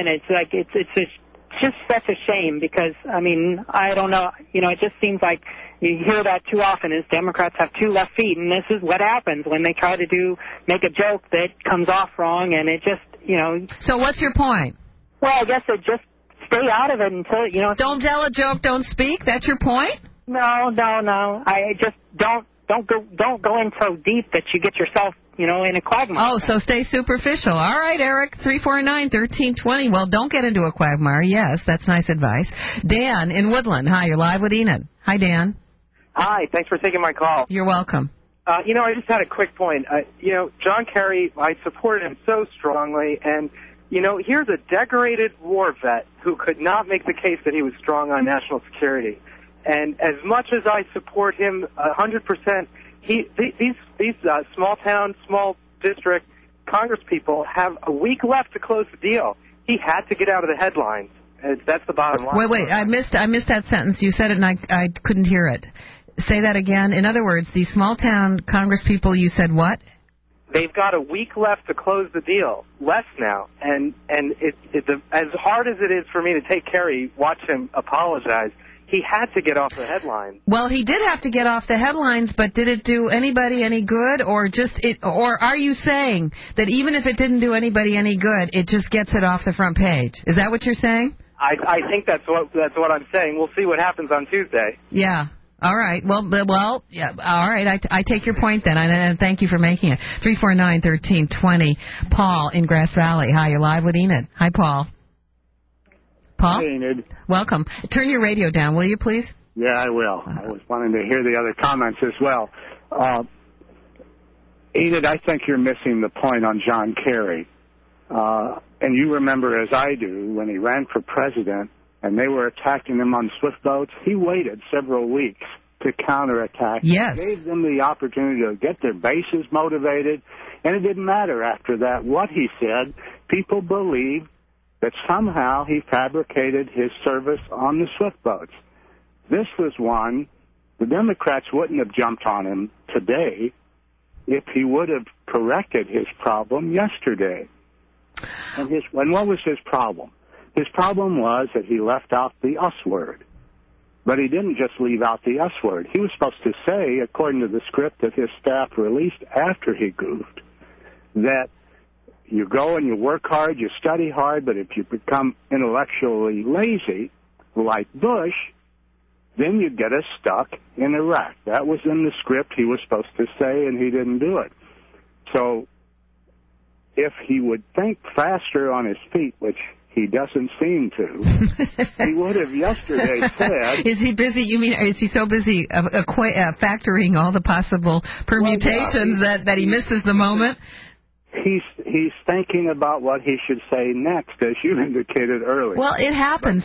such a shame because, I don't know, it just seems like you hear that too often is Democrats have two left feet, and this is what happens when they try to make a joke that comes off wrong, and it just, So what's your point? Well, I guess it just stay out of it until, Don't tell a joke, don't speak? That's your point? No. I just don't go in so deep that you get yourself, in a quagmire. Oh, so stay superficial. All right, Eric, 349-1320. Well, don't get into a quagmire. Yes, that's nice advice. Dan in Woodland. Hi, you're live with Enid. Hi, Dan. Hi, thanks for taking my call. You're welcome. I just had a quick point. John Kerry, I support him so strongly, and, here's a decorated war vet who could not make the case that he was strong on national security. And as much as I support him 100%, these small town, small district Congress people have a week left to close the deal. He had to get out of the headlines. That's the bottom line. Wait, I missed that sentence. You said it and I couldn't hear it. Say that again. In other words, these small town Congress people, you said what? They've got a week left to close the deal. Less now. And as hard as it is for me to take Kerry, watch him apologize, he had to get off the headlines. Well, he did have to get off the headlines, but did it do anybody any good, or are you saying that even if it didn't do anybody any good, it just gets it off the front page? Is that what you're saying? I think that's what I'm saying. We'll see what happens on Tuesday. Yeah. All right. Well, yeah. All right. I take your point then, and thank you for making it. 349-1320. Paul in Grass Valley. Hi, you're live with Enid. Hi, Paul. Paul? Hey, Enid. Welcome. Turn your radio down, will you, please? Yeah, I will. I was wanting to hear the other comments as well. Enid, I think you're missing the point on John Kerry. And you remember, as I do, when he ran for president and they were attacking him on swift boats, he waited several weeks to counterattack. Yes. Gave them the opportunity to get their bases motivated, and it didn't matter after that what he said. People believed that somehow he fabricated his service on the swift boats. This was one, the Democrats wouldn't have jumped on him today if he would have corrected his problem yesterday. And what was his problem? His problem was that he left out the us word. But he didn't just leave out the us word. He was supposed to say, according to the script that his staff released after he goofed, that you go and you work hard, you study hard, but if you become intellectually lazy, like Bush, then you get us stuck in Iraq. That was in the script he was supposed to say, and he didn't do it. So if he would think faster on his feet, which he doesn't seem to, he would have yesterday said... Is he busy? You mean, is he so busy factoring all the possible permutations that he misses the moment? He's thinking about what he should say next, as you indicated earlier. Well, it happens,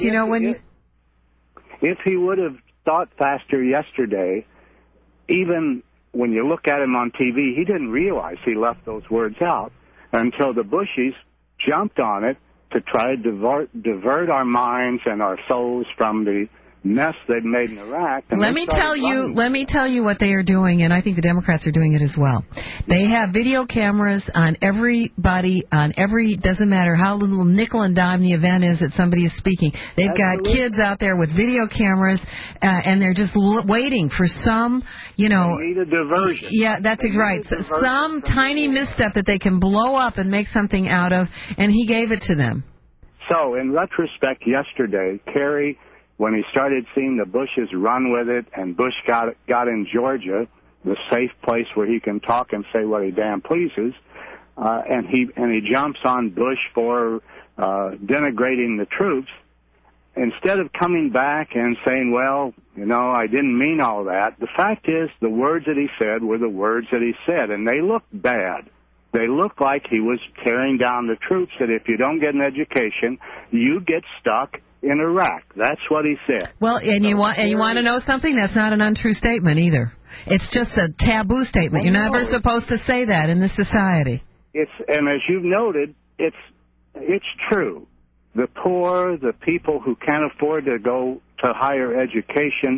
If he would have thought faster yesterday, even when you look at him on TV, he didn't realize he left those words out until the Bushies jumped on it to try to divert our minds and our souls from the mess they've made in Iraq. Let me tell you what they are doing, and I think the Democrats are doing it as well. They have video cameras on everybody, doesn't matter how little nickel and dime the event is that somebody is speaking. They've got kids out there with video cameras, and they're just waiting for some, They need a diversion. Yeah, that's right. Some tiny misstep that they can blow up and make something out of, and he gave it to them. So, in retrospect, yesterday, Kerry, when he started seeing the Bushes run with it, and Bush got in Georgia, the safe place where he can talk and say what he damn pleases, and he jumps on Bush for denigrating the troops, instead of coming back and saying, well, I didn't mean all that, the fact is the words that he said were the words that he said, and they looked bad. They looked like he was tearing down the troops, that if you don't get an education, you get stuck in Iraq. That's what he said. Well, and you want to know something? That's not an untrue statement either. It's just a taboo statement. You're never supposed to say that in this society. And as you've noted, it's true. The poor, the people who can't afford to go to higher education,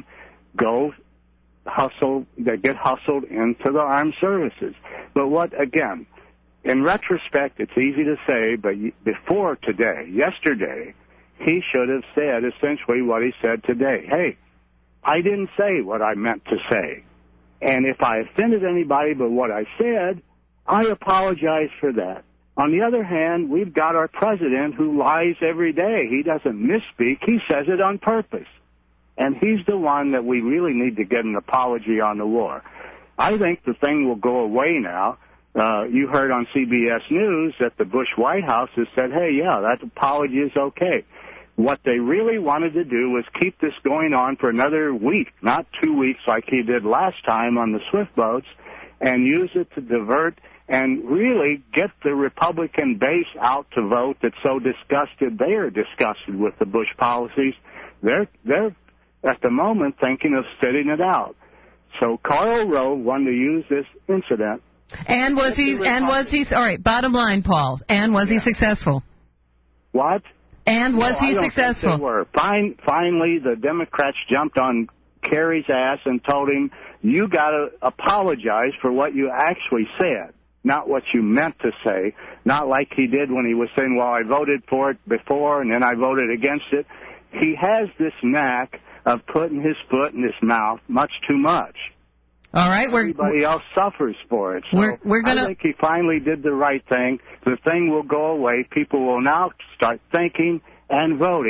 they get hustled into the armed services. But again, in retrospect, it's easy to say, but before today, yesterday, he should have said essentially what he said today. Hey, I didn't say what I meant to say. And if I offended anybody but what I said, I apologize for that. On the other hand, we've got our president who lies every day. He doesn't misspeak. He says it on purpose. And he's the one that we really need to get an apology on the war. I think the thing will go away now. You heard on CBS News that the Bush White House has said, hey, yeah, that apology is okay. What they really wanted to do was keep this going on for another week, not 2 weeks like he did last time on the swift boats, and use it to divert and really get the Republican base out to vote that's so disgusted. They are disgusted with the Bush policies. They're at the moment thinking of sitting it out. So Karl Rove wanted to use this incident. And was he, all right, bottom line, Paul, and was he successful? What? And was he successful? Think they were. Finally, the Democrats jumped on Kerry's ass and told him, you got to apologize for what you actually said, not what you meant to say, not like he did when he was saying, well, I voted for it before and then I voted against it. He has this knack of putting his foot in his mouth much too much. All right, everybody else suffers for it. So I think he finally did the right thing. The thing will go away. People will now start thinking and voting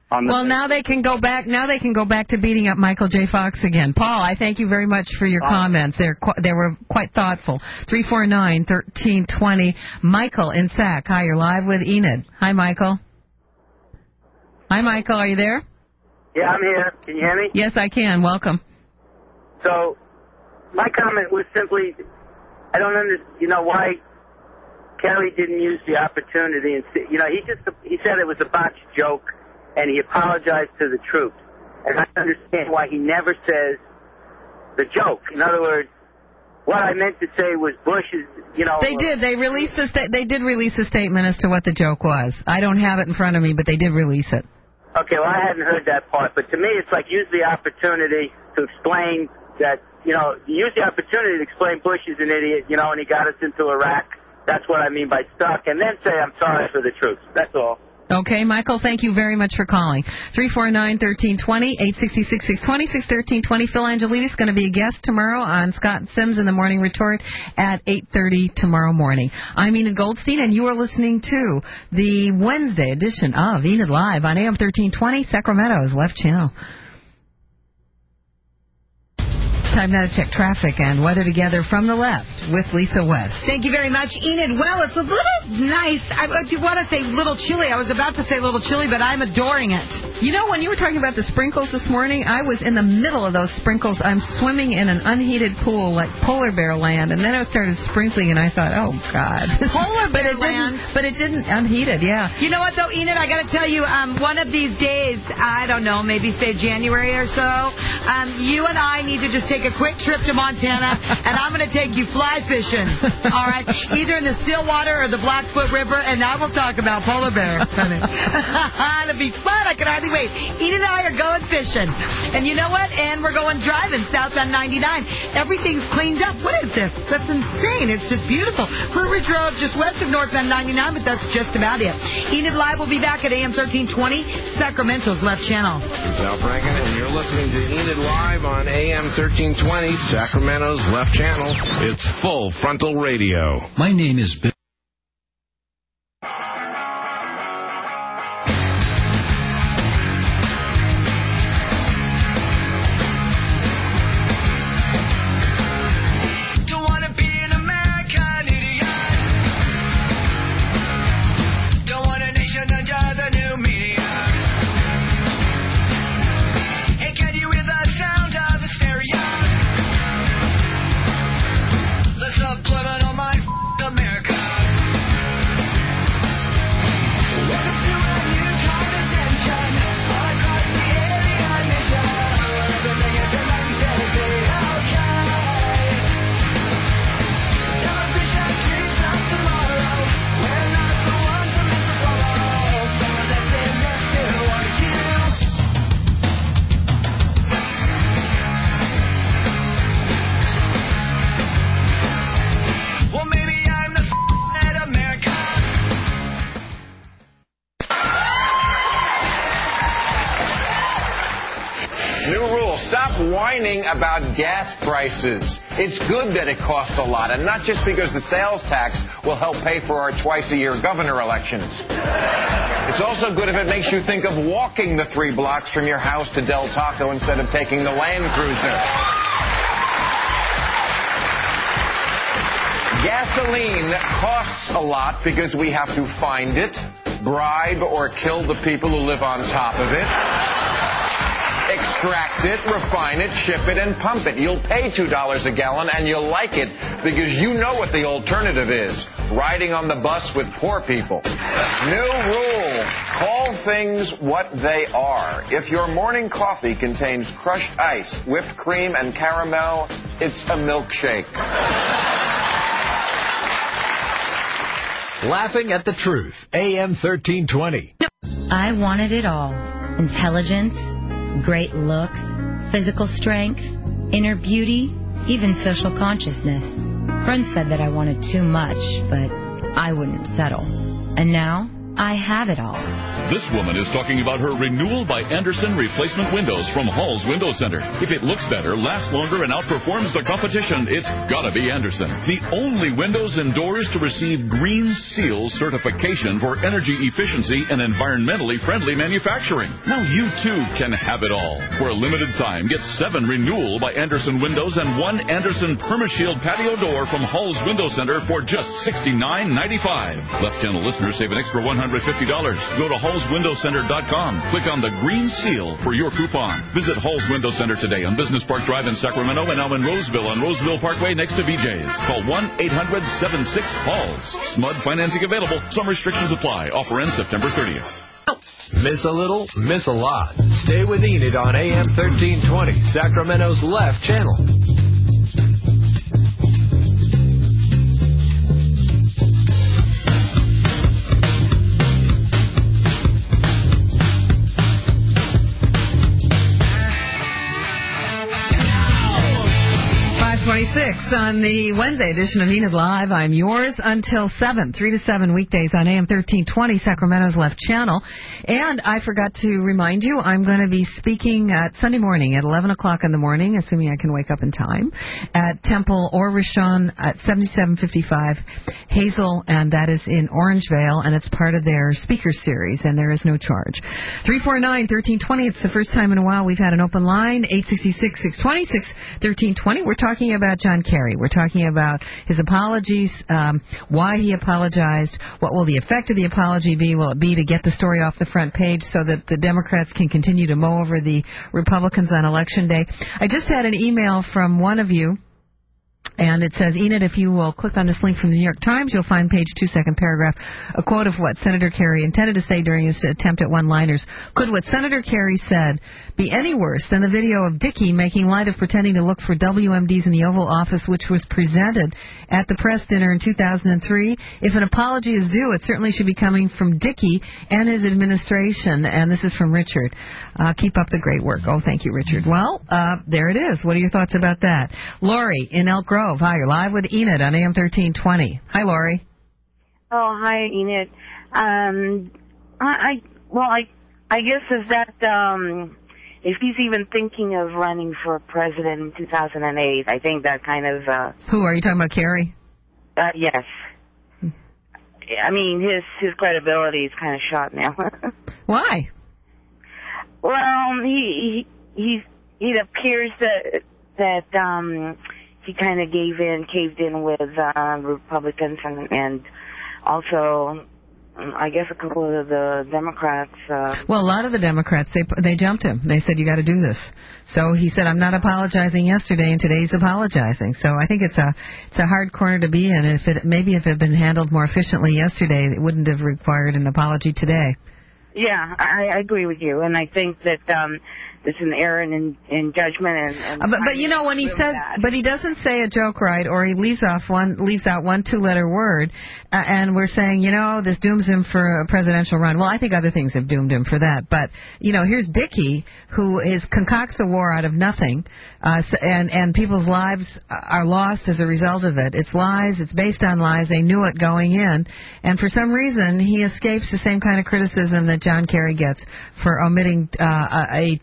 Well, now they can go back. Now they can go back to beating up Michael J. Fox again. Paul, I thank you very much for your comments. They were quite thoughtful. 349-1320. Michael in Sac. Hi, you're live with Enid. Hi, Michael. Hi, Michael. Are you there? Yeah, I'm here. Can you hear me? Yes, I can. Welcome. So, my comment was simply, I don't understand, why Kerry didn't use the opportunity and, he said it was a botched joke, and he apologized to the troops. And I understand why he never says the joke. In other words, what I meant to say was Bush is, They did. They released they did release a statement as to what the joke was. I don't have it in front of me, but they did release it. Okay, well, I hadn't heard that part. But to me, it's like use the opportunity to explain that, use the opportunity to explain Bush is an idiot, and he got us into Iraq. That's what I mean by stuck. And then say I'm sorry for the troops. That's all. Okay, Michael, thank you very much for calling. 349-1320, 866-620-613-20. Phil Angelides is going to be a guest tomorrow on Scott Sims in the Morning Retort at 8:30 tomorrow morning. I'm Enid Goldstein, and you are listening to the Wednesday edition of Enid Live on AM 1320, Sacramento's Left Channel. Time now to check traffic and weather together from the left with Lisa West. Thank you very much, Enid. Well, it's a little nice. I do want to say little chilly. I was about to say little chilly, but I'm adoring it. When you were talking about the sprinkles this morning, I was in the middle of those sprinkles. I'm swimming in an unheated pool like polar bear land, and then it started sprinkling, and I thought, oh, God. Polar bear land? But it didn't unheated, yeah. You know what, though, Enid? I got to tell you, one of these days, I don't know, maybe say January or so, you and I need to just take a quick trip to Montana, and I'm going to take you fly fishing, all right? Either in the Stillwater or the Blackfoot River, and I will talk about polar bear. It'll be fun. I can hardly wait. Enid and I are going fishing. And you know what? And we're going driving southbound 99. Everything's cleaned up. What is this? That's insane. It's just beautiful. Fruit Ridge Road just west of northbound 99, but that's just about it. Enid Live will be back at AM 1320, Sacramento's Left Channel. I'm Sal Franken, and you're listening to Enid Live on AM 1320, Sacramento's Left Channel. It's full frontal radio. My name is Bill. Whining about gas prices. It's good that it costs a lot, and not just because the sales tax will help pay for our twice-a-year governor elections. It's also good if it makes you think of walking the 3 blocks from your house to Del Taco instead of taking the Land Cruiser. Gasoline costs a lot because we have to find it, bribe or kill the people who live on top of it, extract it, refine it, ship it, and pump it. You'll pay $2 a gallon, and you'll like it because you know what the alternative is. Riding on the bus with poor people. New rule. Call things what they are. If your morning coffee contains crushed ice, whipped cream, and caramel, it's a milkshake. Laughing at the Truth, AM 1320. I wanted it all. Intelligence, great looks, physical strength, inner beauty, even social consciousness. Friends said that I wanted too much, but I wouldn't settle. And now, I have it all. This woman is talking about her renewal by Andersen replacement windows from Hall's Window Center. If it looks better, lasts longer, and outperforms the competition, it's gotta be Andersen. The only windows and doors to receive Green Seal certification for energy efficiency and environmentally friendly manufacturing. Now you too can have it all. For a limited time, get 7 renewal by Andersen windows and 1 Andersen PermaShield patio door from Hall's Window Center for just $69.95. Left Channel listeners save an extra $150. Go to hallswindowcenter.com. Click on the Green Seal for your coupon. Visit Hall's Window Center today on Business Park Drive in Sacramento and now in Roseville on Roseville Parkway next to BJ's. Call 1-800-76-HALLS. SMUD financing available. Some restrictions apply. Offer ends September 30th. Miss a little, miss a lot. Stay with Enid on AM 1320, Sacramento's Left Channel. 26 on the Wednesday edition of Enid Live. I'm yours until 7, 3 to 7 weekdays on AM 1320, Sacramento's Left Channel. And I forgot to remind you, I'm going to be speaking Sunday morning at 11 o'clock in the morning, assuming I can wake up in time, at Temple or Rishon at 7755 Hazel, and that is in Orangevale, and it's part of their speaker series, and there is no charge. 349-1320, it's the first time in a while we've had an open line, 866-626-1320. We're talking about John Kerry. We're talking about his apologies, why he apologized, what will the effect of the apology be? Will it be to get the story off the front page so that the Democrats can continue to mow over the Republicans on Election Day? I just had an email from one of you, and it says, Enid, if you will click on this link from the New York Times, you'll find page 2, second paragraph, a quote of what Senator Kerry intended to say during his attempt at one-liners. Could what Senator Kerry said be any worse than the video of Dickey making light of pretending to look for WMDs in the Oval Office, which was presented at the press dinner in 2003? If an apology is due, it certainly should be coming from Dickey and his administration. And this is from Richard. Keep up the great work. Oh, thank you, Richard. Well, there it is. What are your thoughts about that? Lori in Elk Grove. Hi, you're live with Enid on AM 1320. Hi, Lori. Oh, hi, Enid. I guess is that if he's even thinking of running for president in 2008, I think that kind of. Who are you talking about, Kerry? Yes. I mean, his credibility is kind of shot now. Why? Well, it appears that he kind of caved in with Republicans and also, I guess, a couple of the Democrats. Well, a lot of the Democrats, they jumped him. They said, you got to do this. So he said, I'm not apologizing yesterday, and today he's apologizing. So I think it's a hard corner to be in. And maybe if it had been handled more efficiently yesterday, it wouldn't have required an apology today. Yeah, I agree with you, and I think that it's an error in judgment. But you know, when he says, but he doesn't say a joke right, or he leaves out one 2-letter word, and we're saying, you know, this dooms him for a presidential run. Well, I think other things have doomed him for that. But you know, here's Dickey, who concocts a war out of nothing, and people's lives are lost as a result of it. It's lies. It's based on lies. They knew it going in, and for some reason, he escapes the same kind of criticism that John Kerry gets for omitting a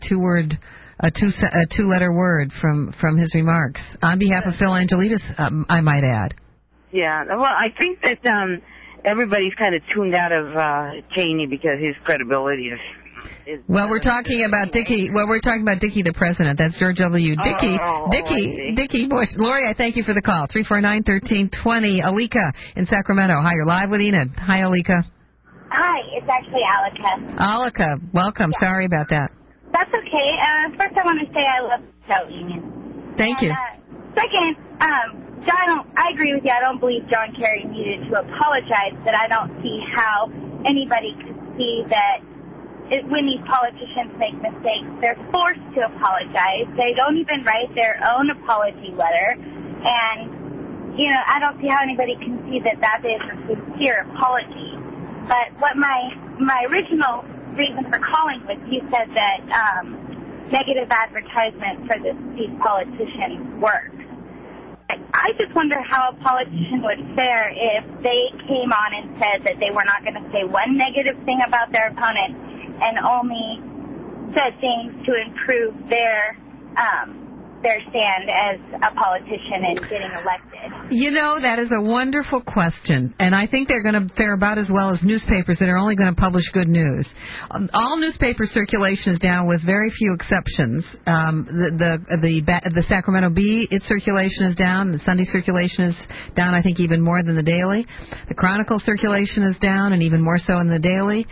2-letter word from his remarks on behalf of Phil Angelides, I might add. Yeah, well, I think that everybody's kind of tuned out of Cheney because his credibility is. Well, we're talking about Dickey. Well, we're talking about Dickey, the president. That's George W. Dickey. Dickey Bush. Lori, I thank you for the call. 349-1320. Alika in Sacramento. Hi, you're live with Enid. Hi, Alika. Hi, it's actually Alika. Alika, welcome. Yeah. Sorry about that. That's okay. First, I want to say I love the show, Enid. Thank you. Second, John, I agree with you. I don't believe John Kerry needed to apologize, but I don't see how anybody could see that when these politicians make mistakes, they're forced to apologize. They don't even write their own apology letter. And, you know, I don't see how anybody can see that that is a sincere apology. But what my original reason for calling was, you said that negative advertisement for these politicians works. I just wonder how a politician would fare if they came on and said that they were not going to say one negative thing about their opponent and only said things to improve their stand as a politician and getting elected. You know, that is a wonderful question, and I think they're going to fare about as well as newspapers that are only going to publish good news. All newspaper circulation is down with very few exceptions. The Sacramento Bee, its circulation is down. The Sunday circulation is down, I think, even more than the Daily. The Chronicle circulation is down, and even more so in the Daily.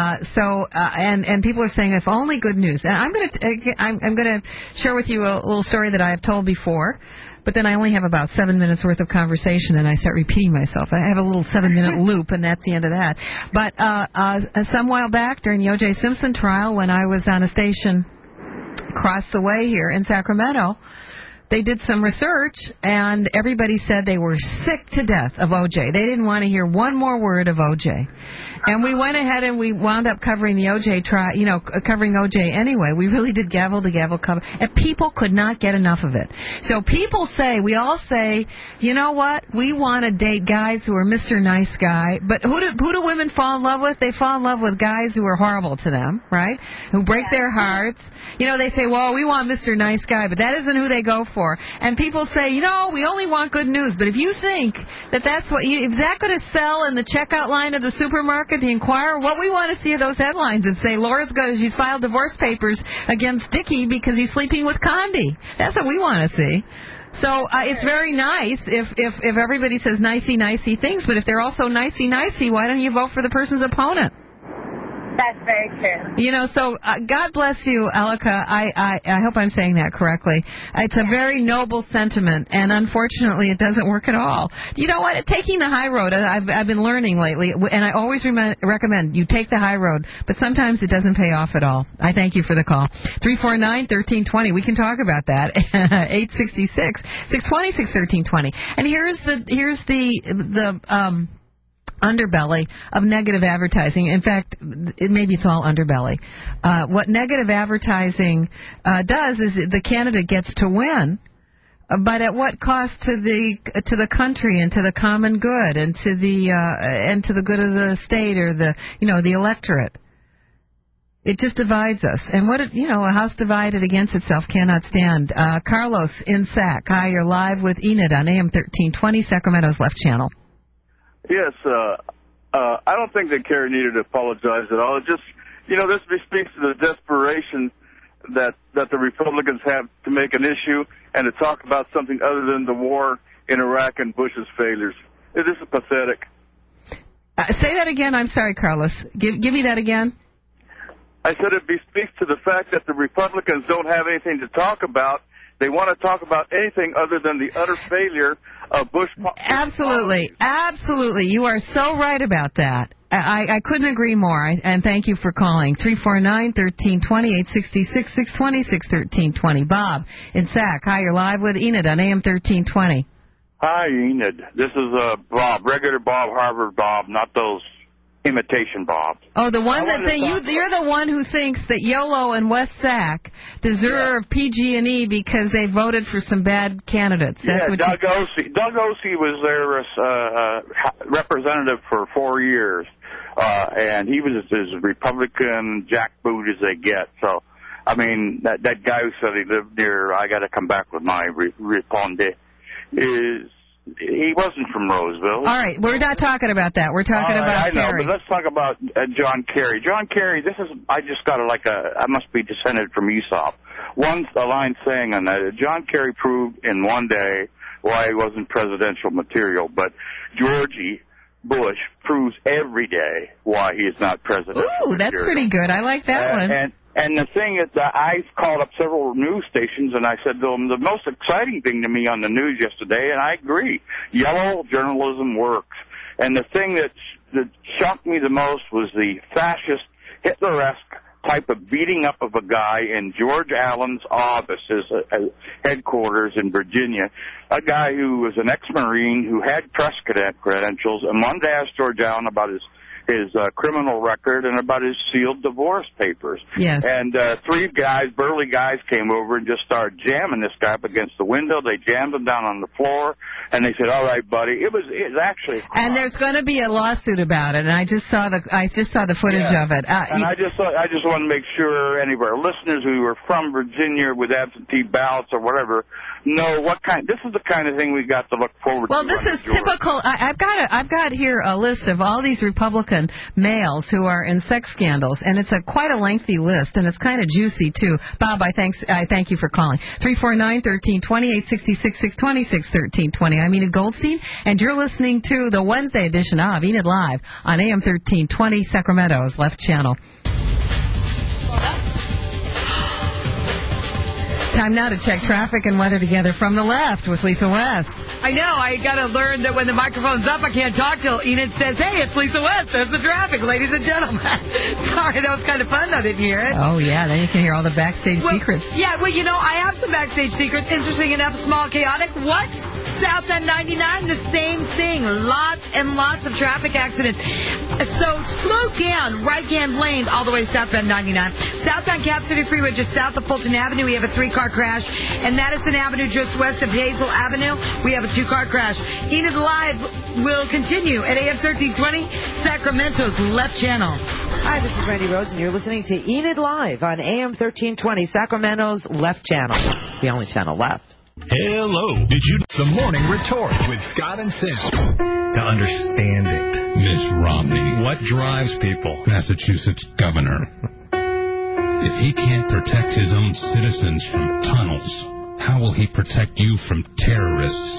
And people are saying if only good news. And I'm going to share with you a little story that I have told before, but then I only have about 7 minutes worth of conversation, and I start repeating myself. I have a little 7-minute loop, and that's the end of that. But some while back during the O.J. Simpson trial, when I was on a station across the way here in Sacramento, they did some research, and everybody said they were sick to death of O.J. They didn't want to hear one more word of O.J. And we went ahead and we wound up covering the O.J. trial, covering O.J. anyway. We really did gavel-to-gavel cover. And people could not get enough of it. So we all say, you know what? We want to date guys who are Mr. Nice Guy. But who do women fall in love with? They fall in love with guys who are horrible to them, right? Who break their hearts. They say, well, we want Mr. Nice Guy, but that isn't who they go for. And people say, we only want good news. But if you think if that's going to sell in the checkout line of the supermarket, the Inquirer, what we want to see are those headlines that say she's filed divorce papers against Dickie because he's sleeping with Condi. That's what we want to see. So it's very nice if everybody says nicey things, but if they're also nicey, why don't you vote for the person's opponent? That's very true. So God bless you, Elika. I hope I'm saying that correctly. It's a very noble sentiment, and unfortunately, it doesn't work at all. You know what? Taking the high road, I've been learning lately, and I always recommend you take the high road, but sometimes it doesn't pay off at all. I thank you for the call. 349-1320. We can talk about that. 866-620-1320. And here's the underbelly of negative advertising. In fact, maybe it's all underbelly. What negative advertising does is the candidate gets to win, but at what cost to the country and to the common good and to the good of the state or the electorate. It just divides us. And a house divided against itself cannot stand. Carlos in Sac. Hi, you're live with Enid on AM 1320, Sacramento's Left Channel. Yes, I don't think that Kerry needed to apologize at all. It just, this speaks to the desperation that the Republicans have to make an issue and to talk about something other than the war in Iraq and Bush's failures. It is pathetic. Say that again. I'm sorry, Carlos. Give me that again. I said it speaks to the fact that the Republicans don't have anything to talk about. They want to talk about anything other than the utter failure of Bush. Absolutely. You are so right about that. I couldn't agree more, and thank you for calling. 349-1320, 866-620-1320. Bob in Sac. Hi, you're live with Enid on AM 1320. Hi, Enid. This is Bob, regular Bob, Harvard Bob, not those imitation Bob. Oh, the one you're the one who thinks that YOLO and West Sac deserve PG&E because they voted for some bad candidates. That's what Doug Osee. Doug Osee was their representative for 4 years, and he was as Republican jackboot as they get. So, I mean, that guy who said he lived near, I got to come back with my Riponde, he wasn't from Roseville. All right, we're not talking about that. We're talking about Kerry. I know, but let's talk about John Kerry. John Kerry, I just got I must be descended from Aesop. A line saying on that, John Kerry proved in one day why he wasn't presidential material, but Georgie Bush proves every day why he is not presidential material. That's pretty good. I like that one. And the thing is that I called up several news stations, and I said to them, the most exciting thing to me on the news yesterday, and I agree, yellow journalism works. And the thing that shocked me the most was the fascist, Hitler-esque type of beating up of a guy in George Allen's office, his headquarters in Virginia, a guy who was an ex-Marine who had press cadet credentials and wanted to ask George Allen about his his criminal record and about his sealed divorce papers. Yes. And three guys, burly guys, came over and just started jamming this guy up against the window. They jammed him down on the floor, and they said, "All right, buddy." It was actually. And there's going to be a lawsuit about it, and I just saw the footage of it. And I just want to make sure any of our listeners who are from Virginia with absentee ballots or whatever know what kind. This is the kind of thing we got to look forward to. Well, this is typical. I've got here a list of all these Republican males who are in sex scandals, and it's quite a lengthy list, and it's kind of juicy too. Bob, I thank you for calling. 349-1320-866-626-1320. I'm Enid Goldstein, and you're listening to the Wednesday edition of Enid Live on AM 1320, Sacramento's Left Channel. Time now to check traffic and weather together from the left with Lisa West. I know. I got to learn that when the microphone's up, I can't talk till Enid says, "Hey, it's Lisa West. There's the traffic, ladies and gentlemen." Sorry, that was kind of fun. I didn't hear it. Oh, yeah. Then you can hear all the backstage secrets. Yeah, well, I have some backstage secrets. Interesting enough, small, chaotic. What? South Bend 99, the same thing. Lots and lots of traffic accidents. So slow down right-hand lane all the way to South Bend 99. Southbound Cap City Freeway just south of Fulton Avenue, we have a 3-car crash. And Madison Avenue just west of Hazel Avenue, we have a 2-car crash. Enid Live will continue at AM 1320, Sacramento's Left Channel. Hi, this is Randy Rhodes, and you're listening to Enid Live on AM 1320, Sacramento's Left Channel, the only channel left. Hello. Did you? The Morning Retort with Scott and Sim. To understand it. Miss Romney. What drives people? Massachusetts governor. If he can't protect his own citizens from tunnels, how will he protect you from terrorists?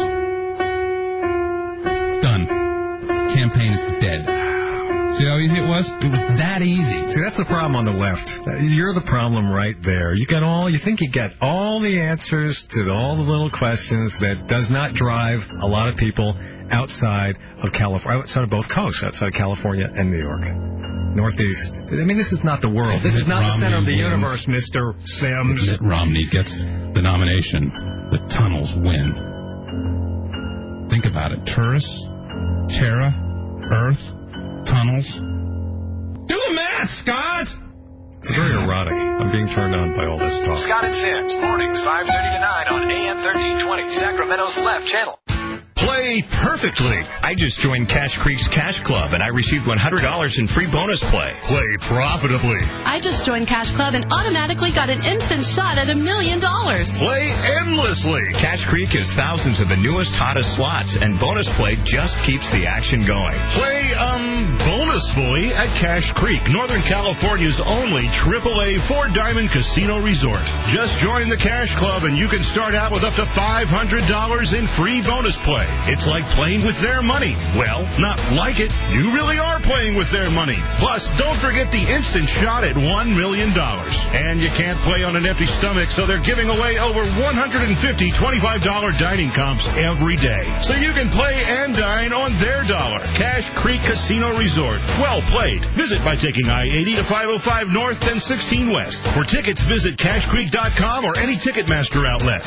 Done. Campaign is dead. See how easy it was? It was that easy. See, that's the problem on the left. You're the problem right there. You think you get all the answers to all the little questions that does not drive a lot of people outside of California, outside of both coasts, outside of California and New York. Northeast. I mean, this is not the world. This is not the center of the universe, Mr. Sims. Mitt Romney gets the nomination. The tunnels win. Think about it. Tourists, Terra, Earth, tunnels. Do the math, Scott! It's very erotic. I'm being turned on by all this talk. Scott and Sims, mornings 5:30 to 9 on AM 1320, Sacramento's Left Channel. Play perfectly. I just joined Cash Creek's Cash Club, and I received $100 in free bonus play. Play profitably. I just joined Cash Club and automatically got an instant shot at $1 million. Play endlessly. Cash Creek has thousands of the newest, hottest slots, and bonus play just keeps the action going. Play, bonusfully at Cash Creek, Northern California's only AAA 4-diamond casino resort. Just join the Cash Club, and you can start out with up to $500 in free bonus play. It's like playing with their money. Well, not like it. You really are playing with their money. Plus, don't forget the instant shot at $1 million. And you can't play on an empty stomach, so they're giving away over 150 $25 dining comps every day. So you can play and dine on their dollar. Cash Creek Casino Resort. Well played. Visit by taking I-80 to 505 North and 16 West. For tickets, visit cashcreek.com or any Ticketmaster outlet.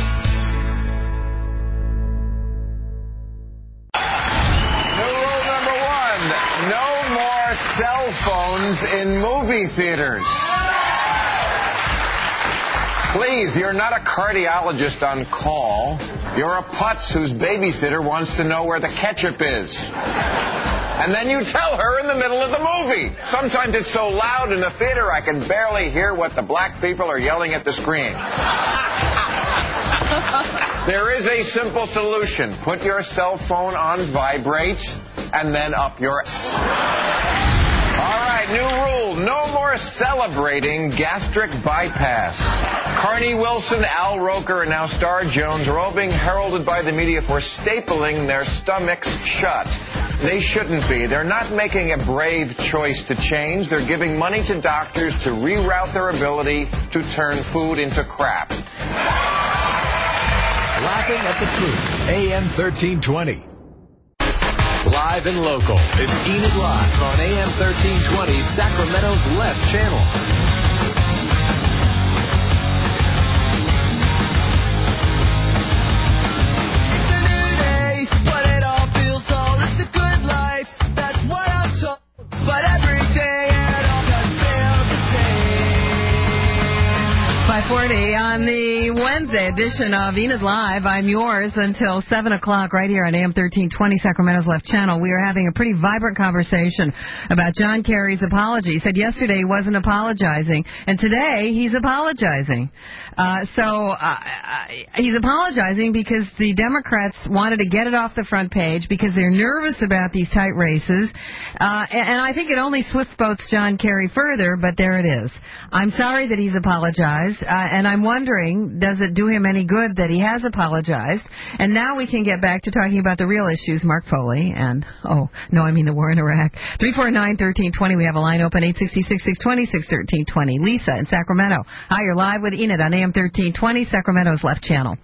No more cell phones in movie theaters. Please, you're not a cardiologist on call. You're a putz whose babysitter wants to know where the ketchup is. And then you tell her in the middle of the movie. Sometimes it's so loud in the theater I can barely hear what the black people are yelling at the screen. There is a simple solution. Put your cell phone on vibrate and then up your... All right, new rule. No more celebrating gastric bypass. Carney Wilson, Al Roker, and now Star Jones are all being heralded by the media for stapling their stomachs shut. They shouldn't be. They're not making a brave choice to change. They're giving money to doctors to reroute their ability to turn food into crap. Laughing at the Truth, AM 1320. Live and local, it's Enid Live on AM 1320, Sacramento's Left Channel. It's a new day, but it all feels dull. It's a good life, that's what I'm told. But 5:40 on the Wednesday edition of Enid Live. I'm yours until 7 o'clock right here on AM 1320, Sacramento's Left Channel. We are having a pretty vibrant conversation about John Kerry's apology. He said yesterday he wasn't apologizing, and today he's apologizing. He's apologizing because the Democrats wanted to get it off the front page because they're nervous about these tight races. And I think it only swift boats John Kerry further, but there it is. I'm sorry that he's apologized, and I'm wondering, does it do him any good that he has apologized? And now we can get back to talking about the real issues, Mark Foley, and, the war in Iraq. 349-1320, we have a line open, 866-620-1320. Lisa in Sacramento. Hi, you're live with Enid on AM 1320, Sacramento's Left Channel.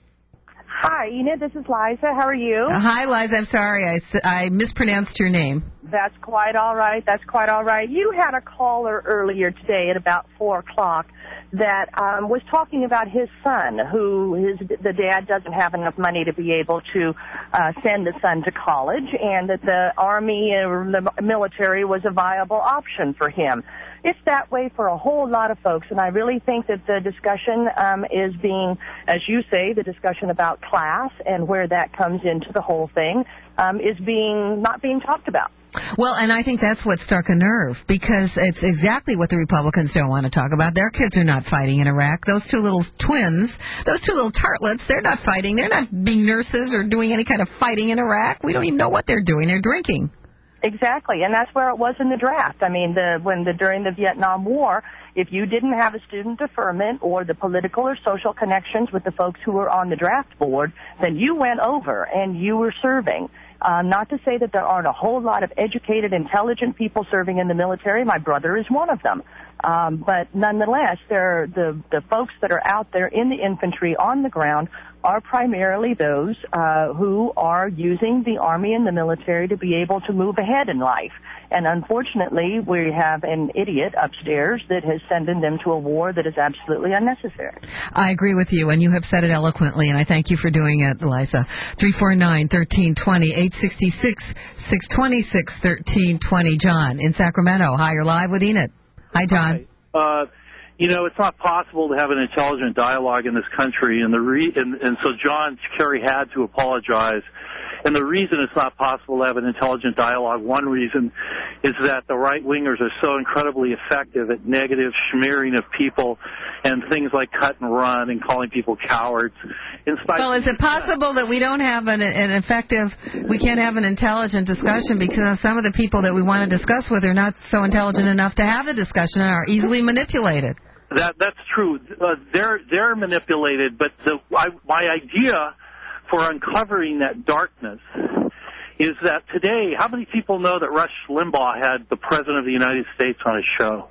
Hi, Enid. This is Liza. How are you? Hi, Liza. I'm sorry. I mispronounced your name. That's quite all right. That's quite all right. You had a caller earlier today at about 4 o'clock that was talking about his son, the dad doesn't have enough money to be able to send the son to college, and that the Army or the military was a viable option for him. It's that way for a whole lot of folks, and I really think that the discussion is being, as you say, the discussion about class and where that comes into the whole thing is not being talked about. Well, and I think that's what struck a nerve, because it's exactly what the Republicans don't want to talk about. Their kids are not fighting in Iraq. Those two little twins, those two little tartlets, they're not fighting. They're not being nurses or doing any kind of fighting in Iraq. We don't even know what they're doing. They're drinking. Exactly, and that's where it was in the draft. I mean, during the Vietnam War, if you didn't have a student deferment or the political or social connections with the folks who were on the draft board, then you went over and you were serving. Not to say that there aren't a whole lot of educated, intelligent people serving in the military. My brother is one of them. But nonetheless, the folks that are out there in the infantry on the ground are primarily those who are using the Army and the military to be able to move ahead in life. And unfortunately, we have an idiot upstairs that has sent them to a war that is absolutely unnecessary. I agree with you, and you have said it eloquently, and I thank you for doing it, Liza. 349-1320, 866-626-1320. John in Sacramento. Hi, you're live with Enid. Hi, John. Hi. It's not possible to have an intelligent dialogue in this country, and so John Kerry had to apologize. And the reason it's not possible to have an intelligent dialogue, one reason, is that the right-wingers are so incredibly effective at negative smearing of people and things like cut and run and calling people cowards. Well, is it possible that we don't have we can't have an intelligent discussion because some of the people that we want to discuss with are not so intelligent enough to have the discussion and are easily manipulated? That's true. They're manipulated, but my idea for uncovering that darkness is that today, how many people know that Rush Limbaugh had the President of the United States on his show?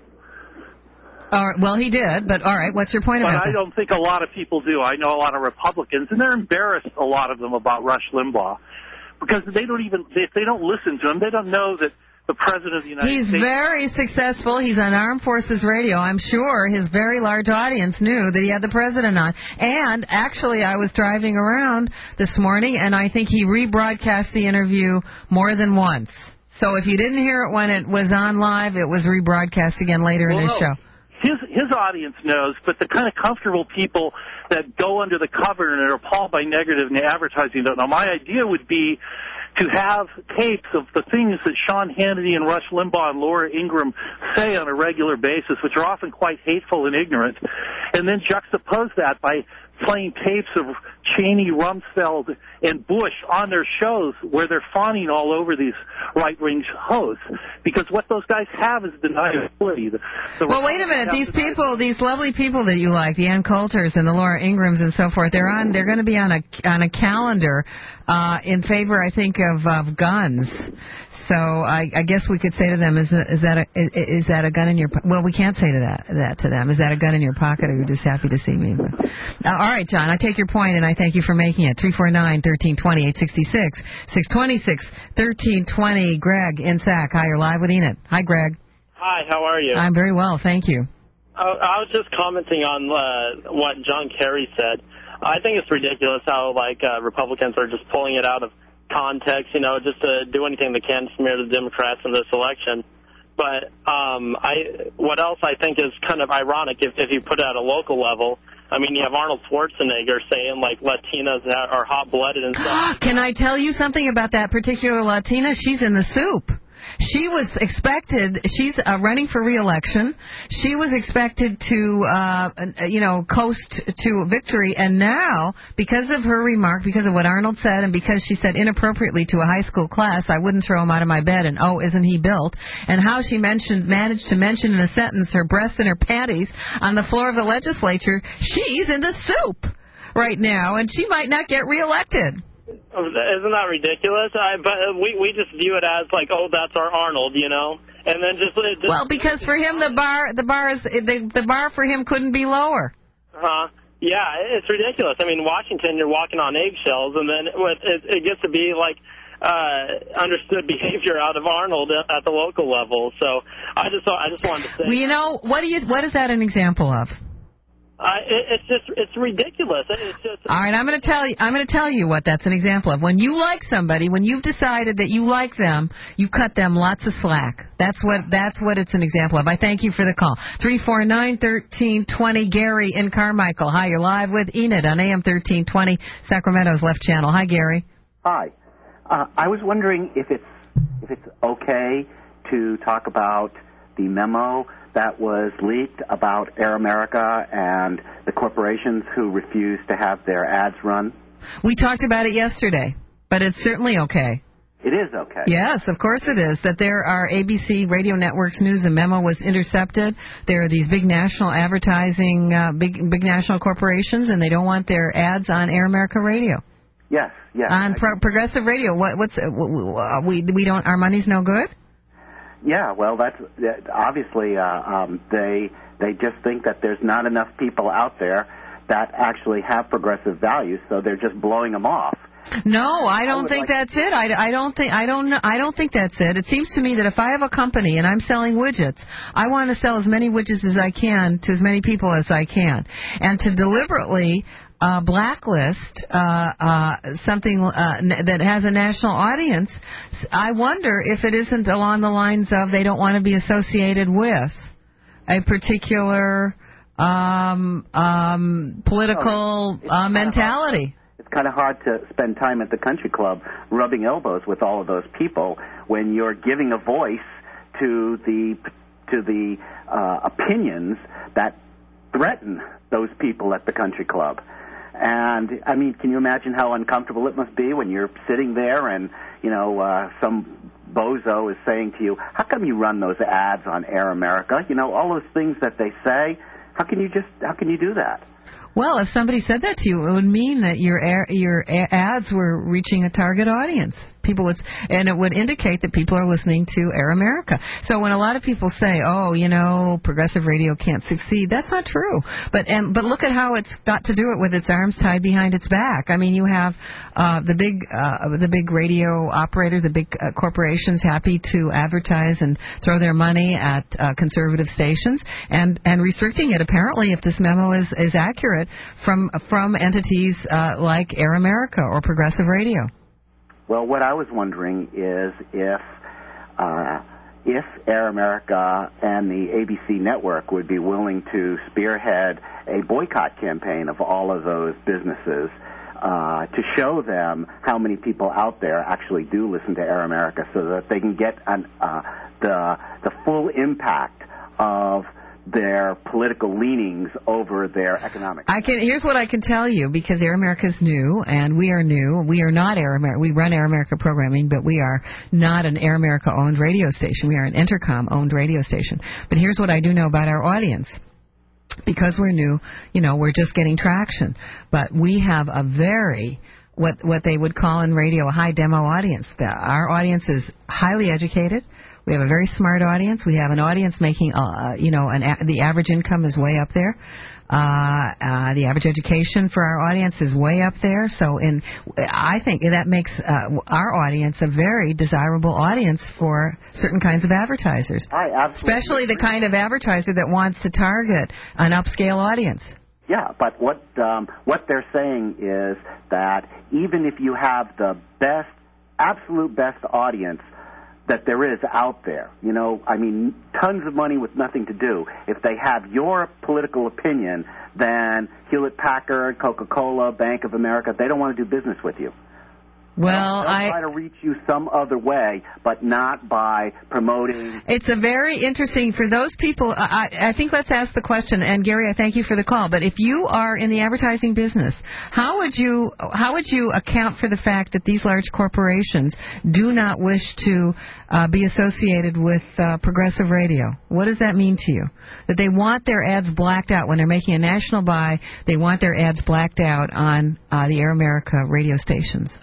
Well, he did, but all right, what's your point about that? I don't think a lot of people do. I know a lot of Republicans, and they're embarrassed, a lot of them, about Rush Limbaugh, because if they don't listen to him, they don't know that the President of the United States... He's very successful. He's on Armed Forces Radio. I'm sure his very large audience knew that he had the President on. And actually, I was driving around this morning, and I think he rebroadcast the interview more than once. So if you didn't hear it when it was on live, it was rebroadcast again later in his show. His audience knows, but the kind of comfortable people that go under the cover and are appalled by negative advertising don't know. My idea would be to have tapes of the things that Sean Hannity and Rush Limbaugh and Laura Ingraham say on a regular basis, which are often quite hateful and ignorant, and then juxtapose that by playing tapes of Cheney, Rumsfeld, and Bush on their shows where they're fawning all over these right-wing hosts. Because what those guys have is deniability. Well, wait a minute. These people, these lovely people that you like, the Ann Coulters and the Laura Ingrams and so forth, they're going to be on a calendar in favor, I think, of guns. So I guess we could say to them, is that a gun in your pocket? Well, we can't say that to them. Is that a gun in your pocket, or you're just happy to see me? But, all right, John, I take your point, and I thank you for making it. 349-1320, 866-626-1320. Greg in Sac. Hi, you're live with Enid. Hi, Greg. Hi, how are you? I'm very well, thank you. I was just commenting on what John Kerry said. I think it's ridiculous how, Republicans are just pulling it out of context, just to do anything they can to smear the Democrats in this election. But what else I think is kind of ironic if you put it at a local level. I mean, you have Arnold Schwarzenegger saying, like, Latinas are hot-blooded and stuff. Can I tell you something about that particular Latina? She's in the soup. She was expected, she's running for re-election. She was expected to, coast to victory. And now, because of her remark, because of what Arnold said, and because she said inappropriately to a high school class, I wouldn't throw him out of my bed, and oh, isn't he built? And how she managed to mention in a sentence her breasts and her panties on the floor of the legislature, she's in the soup right now, and she might not get re-elected. Isn't that ridiculous? But we just view it as like, oh, that's our Arnold, you know, and then just well, because for him the bar for him couldn't be lower. Yeah, it's ridiculous. I mean, Washington, you're walking on eggshells, and then it gets to be like understood behavior out of Arnold at the local level. So I just wanted to say. Well, you know, what is that an example of? It's ridiculous. It's just. All right, I'm going to tell you what that's an example of. When you like somebody, when you've decided that you like them, you cut them lots of slack. That's what it's an example of. I thank you for the call. 349-1320, Gary in Carmichael. Hi, you're live with Enid on AM 1320, Sacramento's Left Channel. Hi, Gary. Hi. I was wondering if it's okay to talk about the memo that was leaked about Air America and the corporations who refused to have their ads run? We talked about it yesterday, but it's certainly okay. It is okay. Yes, of course it is. That there are ABC radio networks news. The memo was intercepted. There are these big national advertising, big national corporations, and they don't want their ads on Air America Radio. Yes. On Progressive Radio, we don't. Our money's no good. Yeah, well, that's obviously they just think that there's not enough people out there that actually have progressive values, so they're just blowing them off. No, I don't think that's it. I don't think that's it. It seems to me that if I have a company and I'm selling widgets, I want to sell as many widgets as I can to as many people as I can, and to deliberately blacklist something that has a national audience, I wonder if it isn't along the lines of they don't want to be associated with a particular political mentality. It's kind of hard to spend time at the country club rubbing elbows with all of those people when you're giving a voice to the opinions that threaten those people at the country club. And, I mean, can you imagine how uncomfortable it must be when you're sitting there and, some bozo is saying to you, how come you run those ads on Air America? You know, all those things that they say, how can you do that? Well, if somebody said that to you, it would mean that your ads were reaching a target audience. And it would indicate that people are listening to Air America. So when a lot of people say, oh, progressive radio can't succeed, that's not true. But look at how it's got to do it with its arms tied behind its back. I mean, you have the big radio operators, the big corporations happy to advertise and throw their money at conservative stations, and restricting it apparently, if this memo is accurate, from entities like Air America or Progressive Radio. Well, what I was wondering is if Air America and the ABC network would be willing to spearhead a boycott campaign of all of those businesses to show them how many people out there actually do listen to Air America, so that they can get the full impact of their political leanings over their economic. Here's what I can tell you, because Air America's new and we are new. We are not Air America. We run Air America programming, but we are not an Air America owned radio station. We are an Intercom owned radio station. But here's what I do know about our audience. Because we're new, we're just getting traction. But we have a very what they would call in radio a high demo audience. Our audience is highly educated. We have a very smart audience. We have an audience making, the average income is way up there. The average education for our audience is way up there. So I think that makes our audience a very desirable audience for certain kinds of advertisers. Especially the kind of advertiser that wants to target an upscale audience. Yeah, but what they're saying is that even if you have the absolute best audience, that there is out there. You know, I mean, tons of money with nothing to do. If they have your political opinion, then Hewlett-Packard, Coca-Cola, Bank of America, they don't want to do business with you. Well, they'll try to reach you some other way, but not by promoting. It's a very interesting for those people. I think let's ask the question. And Gary, I thank you for the call. But if you are in the advertising business, how would you account for the fact that these large corporations do not wish to be associated with progressive radio? What does that mean to you? That they want their ads blacked out when they're making a national buy. They want their ads blacked out on the Air America radio stations.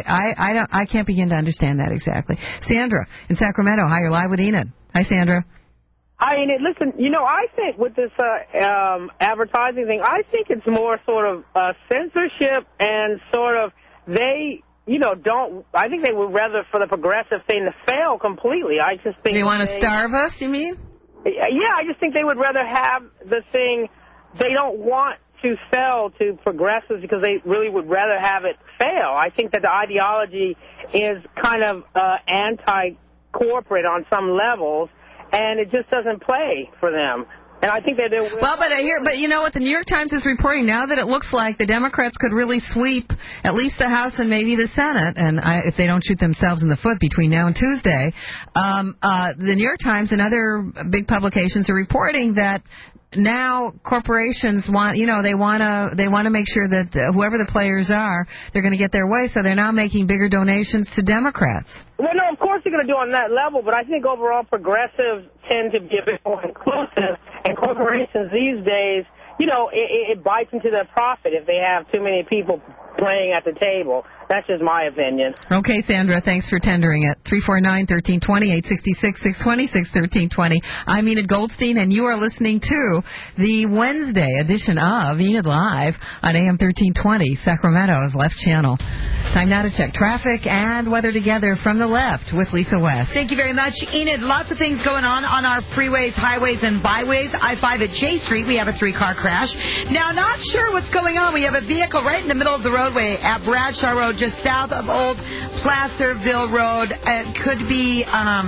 I can't begin to understand that exactly. Sandra in Sacramento. Hi, you're live with Enid. Hi, Sandra. Hi, Enid. Listen, you know, I think with this advertising thing, I think it's more sort of censorship and sort of they, you know, I think they would rather for the progressive thing to fail completely. I just think they want to starve us, you mean? Yeah, I just think they would rather have the thing. They don't want to sell to progressives because they really would rather have it fail. I think that the ideology is kind of anti-corporate on some levels, and it just doesn't play for them. And I think that it will. Well, but you know what the New York Times is reporting now, that it looks like the Democrats could really sweep at least the House and maybe the Senate, and if they don't shoot themselves in the foot between now and Tuesday. The New York Times and other big publications are reporting that now corporations want, you know, they want to make sure that whoever the players are, they're going to get their way, so they're now making bigger donations to Democrats. Well, no, of course they're going to do on that level, but I think overall progressives tend to be a bit more inclusive, and corporations these days, you know, it bites into their profit if they have too many people playing at the table. That's just my opinion. Okay, Sandra, thanks for tendering it. 349-1320, 866-620-1320. I'm Enid Goldstein, and you are listening to the Wednesday edition of Enid Live on AM 1320, Sacramento's Left Channel. Time now to check traffic and weather together from the left with Lisa West. Thank you very much, Enid. Lots of things going on our freeways, highways, and byways. I-5 at J Street, we have a 3-car crash. Now, not sure what's going on. We have a vehicle right in the middle of the roadway at Bradshaw Road, just south of Old Placerville Road. It could be,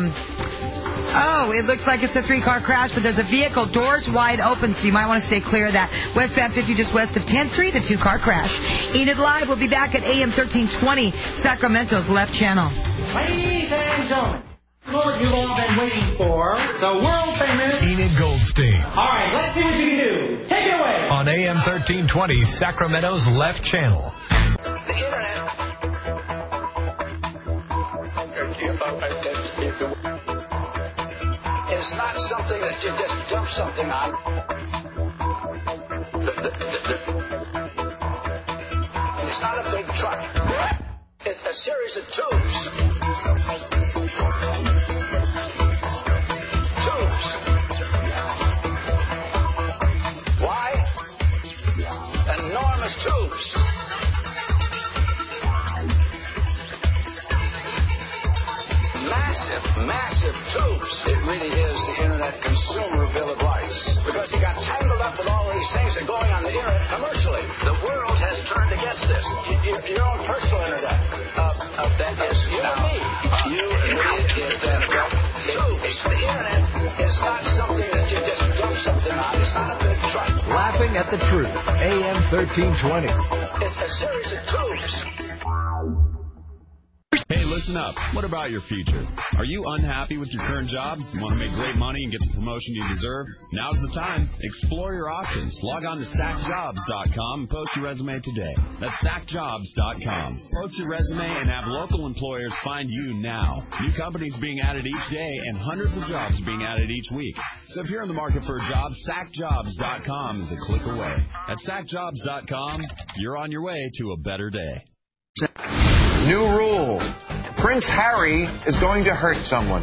it looks like it's a 3-car crash, but there's a vehicle, doors wide open, so you might want to stay clear of that. Westbound 50 just west of 10th Street, a 2-car crash. Enid Live will be back at AM 1320, Sacramento's Left Channel. Ladies and gentlemen, what you've all been waiting for, the world-famous Enid Goldstein. All right, let's see what you can do. Take it away. On AM 1320, Sacramento's Left Channel. The Internet is not something that you just dump something on. It's not a big truck. It's a series of tubes. Why? Enormous tubes. Massive tubes. It really is the Internet consumer bill of rights. Because you got tangled up with all of these things that are going on the Internet commercially. The world has turned against this. Your own personal Internet. That is you and me. You and me is that tubes. The Internet is not something that you just dump something on. It's not a big truck. Laughing at the Truth, AM 1320. It's a series of tubes. Hey, listen up. What about your future? Are you unhappy with your current job? You want to make great money and get the promotion you deserve? Now's the time. Explore your options. Log on to sackjobs.com and post your resume today. That's sackjobs.com. Post your resume and have local employers find you now. New companies being added each day and hundreds of jobs being added each week. So if you're in the market for a job, sackjobs.com is a click away. At sackjobs.com, you're on your way to a better day. New rule. Prince Harry is going to hurt someone.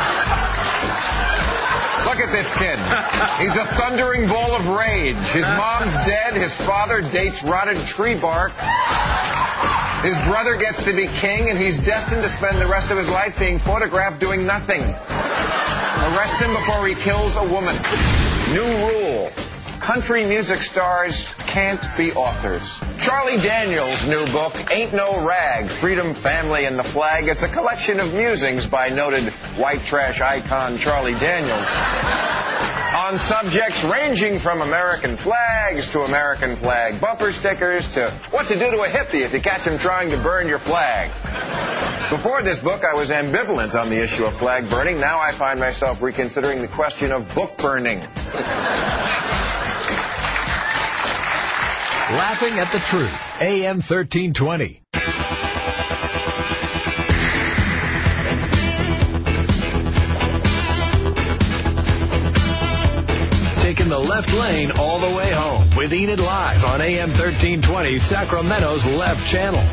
Look at this kid. He's a thundering ball of rage. His mom's dead. His father dates rotted tree bark. His brother gets to be king, and he's destined to spend the rest of his life being photographed doing nothing. Arrest him before he kills a woman. New rule. country music stars can't be authors. Charlie Daniels' new book, Ain't No Rag, Freedom, Family, and the Flag. It's a collection of musings by noted white trash icon Charlie Daniels on subjects ranging from American flags to American flag bumper stickers to what to do to a hippie if you catch him trying to burn your flag. Before this book, I was ambivalent on the issue of flag burning. Now I find myself reconsidering the question of book burning. Laughing at the Truth, AM 1320. Taking the left lane all the way home with Enid Live on AM 1320, Sacramento's left channel.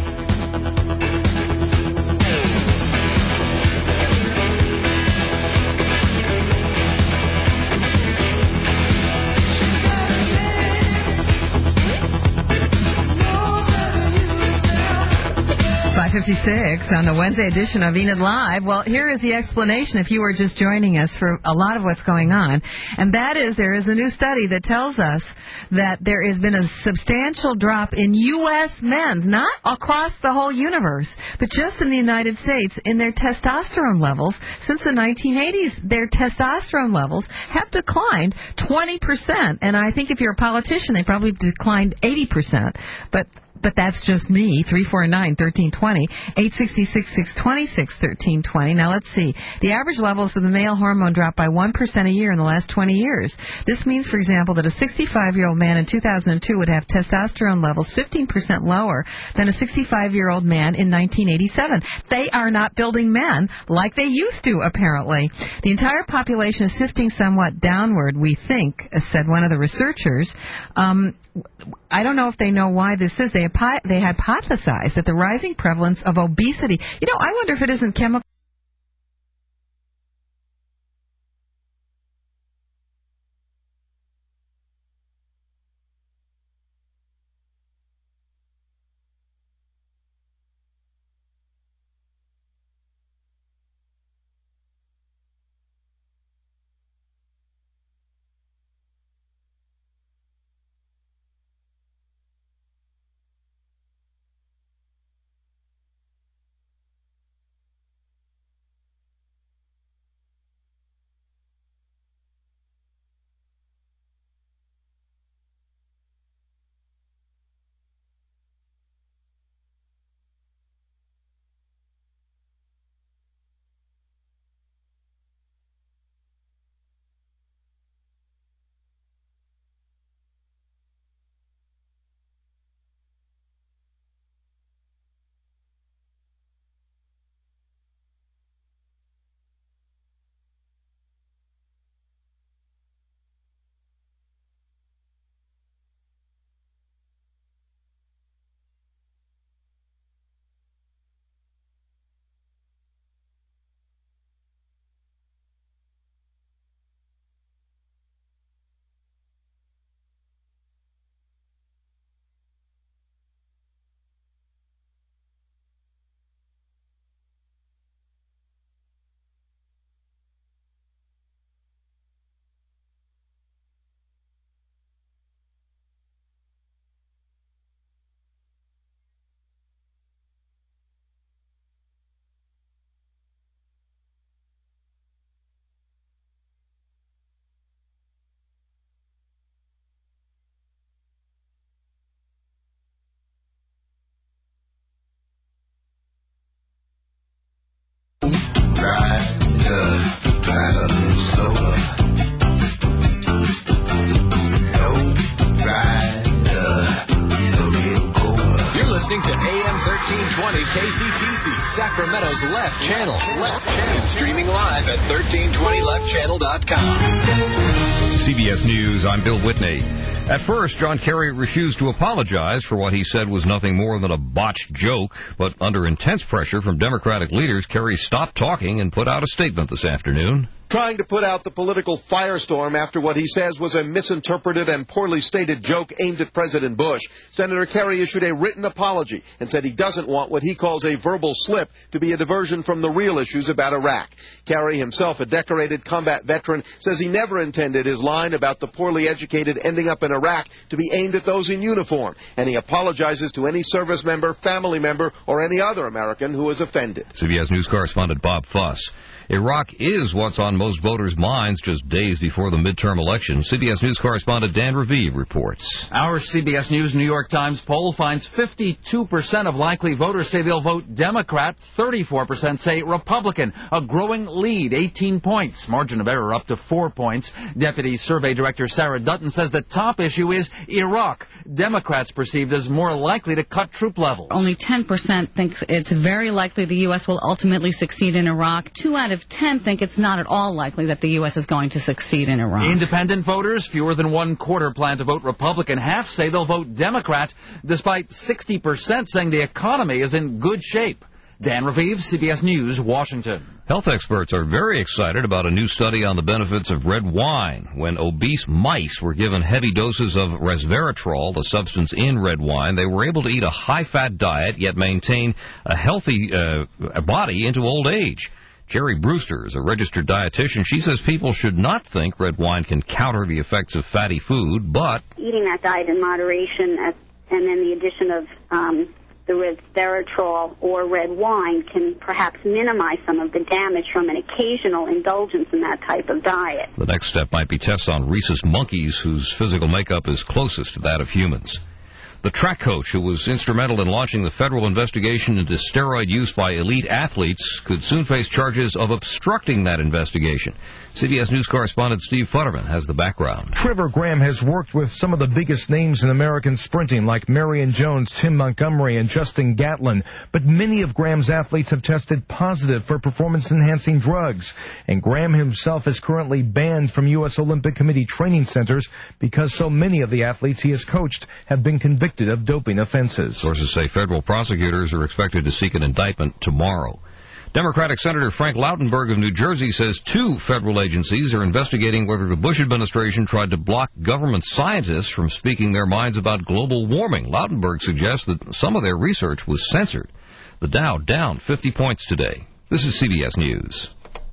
.56 on the Wednesday edition of Enid Live. Well, here is the explanation if you were just joining us for a lot of what's going on. And that is there is a new study that tells us that there has been a substantial drop in U.S. men's, not across the whole universe, but just in the United States, in their testosterone levels. Since the 1980s, their testosterone levels have declined 20%. And I think if you're a politician, they probably declined 80%. But that's just me. 349-1320, 866-620-1320. Now, let's see. The average levels of the male hormone dropped by 1% a year in the last 20 years. This means, for example, that a 65-year-old man in 2002 would have testosterone levels 15% lower than a 65-year-old man in 1987. They are not building men like they used to, apparently. The entire population is shifting somewhat downward, we think, said one of the researchers. I don't know if they know why this is. They hypothesize that the rising prevalence of obesity. You know, I wonder if it isn't chemical. KCTC, Sacramento's left channel. Streaming live at 1320leftchannel.com. CBS News, I'm Bill Whitney. At first, John Kerry refused to apologize for what he said was nothing more than a botched joke, but under intense pressure from Democratic leaders, Kerry stopped talking and put out a statement this afternoon. trying to put out the political firestorm after what he says was a misinterpreted and poorly stated joke aimed at President Bush. Senator Kerry issued a written apology and said he doesn't want what he calls a verbal slip to be a diversion from the real issues about Iraq. Kerry, himself a decorated combat veteran, says he never intended his line about the poorly educated ending up in Iraq to be aimed at those in uniform, and he apologizes to any service member, family member, or any other American who is offended. CBS News correspondent Bob Fuss. Iraq is what's on most voters' minds just days before the midterm election. CBS News correspondent Dan Raviv reports. Our CBS News New York Times poll finds 52% of likely voters say they'll vote Democrat, 34% say Republican, a growing lead, 18 points, margin of error up to 4 points. Deputy Survey Director Sarah Dutton says the top issue is Iraq. Democrats perceived as more likely to cut troop levels. Only 10% think it's very likely the U.S. will ultimately succeed in Iraq. 2 out of 10 think it's not at all likely that the U.S. is going to succeed in Iraq. Independent voters, fewer than 1/4 plan to vote Republican. Half say they'll vote Democrat, despite 60% saying the economy is in good shape. Dan Raviv, CBS News, Washington. Health experts are very excited about a new study on the benefits of red wine. When obese mice were given heavy doses of resveratrol, the substance in red wine, they were able to eat a high-fat diet, yet maintain a healthy body into old age. Jerry Brewster is a registered dietitian. She says people should not think red wine can counter the effects of fatty food, but eating that diet in moderation and then the addition of the resveratrol or red wine can perhaps minimize some of the damage from an occasional indulgence in that type of diet. The next step might be tests on rhesus monkeys, whose physical makeup is closest to that of humans. The track coach who was instrumental in launching the federal investigation into steroid use by elite athletes could soon face charges of obstructing that investigation. CBS News correspondent Steve Futterman has the background. Trevor Graham has worked with some of the biggest names in American sprinting, like Marion Jones, Tim Montgomery, and Justin Gatlin. But many of Graham's athletes have tested positive for performance-enhancing drugs. And Graham himself is currently banned from U.S. Olympic Committee training centers because so many of the athletes he has coached have been convicted of doping offenses. Sources say federal prosecutors are expected to seek an indictment tomorrow. Democratic Senator Frank Lautenberg of New Jersey says 2 federal agencies are investigating whether the Bush administration tried to block government scientists from speaking their minds about global warming. Lautenberg suggests that some of their research was censored. The Dow down 50 points today. This is CBS News.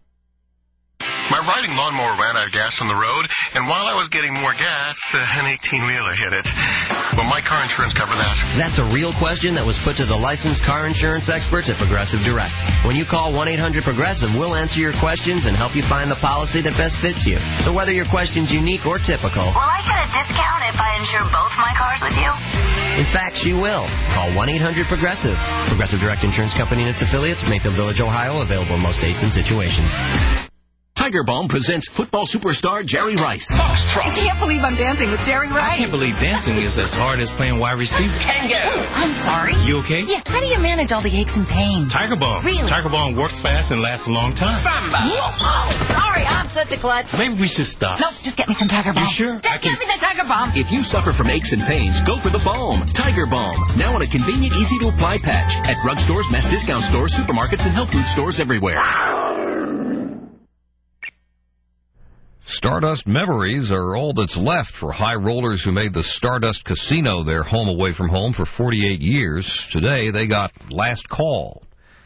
My riding lawnmower ran out of gas on the road, and while I was getting more gas, an 18-wheeler hit it. Will my car insurance cover that? That's a real question that was put to the licensed car insurance experts at Progressive Direct. When you call 1-800-PROGRESSIVE, we'll answer your questions and help you find the policy that best fits you. So whether your question's unique or typical, will I get a discount if I insure both my cars with you? In fact, you will. Call 1-800-PROGRESSIVE. Progressive Direct Insurance Company and its affiliates, Mayfield Village, Ohio, available in most states and situations. Tiger Balm presents football superstar Jerry Rice. I can't believe I'm dancing with Jerry Rice. I can't believe dancing is as hard as playing wide receiver. Tango. I'm sorry. You okay? Yeah. How do you manage all the aches and pains? Tiger Balm. Really? Tiger Balm works fast and lasts a long time. Samba. Oh, sorry, I'm such a klutz. Maybe we should stop. Nope, just get me some Tiger Balm. You sure? Just get me the Tiger Balm. If you suffer from aches and pains, go for the balm. Tiger Balm. Now in a convenient, easy-to-apply patch. At drugstores, mass discount stores, supermarkets, and health food stores everywhere. Stardust memories are all that's left for high rollers who made the Stardust Casino their home away from home for 48 years. Today, they got last call.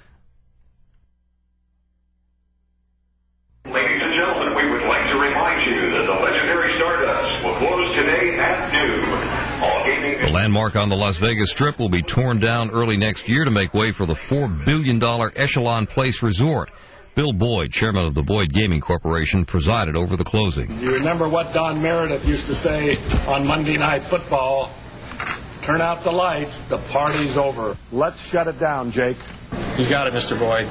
Ladies and gentlemen, we would like to remind you that the legendary Stardust will close today at noon. All gaming... The landmark on the Las Vegas Strip will be torn down early next year to make way for the $4 billion Echelon Place Resort. Bill Boyd, chairman of the Boyd Gaming Corporation, presided over the closing. You remember what Don Meredith used to say on Monday Night Football? Turn out the lights, the party's over. Let's shut it down, Jake. You got it, Mr. Boyd.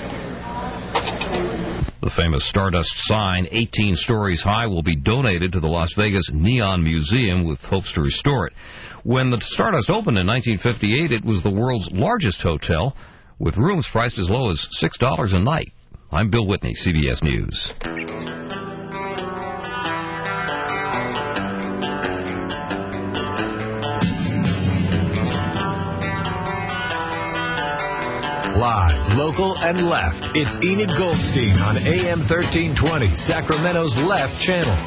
The famous Stardust sign, 18 stories high, will be donated to the Las Vegas Neon Museum with hopes to restore it. When the Stardust opened in 1958, it was the world's largest hotel, with rooms priced as low as $6 a night. I'm Bill Whitney, CBS News. Live, local, and left. It's Enid Goldstein on AM 1320, Sacramento's Left Channel.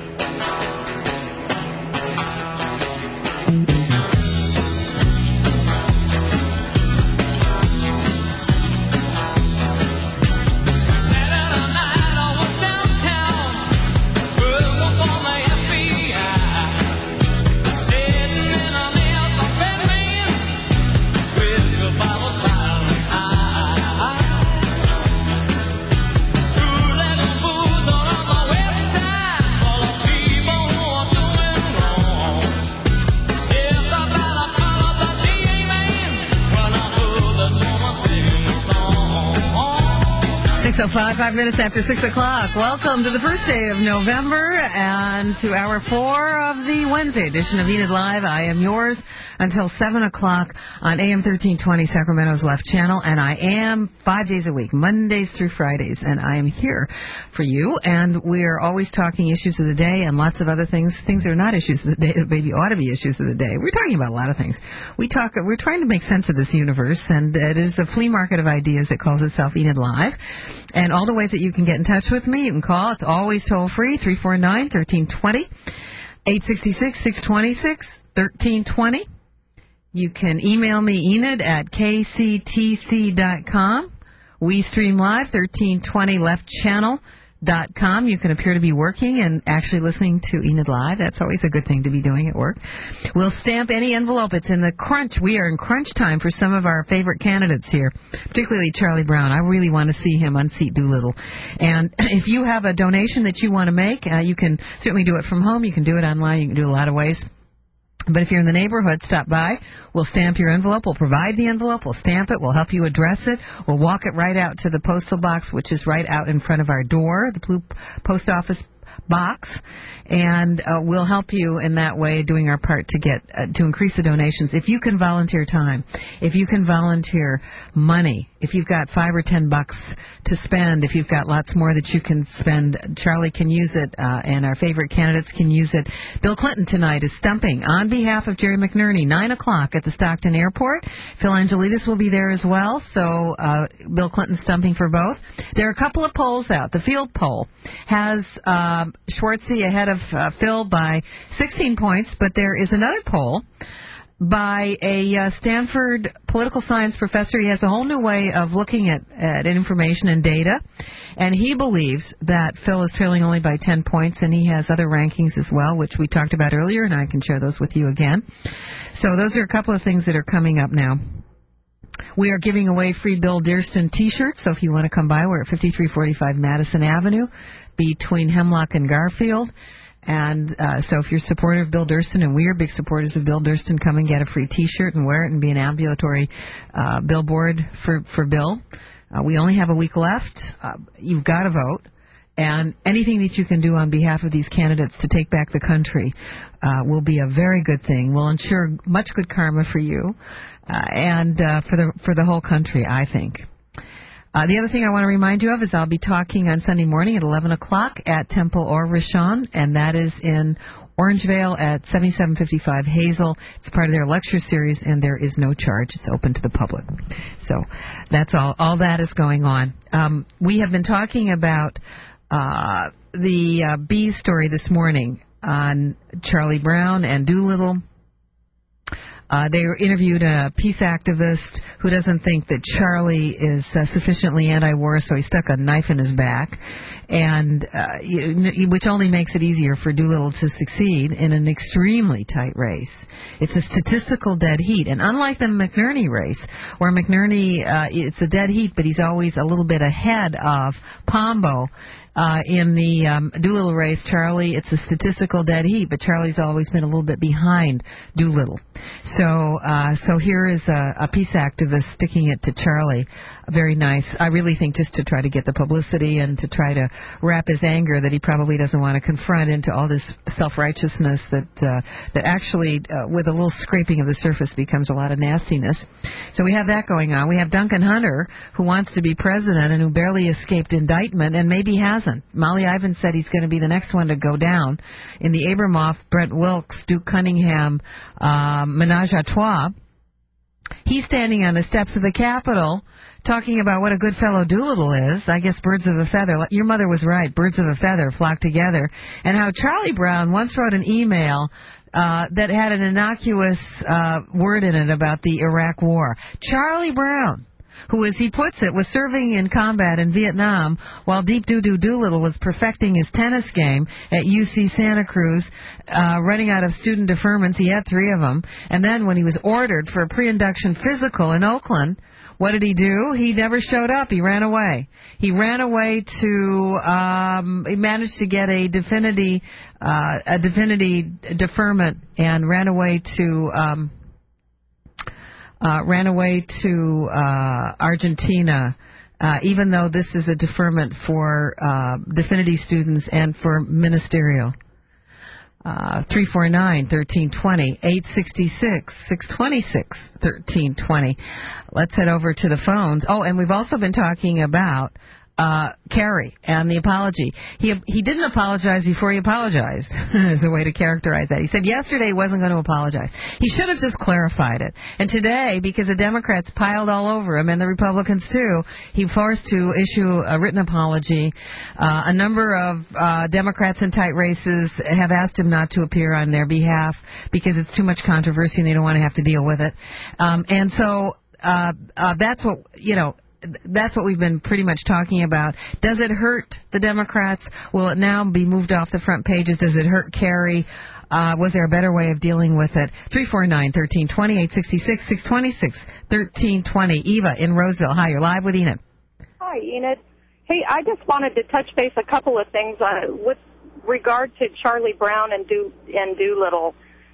So 5 minutes after 6 o'clock. Welcome to the first day of November and to hour 4 of the Wednesday edition of Enid Live. I am yours until 7 o'clock on AM 1320, Sacramento's Left Channel. And I am 5 days a week, Mondays through Fridays. And I am here for you. And we are always talking issues of the day and lots of other things that are not issues of the day that maybe ought to be issues of the day. We're talking about a lot of things. We're trying to make sense of this universe. And it is the flea market of ideas that calls itself Enid Live. And all the ways that you can get in touch with me, you can call. It's always toll-free, 349-1320, 866-626-1320. You can email me, Enid, at kctc.com. We stream live, 1320leftchannel.com. You can appear to be working and actually listening to Enid Live. That's always a good thing to be doing at work. We'll stamp any envelope. It's in the crunch. We are in crunch time for some of our favorite candidates here, particularly Charlie Brown. I really want to see him unseat Doolittle. And if you have a donation that you want to make, you can certainly do it from home. You can do it online. You can do it a lot of ways. But if you're in the neighborhood, stop by. We'll stamp your envelope. We'll provide the envelope. We'll stamp it. We'll help you address it. We'll walk it right out to the postal box, which is right out in front of our door, the blue post office box. And we'll help you in that way, doing our part to get to increase the donations. If you can volunteer time, if you can volunteer money, if you've got $5 or $10 to spend, if you've got lots more that you can spend, Charlie can use it, and our favorite candidates can use it. Bill Clinton tonight is stumping on behalf of Jerry McNerney, 9 o'clock at the Stockton Airport. Phil Angelides will be there as well, so Bill Clinton stumping for both. There are a couple of polls out. The field poll has Schwartzy ahead of Phil by 16 points, but there is another poll by a Stanford political science professor. He has a whole new way of looking at information and data, and he believes that Phil is trailing only by 10 points, and he has other rankings as well, which we talked about earlier, and I can share those with you again. So those are a couple of things that are coming up now. We are giving away free Bill Dearston T-shirts, so if you want to come by, we're at 5345 Madison Avenue between Hemlock and Garfield. And so if you're a supporter of Bill Dearston, and we are big supporters of Bill Dearston, come and get a free T-shirt and wear it and be an ambulatory billboard for Bill. We only have a week left. You've got to vote. And anything that you can do on behalf of these candidates to take back the country will be a very good thing. Will ensure much good karma for you and for the whole country, I think. The other thing I want to remind you of is I'll be talking on Sunday morning at 11 o'clock at Temple or Rishon, and that is in Orangevale at 7755 Hazel. It's part of their lecture series, and there is no charge. It's open to the public. So that's all. All that is going on. We have been talking about the Bees story this morning on Charlie Brown and Doolittle. They interviewed a peace activist who doesn't think that Charlie is sufficiently anti-war, so he stuck a knife in his back, and which only makes it easier for Doolittle to succeed in an extremely tight race. It's a statistical dead heat, and unlike the McNerney race, where McNerney, it's a dead heat, but he's always a little bit ahead of Pombo. In the Doolittle race, Charlie, it's a statistical dead heat, but Charlie's always been a little bit behind Doolittle. So here is a peace activist sticking it to Charlie. Very nice. I really think just to try to get the publicity and to try to wrap his anger that he probably doesn't want to confront into all this self-righteousness that actually, with a little scraping of the surface, becomes a lot of nastiness. So we have that going on. We have Duncan Hunter, who wants to be president and who barely escaped indictment and maybe hasn't. Molly Ivins said he's going to be the next one to go down. In the Abramoff, Brent Wilkes, Duke Cunningham, menage a trois. He's standing on the steps of the Capitol talking about what a good fellow Doolittle is. I guess birds of a feather. Your mother was right. Birds of a feather flock together. And how Charlie Brown once wrote an email that had an innocuous word in it about the Iraq War. Charlie Brown, who, as he puts it, was serving in combat in Vietnam while Deep Doo-Doo Doolittle was perfecting his tennis game at UC Santa Cruz, running out of student deferments. He had 3 of them. And then when he was ordered for a pre-induction physical in Oakland, what did he do? He never showed up. He ran away. He ran away to, he managed to get a Definity deferment and ran away to Argentina, even though this is a deferment for Definity students and for ministerial. 349-1320, 866-626-1320. Let's head over to the phones. Oh, and we've also been talking about Kerry and the apology. He didn't apologize before he apologized, is a way to characterize that. He said yesterday he wasn't going to apologize. He should have just clarified it. And today, because the Democrats piled all over him, and the Republicans too, he forced to issue a written apology. A number of Democrats in tight races have asked him not to appear on their behalf because it's too much controversy and they don't want to have to deal with it. And so that's what, that's what we've been pretty much talking about. Does it hurt the Democrats? Will it now be moved off the front pages? Does it hurt Kerry? Was there a better way of dealing with it? 349-1320, 866-626-1320. Eva in Roseville. Hi, you're live with Enid. Hi, Enid. Hey, I just wanted to touch base a couple of things with regard to Charlie Brown and Doolittle.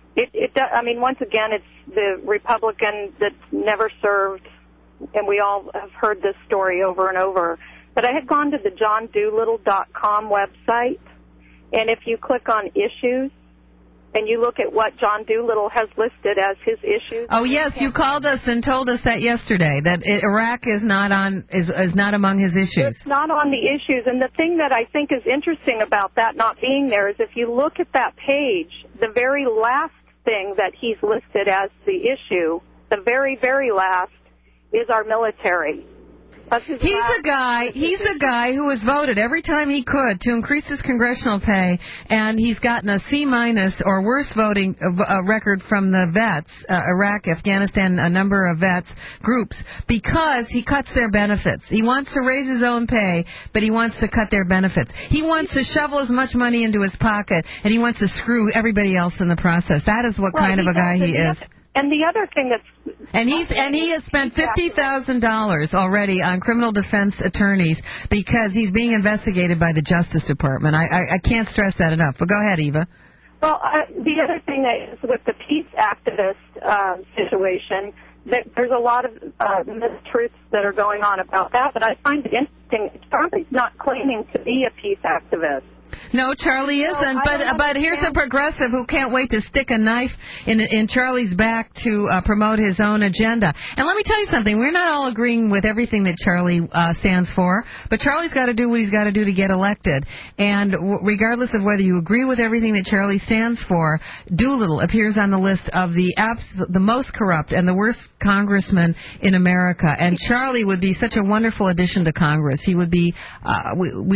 I mean, once again, it's the Republican that's never served, and we all have heard this story over and over. But I had gone to the JohnDoolittle.com website, and if you click on issues, and you look at what John Doolittle has listed as his issues. Oh yes, you called us and told us that yesterday, that Iraq is not among his issues. It's not on the issues, and the thing that I think is interesting about that not being there is if you look at that page, the very last thing that he's listed as the issue, the very, very last, is our military. He's a guy who has voted every time he could to increase his congressional pay, and he's gotten a C- or worse voting record from the vets, Iraq, Afghanistan, a number of vets groups, because he cuts their benefits. He wants to raise his own pay, but he wants to cut their benefits. He wants to shovel as much money into his pocket, and he wants to screw everybody else in the process. That is what kind of a guy he is. And the other thing that's... And he has spent $50,000 already on criminal defense attorneys because he's being investigated by the Justice Department. I can't stress that enough. But go ahead, Eva. Well, the other thing that is with the peace activist situation, that there's a lot of mistruths that are going on about that, but I find it interesting. Charlie's not claiming to be a peace activist. No, Charlie isn't, but here's a progressive who can't wait to stick a knife in Charlie's back to promote his own agenda. And let me tell you something, we're not all agreeing with everything that Charlie stands for, but Charlie's got to do what he's got to do to get elected. And regardless of whether you agree with everything that Charlie stands for, Doolittle appears on the list of the most corrupt and the worst congressman in America. And Charlie would be such a wonderful addition to Congress. He would be, I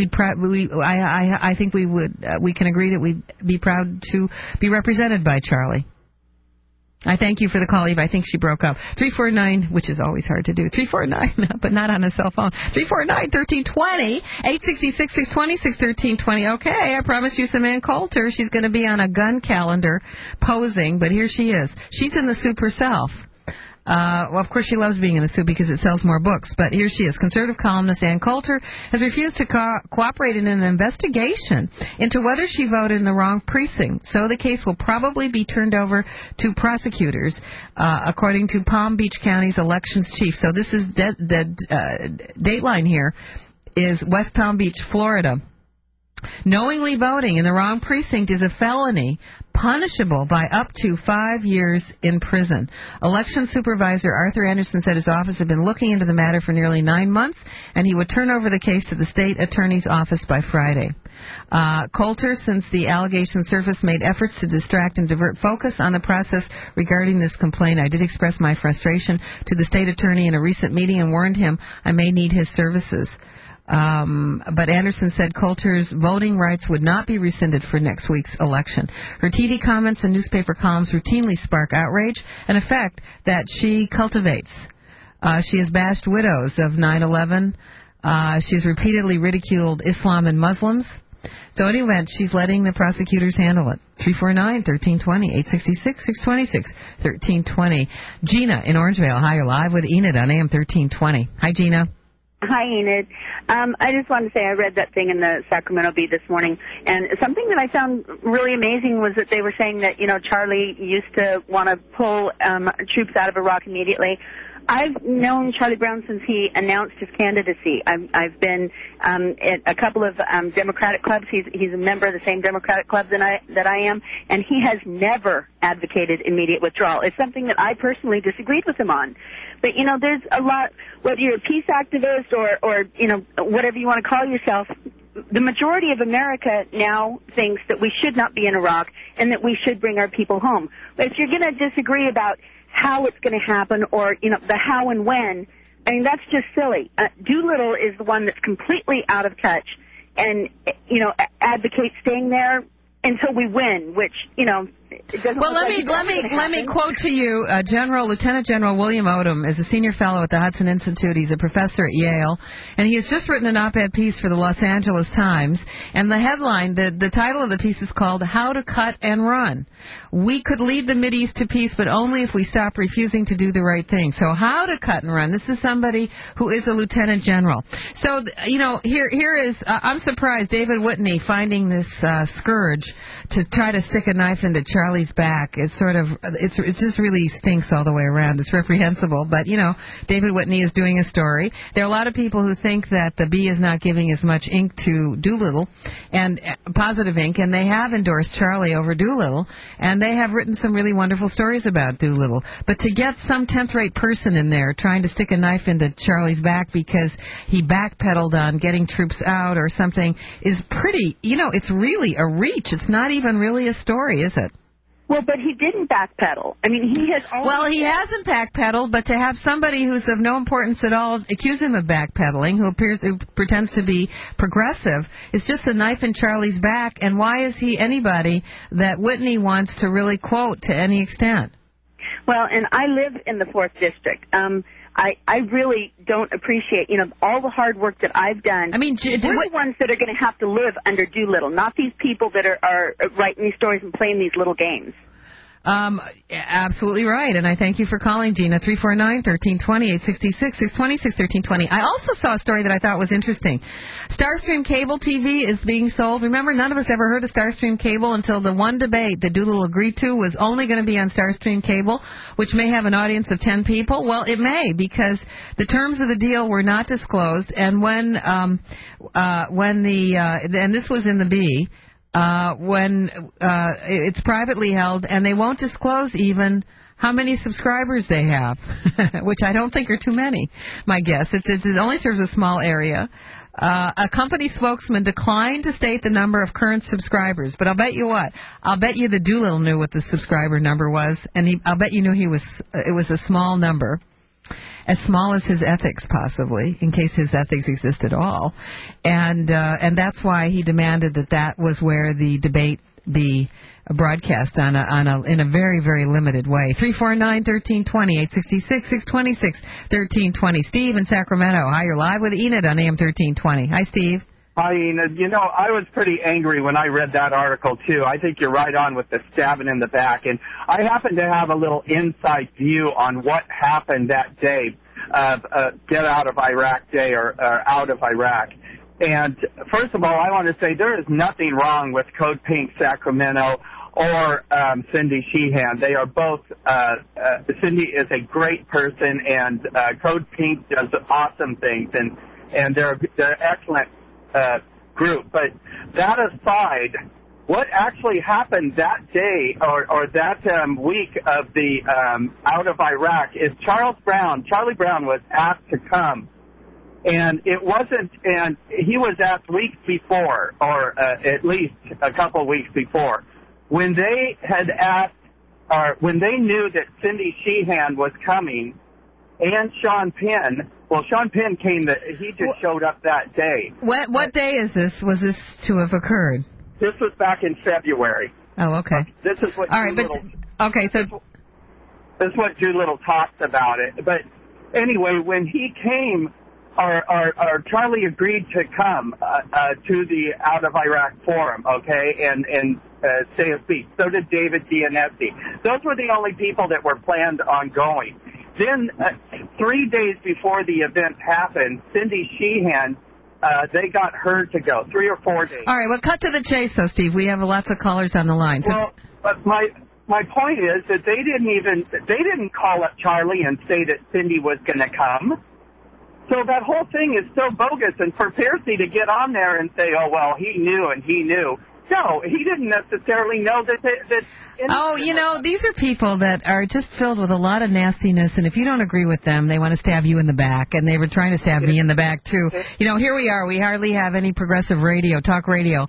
think we can agree that we'd be proud to be represented by Charlie. I thank you for the call, Eve. I think she broke up. 349, which is always hard to do. 349, but not on a cell phone. 349-1320, 866-626-1320. Okay, I promised you some Ann Coulter. She's going to be on a gun calendar posing, but here she is. She's in the soup herself. Well, of course, she loves being in a soup because it sells more books. But here she is. Conservative columnist Ann Coulter has refused to cooperate in an investigation into whether she voted in the wrong precinct. So the case will probably be turned over to prosecutors, according to Palm Beach County's elections chief. So this is the dateline here is West Palm Beach, Florida. Knowingly voting in the wrong precinct is a felony, punishable by up to 5 years in prison. Election supervisor Arthur Anderson said his office had been looking into the matter for nearly 9 months, and he would turn over the case to the state attorney's office by Friday. Coulter, since the allegation surfaced, made efforts to distract and divert focus on the process regarding this complaint. I did express my frustration to the state attorney in a recent meeting and warned him I may need his services. But Anderson said Coulter's voting rights would not be rescinded for next week's election. Her TV comments and newspaper columns routinely spark outrage, an effect that she cultivates. She has bashed widows of 9/11. She's repeatedly ridiculed Islam and Muslims. So in any event, she's letting the prosecutors handle it. 349-1320, 866-626-1320. Gina in Orangevale. Hi, you're live with Enid on AM 1320. Hi, Gina. Hi, Enid. I just wanted to say I read that thing in the Sacramento Bee this morning, and something that I found really amazing was that they were saying that, Charlie used to want to pull troops out of Iraq immediately. I've known Charlie Brown since he announced his candidacy. I've been at a couple of Democratic clubs. He's a member of the same Democratic club that I am, and he has never advocated immediate withdrawal. It's something that I personally disagreed with him on. But, there's a lot, whether you're a peace activist or whatever you want to call yourself, the majority of America now thinks that we should not be in Iraq and that we should bring our people home. But if you're going to disagree about how it's going to happen or, the how and when, I mean, that's just silly. Doolittle is the one that's completely out of touch and, advocates staying there until we win, which, it doesn't. Well, let me quote to you Lieutenant General William Odom is a senior fellow at the Hudson Institute. He's a professor at Yale, and he has just written an op-ed piece for the Los Angeles Times. And the headline, the title of the piece is called "How to Cut and Run." We could lead the Mideast to peace, but only if we stop refusing to do the right thing. So how to cut and run. This is somebody who is a lieutenant general. So, here is, I'm surprised, David Whitney finding this scourge to try to stick a knife into Charlie's back. It just really stinks all the way around. It's reprehensible. But, David Whitney is doing a story. There are a lot of people who think that the Bee is not giving as much ink to Doolittle and positive ink, and they have endorsed Charlie over Doolittle. And they have written some really wonderful stories about Doolittle. But to get some 10th-rate person in there trying to stick a knife into Charlie's back because he backpedaled on getting troops out or something is pretty, it's really a reach. It's not even really a story, is it? Well, but he didn't backpedal. I mean, he has always... Well, he hasn't backpedaled, but to have somebody who's of no importance at all accuse him of backpedaling, who pretends to be progressive, is just a knife in Charlie's back. And why is he anybody that Whitney wants to really quote to any extent? Well, and I live in the 4th District. I really don't appreciate, all the hard work that I've done. I mean, we're the ones that are going to have to live under Doolittle, not these people that are writing these stories and playing these little games. Absolutely right, and I thank you for calling, Gina. 349-1320, 866-626-1320. I also saw a story that I thought was interesting. Starstream Cable TV is being sold. Remember, none of us ever heard of Starstream Cable until the one debate that Doolittle agreed to was only going to be on Starstream Cable, which may have an audience of 10 people. Well, it may, because the terms of the deal were not disclosed, and when and this was in the Bee, when it's privately held, and they won't disclose even how many subscribers they have, which I don't think are too many, my guess. It only serves a small area. A company spokesman declined to state the number of current subscribers, but I'll bet you what? I'll bet you the Doolittle knew what the subscriber number was, and I'll bet you knew it was a small number. As small as his ethics, possibly, in case his ethics exist at all. And that's why he demanded that was where the debate be broadcast in a very, very limited way. 349-1320, 866-626-1320. Steve in Sacramento. Hi, you're live with Enid on AM 1320. Hi, Steve. Hi, Enid. I was pretty angry when I read that article, too. I think you're right on with the stabbing in the back. And I happen to have a little inside view on what happened that day, Get Out of Iraq Day or Out of Iraq. And first of all, I want to say there is nothing wrong with Code Pink Sacramento or Cindy Sheehan. They are both, Cindy is a great person, and Code Pink does awesome things, and they're excellent group. But that aside, what actually happened that day or that week of the Out of Iraq is Charlie Brown was asked to come And it wasn't, and he was asked weeks before, or at least a couple of weeks before, when they had asked, or when they knew that Cindy Sheehan was coming, and Sean Penn. Well, Sean Penn came. He just showed up that day. What day is this? Was this to have occurred? This was back in February. Oh, okay. This is what. All right, but okay, so this is what Doolittle talks about it. But anyway, when he came, or Charlie agreed to come to the Out of Iraq Forum, okay, and say a speech. So did David Gianetti. Those were the only people that were planned on going. Then 3 days before the event happened, Cindy Sheehan, they got her to go, 3 or 4 days. All right, well, cut to the chase, though, Steve. We have lots of callers on the line. So well, but my point is that they didn't call up Charlie and say that Cindy was going to come. So that whole thing is so bogus. And for Piercy to get on there and say, oh, well, he knew and he knew. No, he didn't necessarily know that. Oh, you know, these are people that are just filled with a lot of nastiness, and if you don't agree with them, they want to stab you in the back, and they were trying to stab me in the back too. You know, here we are. We hardly have any progressive radio, talk radio,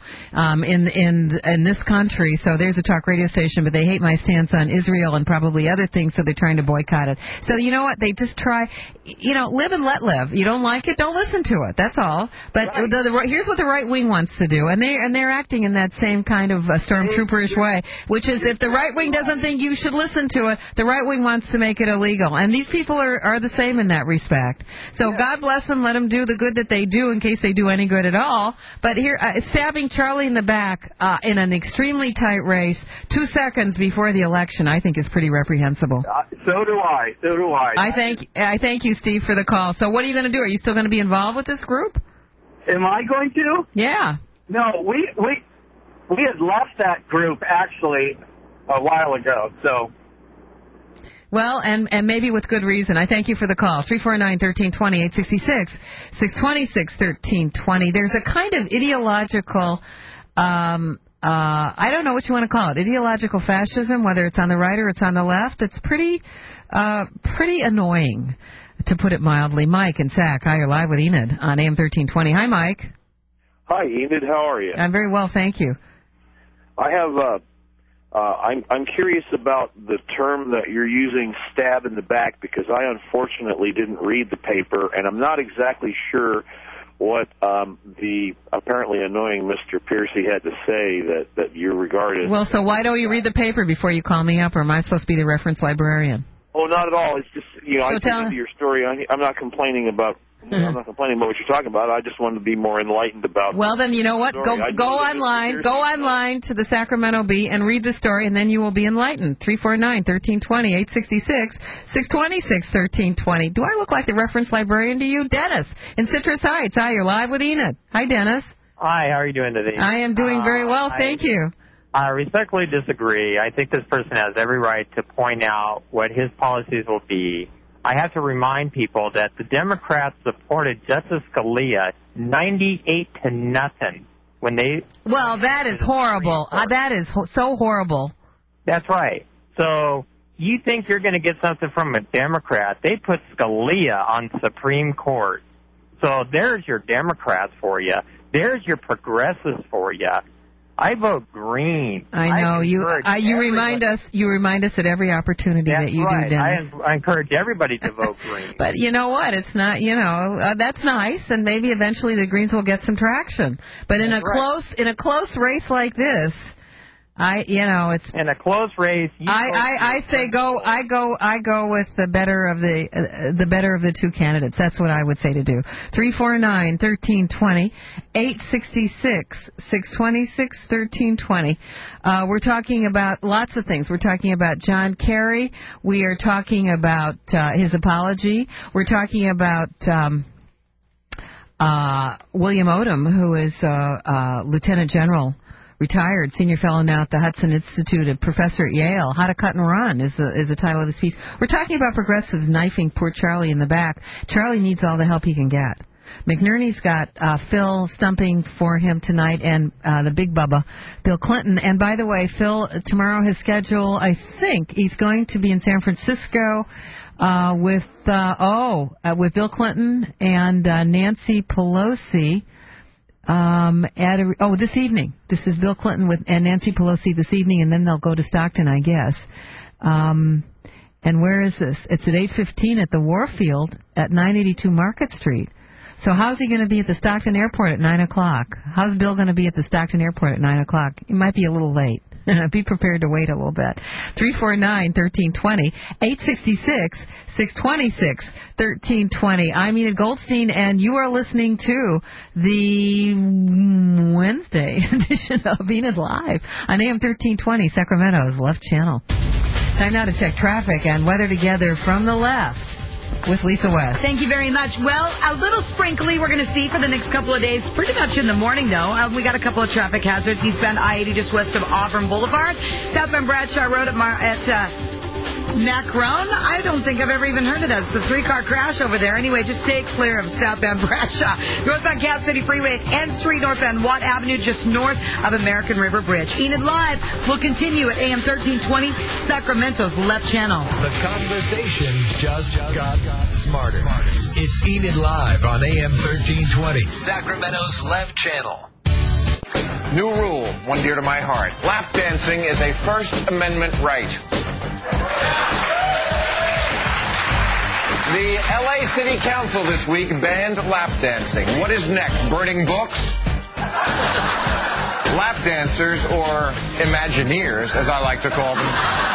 in this country. So there's a talk radio station, but they hate my stance on Israel and probably other things, so they're trying to boycott it. So you know what? They just try. You know, live and let live. You don't like it, don't listen to it. That's all. But here's what the right wing wants to do, and they're acting in that same kind of stormtrooperish way, which is if the right wing doesn't think you should listen to it, the right wing wants to make it illegal. And these people are the same in that respect. So God bless them, let them do the good that they do in case they do any good at all. But here, stabbing Charlie in the back in an extremely tight race 2 seconds before the election, I think is pretty reprehensible. So do I. I thank you, Steve, for the call. So what are you going to do? Are you still going to be involved with this group? Am I going to? Yeah. No, we had left that group, actually, a while ago, so. Well, and maybe with good reason. I thank you for the call. 349-1320, 866-626-1320. There's a kind of ideological, I don't know what you want to call it, ideological fascism, whether it's on the right or it's on the left. It's pretty annoying, to put it mildly. Mike and Zach, hi, you're live with Enid on AM 1320. Hi, Mike. Hi, Enid. How are you? I'm very well, thank you. I have. I'm curious about the term that you're using, "stab in the back," because I unfortunately didn't read the paper, and I'm not exactly sure what the apparently annoying Mr. Piercy had to say that you regarded. Well, so why don't you read the paper before you call me up, or am I supposed to be the reference librarian? Oh, not at all. It's just, you know, I listened to your story. I'm not complaining about. I'm not complaining about what you're talking about. I just wanted to be more enlightened about. Well, then you know what? Go online to the Sacramento Bee and read the story, and then you will be enlightened. 349-1320, 866-626-1320. Do I look like the reference librarian to you, Dennis in Citrus Heights? Hi, you're live with Enid. Hi, Dennis. Hi, how are you doing today? I am doing very well, thank you. I respectfully disagree. I think this person has every right to point out what his policies will be. I have to remind people that the Democrats supported Justice Scalia 98-0 when they... Well, that is horrible. That is so horrible. That's right. So you think you're going to get something from a Democrat. They put Scalia on Supreme Court. So there's your Democrats for you. There's your progressives for you. I vote green. I know you remind us. You remind us at every opportunity that you do, Dennis. I encourage everybody to vote green. But you know what? It's not. You know that's nice, and maybe eventually the Greens will get some traction. But in a close race like this, it's in a close race. I go with the better of the two candidates. That's what I would say to do. 349-1320, 866-626-1320. We're talking about lots of things. We're talking about John Kerry. We are talking about his apology. We're talking about William Odom, who is Lieutenant General. Retired senior fellow now at the Hudson Institute, a professor at Yale. How to Cut and Run is the title of this piece. We're talking about progressives knifing poor Charlie in the back. Charlie needs all the help he can get. McNerney's got Phil stumping for him tonight, and the big bubba, Bill Clinton. And by the way, Phil, tomorrow his schedule, I think he's going to be in San Francisco with Bill Clinton and Nancy Pelosi. This evening. This is Bill Clinton and Nancy Pelosi this evening, and then they'll go to Stockton, I guess. And where is this? It's at 8:15 at the Warfield at 982 Market Street. So how's he going to be at the Stockton Airport at 9 o'clock? How's Bill going to be at the Stockton Airport at 9 o'clock? He might be a little late. Be prepared to wait a little bit. 349-1320, 866-626-1320. I'm Enid Goldstein, and you are listening to the Wednesday edition of Enid Live on AM 1320, Sacramento's left channel. Time now to check traffic and weather together from the left with Lisa West. Thank you very much. Well, a little sprinkly we're going to see for the next couple of days. Pretty much in the morning, though. We got a couple of traffic hazards. Eastbound I-80 just west of Auburn Boulevard. Southbound Bradshaw Road at Macron. I don't think I've ever even heard of that. It's the 3-car crash over there. Anyway, just stay clear of southbound Bradshaw. Northbound Cap City Freeway at N Street, northbound Watt Avenue, just north of American River Bridge. Enid Live will continue at AM 1320, Sacramento's left channel. The conversation just got smarter. It's Enid Live on AM 1320, Sacramento's left channel. New rule, one dear to my heart. Lap dancing is a First Amendment right. The L.A. City Council this week banned lap dancing. What is next? Burning books? Lap dancers, or Imagineers, as I like to call them,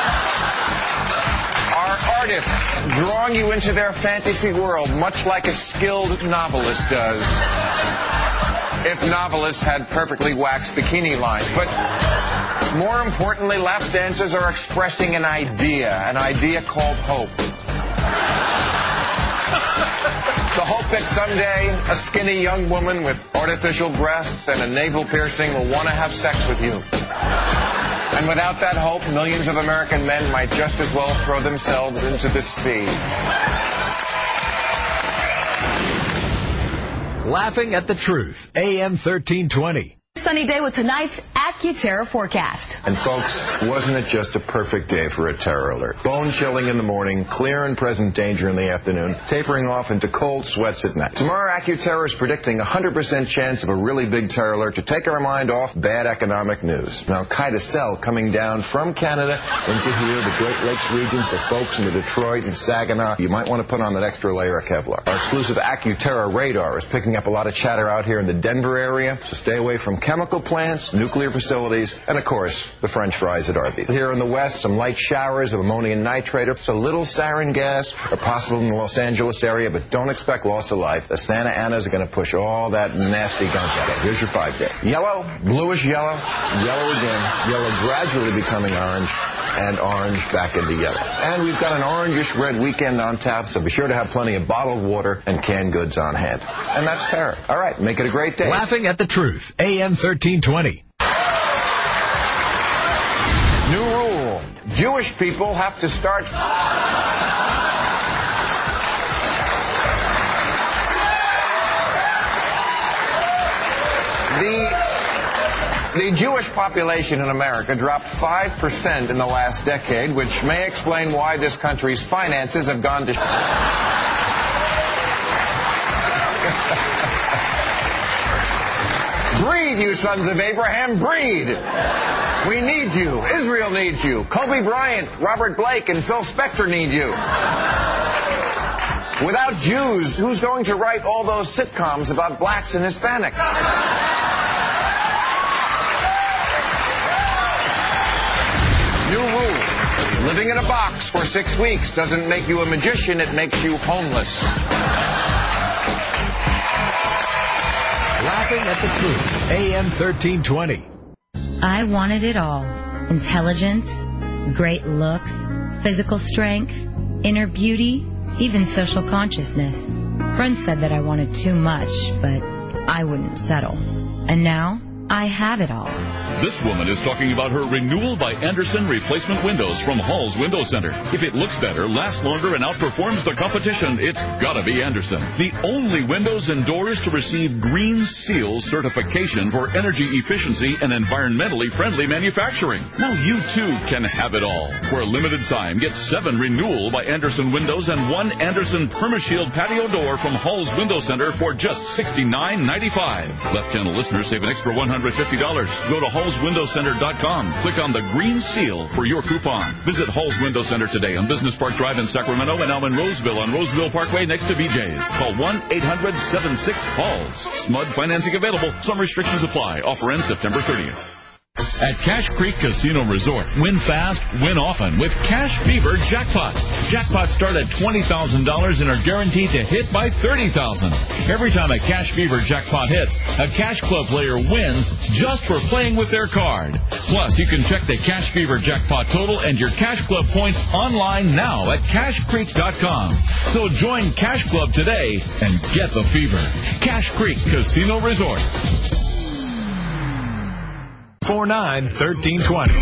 are artists drawing you into their fantasy world, much like a skilled novelist does. If novelists had perfectly waxed bikini lines. But more importantly, lap dancers are expressing an idea called hope. The hope that someday a skinny young woman with artificial breasts and a navel piercing will want to have sex with you. And without that hope, millions of American men might just as well throw themselves into the sea. Laughing at the Truth, AM 1320. Sunny day with tonight's AccuTerror forecast. And folks, wasn't it just a perfect day for a terror alert? Bone chilling in the morning, clear and present danger in the afternoon, tapering off into cold sweats at night. Tomorrow, AccuTerror is predicting a 100% chance of a really big terror alert to take our mind off bad economic news. An Al-Qaeda cell coming down from Canada into here, the Great Lakes regions, the folks in the Detroit and Saginaw. You might want to put on that extra layer of Kevlar. Our exclusive AccuTerror radar is picking up a lot of chatter out here in the Denver area, so stay away from chemical plants, nuclear facilities, and, of course, the French fries at Arby's. Here in the west, some light showers of ammonium nitrate, a little sarin gas are possible in the Los Angeles area, but don't expect loss of life. The Santa Anas are going to push all that nasty gunk out. Okay, here's your 5-day. Yellow, bluish yellow, yellow again, yellow gradually becoming orange, and orange back into yellow. And we've got an orangish red weekend on tap, so be sure to have plenty of bottled water and canned goods on hand. And that's terror. All right, make it a great day. Laughing at the Truth, AM 1320. New rule. Jewish people have to start... The Jewish population in America dropped 5% in the last decade, which may explain why this country's finances have gone to... Breed, you sons of Abraham, breed! We need you. Israel needs you. Kobe Bryant, Robert Blake, and Phil Spector need you. Without Jews, who's going to write all those sitcoms about blacks and Hispanics? New rule. Living in a box for 6 weeks doesn't make you a magician, it makes you homeless. Laughing at the Truth, AM 1320. I wanted it all. Intelligence, great looks, physical strength, inner beauty, even social consciousness. Friends said that I wanted too much, but I wouldn't settle. And now, I have it all. This woman is talking about her Renewal by Andersen replacement windows from Hall's Window Center. If it looks better, lasts longer, and outperforms the competition, it's gotta be Andersen. The only windows and doors to receive Green Seal certification for energy efficiency and environmentally friendly manufacturing. Now you too can have it all. For a limited time, get 7 Renewal by Andersen windows and 1 Andersen PermaShield patio door from Hall's Window Center for just $69.95. Left Channel listeners save an extra $150. Go to hallswindowcenter.com. Click on the Green Seal for your coupon. Visit Hall's Window Center today on Business Park Drive in Sacramento and now in Roseville on Roseville Parkway next to BJ's. Call 1-800-76-HALLS. SMUD financing available. Some restrictions apply. Offer ends September 30th. At Cache Creek Casino Resort, win fast, win often with Cash Fever Jackpots. Jackpots start at $20,000 and are guaranteed to hit by $30,000. Every time a Cash Fever Jackpot hits, a Cash Club player wins just for playing with their card. Plus, you can check the Cash Fever Jackpot total and your Cash Club points online now at CashCreek.com. So join Cash Club today and get the fever. Cache Creek Casino Resort. 49-1320.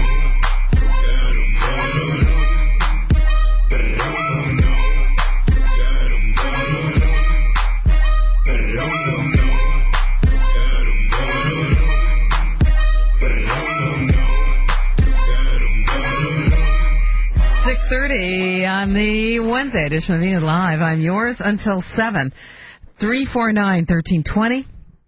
On the Wednesday edition of Enid Live. I'm yours until 7. 349-1320.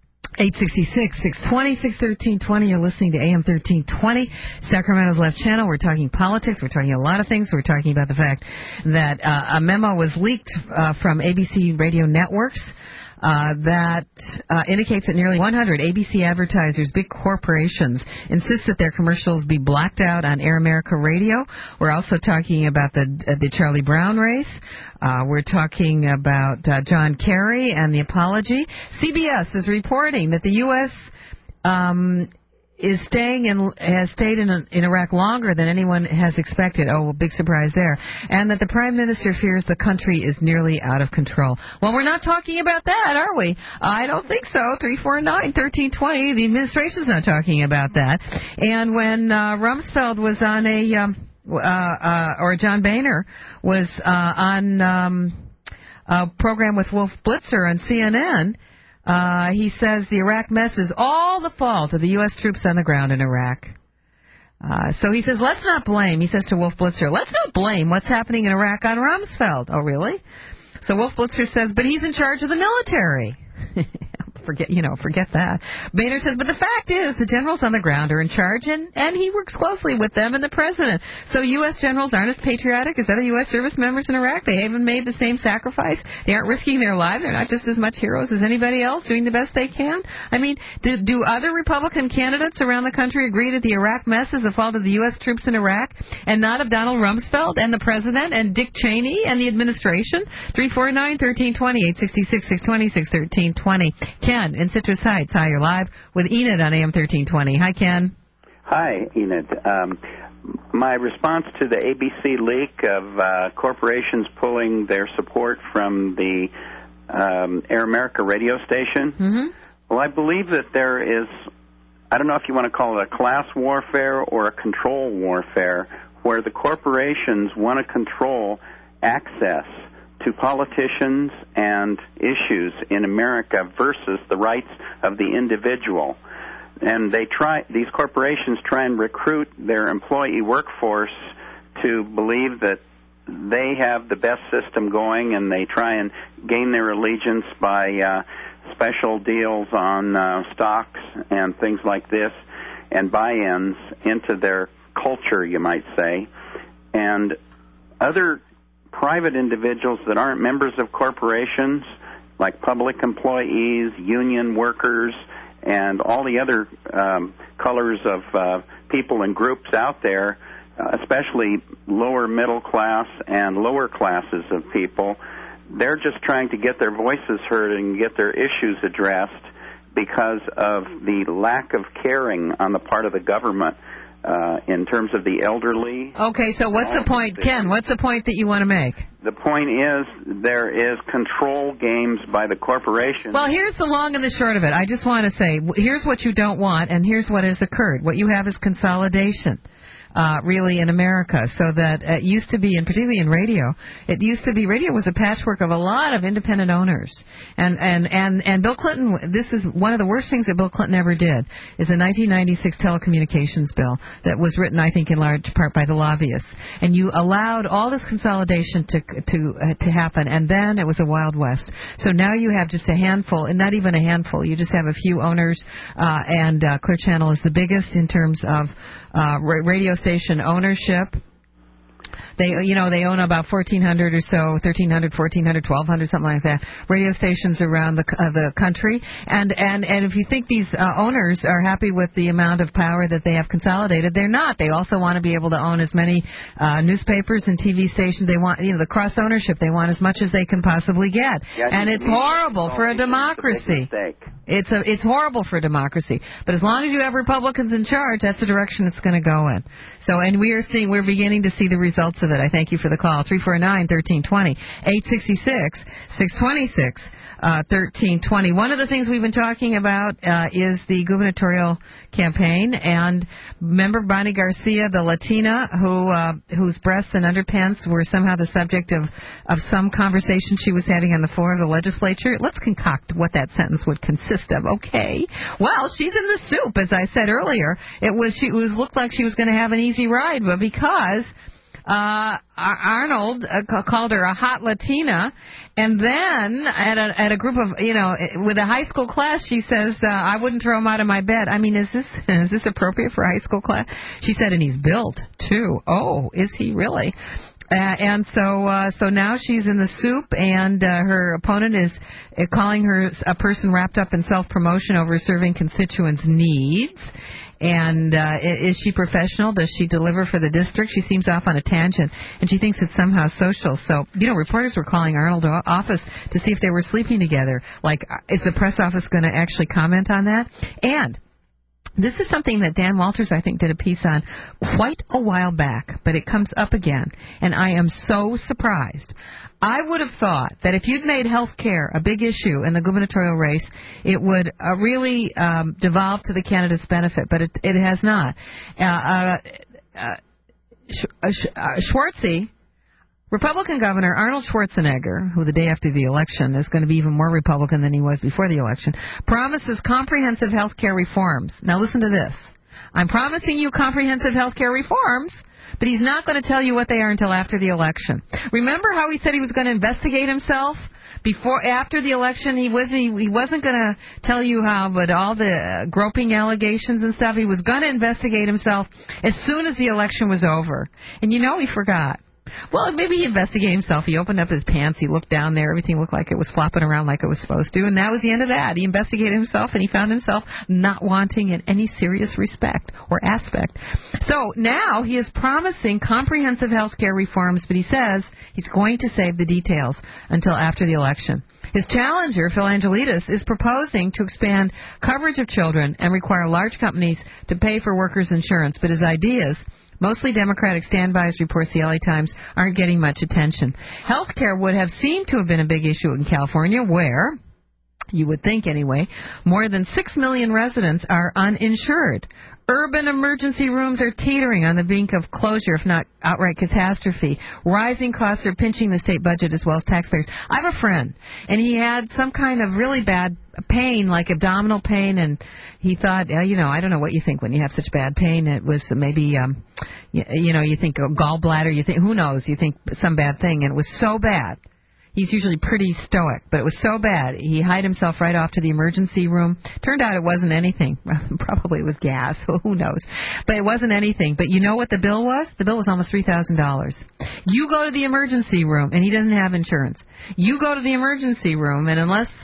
866-620-61320. You're listening to AM 1320, Sacramento's Left Channel. We're talking politics. We're talking a lot of things. We're talking about the fact that a memo was leaked from ABC radio networks that indicates that nearly 100 ABC advertisers, big corporations, insist that their commercials be blacked out on Air America Radio. We're also talking about the Charlie Brown race. We're talking about John Kerry and the apology. CBS is reporting that the U.S. has stayed in Iraq longer than anyone has expected. Oh, big surprise there. And that the Prime Minister fears the country is nearly out of control. Well, we're not talking about that, are we? I don't think so. 349-1320. The administration's not talking about that. And when Rumsfeld was on or John Boehner was on a program with Wolf Blitzer on CNN, he says the Iraq mess is all the fault of the U.S. troops on the ground in Iraq. So he says, let's not blame, he says to Wolf Blitzer, let's not blame what's happening in Iraq on Rumsfeld. Oh, really? So Wolf Blitzer says, but he's in charge of the military. Forget that. Boehner says, but the fact is, the generals on the ground are in charge, and he works closely with them and the president. So U.S. generals aren't as patriotic as other U.S. service members in Iraq. They haven't made the same sacrifice. They aren't risking their lives. They're not just as much heroes as anybody else, doing the best they can. I mean, do other Republican candidates around the country agree that the Iraq mess is the fault of the U.S. troops in Iraq and not of Donald Rumsfeld and the president and Dick Cheney and the administration? 349-1320, 866-620-61320. Ken in Citrus Heights. Hi, you're live with Enid on AM 1320. Hi, Ken. Hi, Enid. My response to the ABC leak of corporations pulling their support from the Air America radio station, well, I believe that there is, I don't know if you want to call it a class warfare or a control warfare, where the corporations want to control access to politicians and issues in America versus the rights of the individual. And these corporations try and recruit their employee workforce to believe that they have the best system going, and they try and gain their allegiance by special deals on stocks and things like this, and buy-ins into their culture, you might say. And other private individuals that aren't members of corporations, like public employees, union workers, and all the other colors of people and groups out there, especially lower middle class and lower classes of people, they're just trying to get their voices heard and get their issues addressed because of the lack of caring on the part of the government in terms of the elderly. Okay, so what's the point, Ken? What's the point that you want to make? The point is there is control games by the corporation. Well, here's the long and the short of it. I just want to say, here's what you don't want, and here's what has occurred. What you have is consolidation. Really in America, so that it used to be, and particularly in radio, radio was a patchwork of a lot of independent owners. And Bill Clinton, this is one of the worst things that Bill Clinton ever did, is a 1996 telecommunications bill that was written, I think, in large part by the lobbyists. And you allowed all this consolidation to happen, and then it was a Wild West. So now you have just a handful, and not even a handful, you just have a few owners, and Clear Channel is the biggest in terms of radio station ownership. They own about 1,400 or so, 1,300, 1,400, 1,200, something like that, radio stations around the country. And if you think these owners are happy with the amount of power that they have consolidated, they're not. They also want to be able to own as many newspapers and TV stations. They want, the cross ownership. They want as much as they can possibly get. Yeah, and it's horrible for a democracy. It's horrible for democracy. But as long as you have Republicans in charge, that's the direction it's going to go in. So, and we're beginning to see the results of it. I thank you for the call. 349-1320, 866-626. 1320. One of the things we've been talking about is the gubernatorial campaign, and remember Bonnie Garcia, the Latina whose breasts and underpants were somehow the subject of some conversation she was having on the floor of the legislature. Let's concoct what that sentence would consist of. Okay. Well, she's in the soup, as I said earlier. It looked like she was going to have an easy ride, but because Arnold called her a hot Latina, and then at a group of, with a high school class, she says, I wouldn't throw him out of my bed. I mean, is this appropriate for a high school class? She said, and he's built, too. Oh, is he really? And so now she's in the soup, and her opponent is calling her a person wrapped up in self-promotion over serving constituents' needs. And is she professional? Does she deliver for the district? She seems off on a tangent, and she thinks it's somehow social. So, reporters were calling Arnold's office to see if they were sleeping together. Like, is the press office going to actually comment on that? And this is something that Dan Walters, I think, did a piece on quite a while back, but it comes up again, and I am so surprised. I would have thought that if you'd made health care a big issue in the gubernatorial race, it would really devolve to the candidate's benefit, but it has not. Schwartzy, Republican Governor Arnold Schwarzenegger, who the day after the election is going to be even more Republican than he was before the election, promises comprehensive health care reforms. Now listen to this. I'm promising you comprehensive health care reforms, but he's not going to tell you what they are until after the election. Remember how he said he was going to investigate himself? After the election, he wasn't going to tell you how, but all the groping allegations and stuff, he was going to investigate himself as soon as the election was over. And he forgot. Well, maybe he investigated himself. He opened up his pants. He looked down there. Everything looked like it was flopping around like it was supposed to. And that was the end of that. He investigated himself, and he found himself not wanting in any serious respect or aspect. So now he is promising comprehensive health care reforms, but he says he's going to save the details until after the election. His challenger, Phil Angelides, is proposing to expand coverage of children and require large companies to pay for workers' insurance. But his ideas, mostly Democratic standbys, reports the LA Times, aren't getting much attention. Health care would have seemed to have been a big issue in California, where, you would think anyway, more than 6 million residents are uninsured. Urban emergency rooms are teetering on the brink of closure, if not outright catastrophe. Rising costs are pinching the state budget as well as taxpayers. I have a friend, and he had some kind of really bad pain, like abdominal pain, and he thought, I don't know what you think when you have such bad pain. It was maybe, you think a gallbladder, you think, who knows, you think some bad thing, and it was so bad. He's usually pretty stoic, but it was so bad, he hied himself right off to the emergency room. Turned out it wasn't anything. Probably it was gas. Who knows? But it wasn't anything. But you know what the bill was? The bill was almost $3,000. You go to the emergency room, and he doesn't have insurance. You go to the emergency room, and unless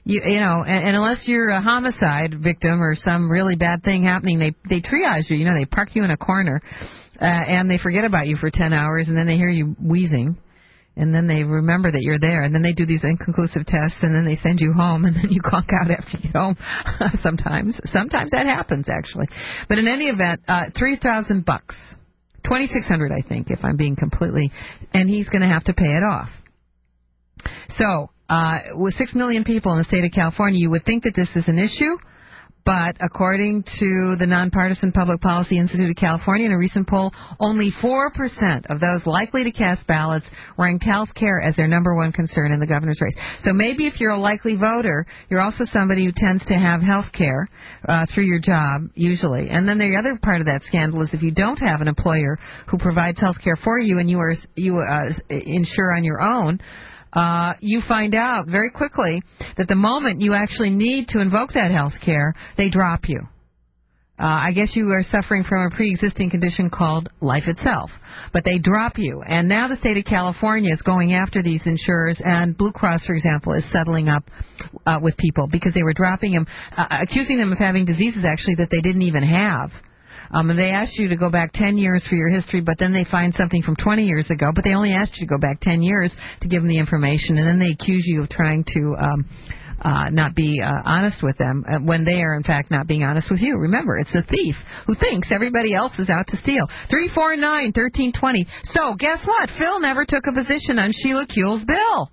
you're a homicide victim or some really bad thing happening, they triage you. They park you in a corner, and they forget about you for 10 hours, and then they hear you wheezing. And then they remember that you're there, and then they do these inconclusive tests, and then they send you home, and then you conk out after you get home. Sometimes that happens, actually. But in any event, $3,000. $2,600, I think, if I'm being completely, and he's going to have to pay it off. So, with 6 million people in the state of California, you would think that this is an issue. But according to the Nonpartisan Public Policy Institute of California, in a recent poll, only 4% of those likely to cast ballots ranked health care as their number one concern in the governor's race. So maybe if you're a likely voter, you're also somebody who tends to have health care through your job, usually. And then the other part of that scandal is if you don't have an employer who provides health care for you and you insure on your own, you find out very quickly that the moment you actually need to invoke that health care, they drop you. I guess you are suffering from a pre-existing condition called life itself. But they drop you. And now the state of California is going after these insurers, and Blue Cross, for example, is settling up with people because they were dropping them, accusing them of having diseases, actually, that they didn't even have. And they asked you to go back 10 years for your history, but then they find something from 20 years ago, but they only asked you to go back 10 years to give them the information, and then they accuse you of trying to not be honest with them when they are, in fact, not being honest with you. Remember, it's a thief who thinks everybody else is out to steal. 349-1320. So, guess what? Phil never took a position on Sheila Kuehl's bill.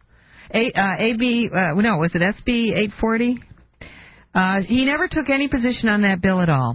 Was it SB 840? He never took any position on that bill at all.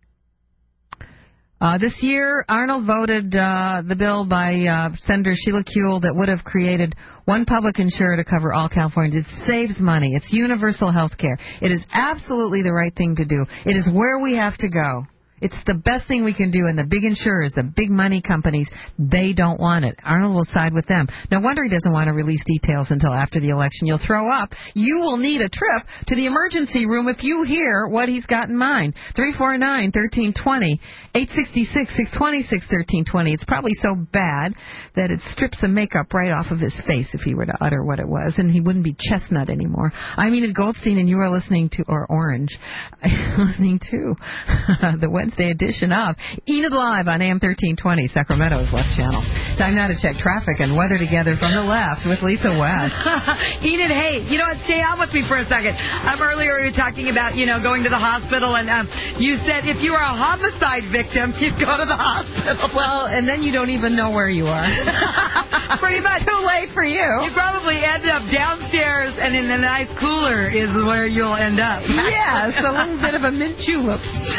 This year, Arnold voted the bill by Senator Sheila Kuehl that would have created one public insurer to cover all Californians. It saves money. It's universal health care. It is absolutely the right thing to do. It is where we have to go. It's the best thing we can do, and the big insurers, the big money companies, they don't want it. Arnold will side with them. No wonder he doesn't want to release details until after the election. You'll throw up. You will need a trip to the emergency room if you hear what he's got in mind. 349-1320, 866-626-1320. It's probably so bad that it strips the makeup right off of his face if he were to utter what it was, and he wouldn't be chestnut anymore. I'm Enid Goldstein, and you are listening to, or Orange, listening to the Wednesday edition of Enid Live on AM 1320, Sacramento's left channel. Time now to check traffic and weather together from the left with Lisa West. Enid, hey, you know what? Stay on with me for a second. Earlier you were talking about, going to the hospital, and you said if you were a homicide victim, you'd go to the hospital. Well, and then you don't even know where you are. Pretty much. Too late for you. You probably end up downstairs, and in a nice cooler is where you'll end up. Yes, a little bit of a mint julep.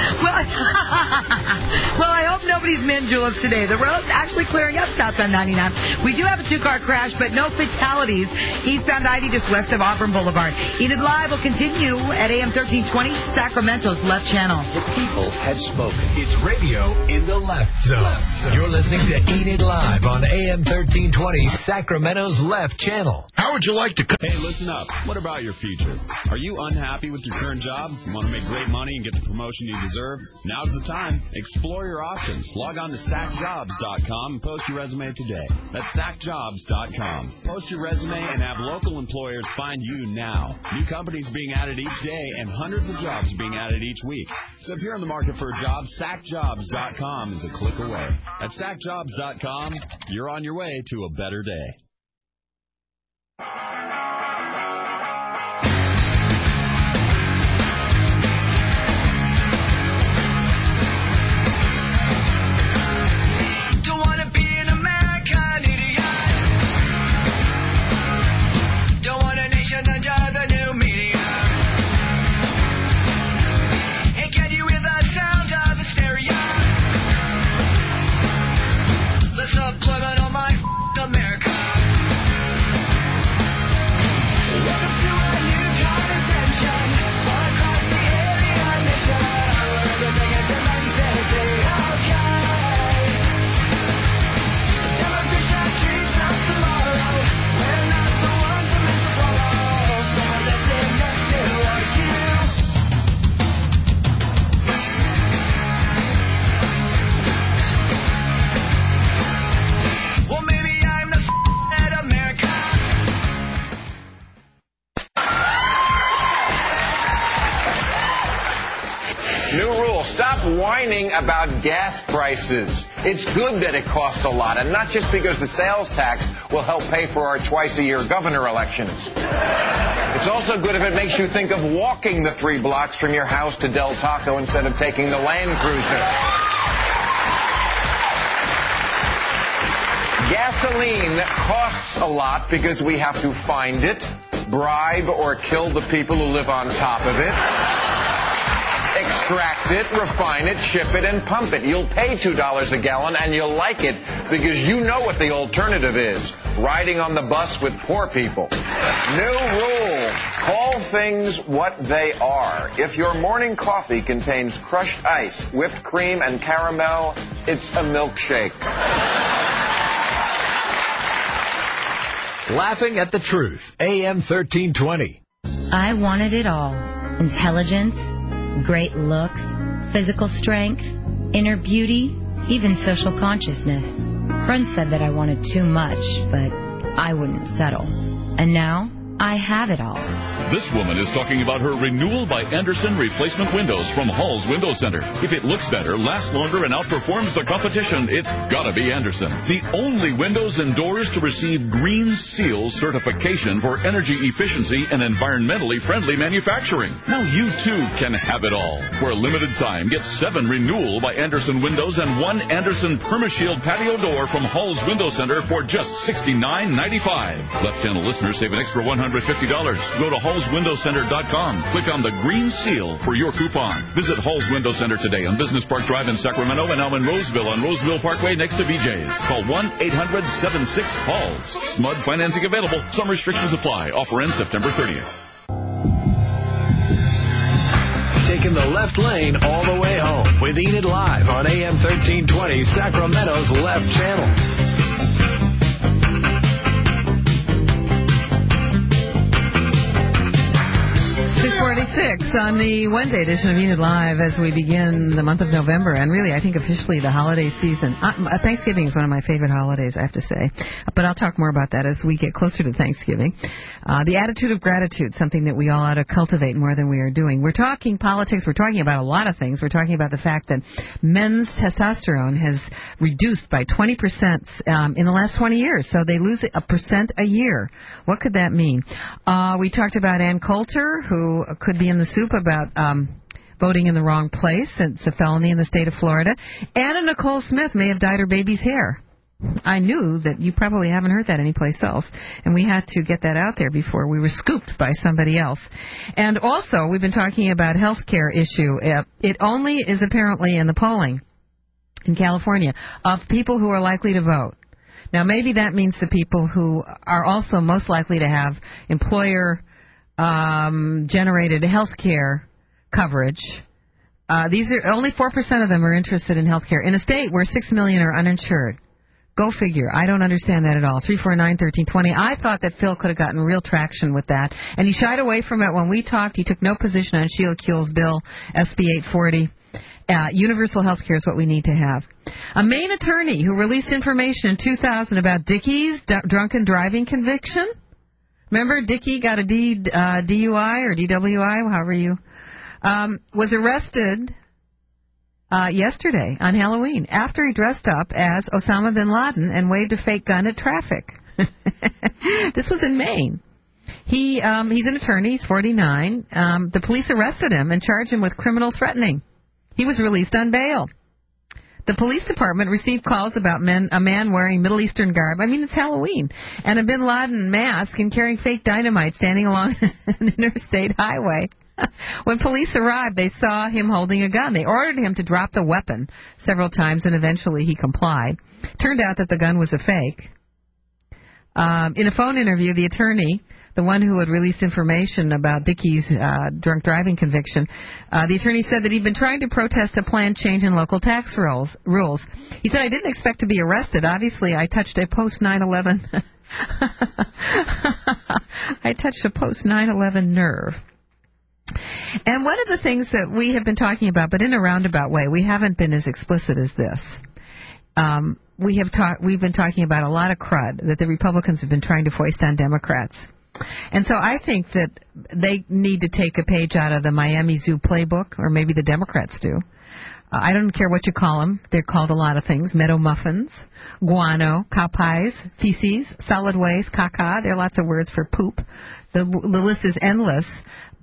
Well, I hope nobody's mint juleps today. The road's actually clearing up southbound 99. We do have a 2-car crash, but no fatalities. Eastbound 90 just west of Auburn Boulevard. Enid Live will continue at AM 1320, Sacramento's left channel. The people had spoken. It's radio in the left zone. You're listening to Enid Live on AM 1320, Sacramento's left channel. How would you like to... Hey, listen up. What about your future? Are you unhappy with your current job? You want to make great money and get the promotion you deserve? Now's the time. Explore your options. Log on to SackJobs.com and post your resume today. That's SackJobs.com. Post your resume and have local employers find you now. New companies being added each day and hundreds of jobs being added each week. So if you're in the market for a job, SackJobs.com is a click away. At SackJobs.com, you're on your way to a better day. Subliminal mind, America. Welcome to a new condescension. All across the alien mission, where everything is meant to be okay. Never fish our dreams of tomorrow. We're not the ones we're meant to follow. They're listening to you. Well, maybe I'm the at America. New rule, stop whining about gas prices. It's good that it costs a lot, and not just because the sales tax will help pay for our twice-a-year governor elections. It's also good if it makes you think of walking the 3 blocks from your house to Del Taco instead of taking the Land Cruiser. Gasoline costs a lot because we have to find it, bribe or kill the people who live on top of it, extract it, refine it, ship it, and pump it. You'll pay $2 a gallon, and you'll like it because you know what the alternative is. Riding on the bus with poor people. New rule. Call things what they are. If your morning coffee contains crushed ice, whipped cream, and caramel, it's a milkshake. Laughing at the Truth, AM 1320. I wanted it all. Intelligence, great looks, physical strength, inner beauty, even social consciousness. Friends said that I wanted too much, but I wouldn't settle. And now, I have it all. This woman is talking about her renewal by Anderson replacement windows from Hall's Window Center. If it looks better, lasts longer, and outperforms the competition, it's gotta be Anderson. The only windows and doors to receive Green Seal certification for energy efficiency and environmentally friendly manufacturing. Now you too can have it all. For a limited time, get 7 renewal by Anderson windows and 1 Anderson PermaShield patio door from Hall's Window Center for just $69.95. Left Channel listeners save an extra $150. Go to hallswindowcenter.com. Click on the Green Seal for your coupon. Visit Hall's Window Center today on Business Park Drive in Sacramento and now in Roseville on Roseville Parkway next to BJ's. Call 1-800-76-HALLS. SMUD financing available. Some restrictions apply. Offer ends September 30th. Taking the left lane all the way home with Enid Live on AM 1320, Sacramento's Left Channel. 6:46 on the Wednesday edition of Enid Live as we begin the month of November, and really, I think officially the holiday season. Thanksgiving is one of my favorite holidays, I have to say, but I'll talk more about that as we get closer to Thanksgiving. The attitude of gratitude, something that we all ought to cultivate more than we are doing. We're talking politics. We're talking about a lot of things. We're talking about the fact that men's testosterone has reduced by 20% in the last 20 years, so they lose 1% a year. What could that mean? We talked about Ann Coulter, who could be in the soup about voting in the wrong place. It's a felony in the state of Florida. Anna Nicole Smith may have dyed her baby's hair. I knew that you probably haven't heard that anyplace else, and we had to get that out there before we were scooped by somebody else. And also, we've been talking about health care issue. It only is apparently in the polling in California of people who are likely to vote. Now, maybe that means the people who are also most likely to have employer generated health care coverage. These are only 4% of them are interested in health care in a state where 6 million are uninsured. Go figure. I don't understand that at all. 349-1320. I thought that Phil could have gotten real traction with that, and he shied away from it when we talked. He took no position on Sheila Kuehl's bill, SB 840. Universal health care is what we need to have. A Maine attorney who released information in 2000 about Dickey's drunken driving conviction. Remember, Dickey got a DUI or DWI, however you, was arrested yesterday on Halloween after he dressed up as Osama bin Laden and waved a fake gun at traffic. This was in Maine. He's an attorney. He's 49. The police arrested him and charged him with criminal threatening. He was released on bail. The police department received calls about a man wearing Middle Eastern garb. I mean, it's Halloween. And a bin Laden mask and carrying fake dynamite standing along an interstate highway. When police arrived, they saw him holding a gun. They ordered him to drop the weapon several times, and eventually he complied. Turned out that the gun was a fake. In a phone interview, the attorney, the one who had released information about Dickey's drunk driving conviction, the attorney said that he'd been trying to protest a planned change in local tax rules. He said, I didn't expect to be arrested. Obviously, I touched a post-9/11 I touched a post-9/11 nerve. And one of the things that we have been talking about, but in a roundabout way, we haven't been as explicit as this. We've been talking about a lot of crud that the Republicans have been trying to foist on Democrats. And so I think that they need to take a page out of the Miami Zoo playbook, or maybe the Democrats do. I don't care what you call them. They're called a lot of things. Meadow muffins, guano, cow pies, feces, solid waste, caca. There are lots of words for poop. The list is endless.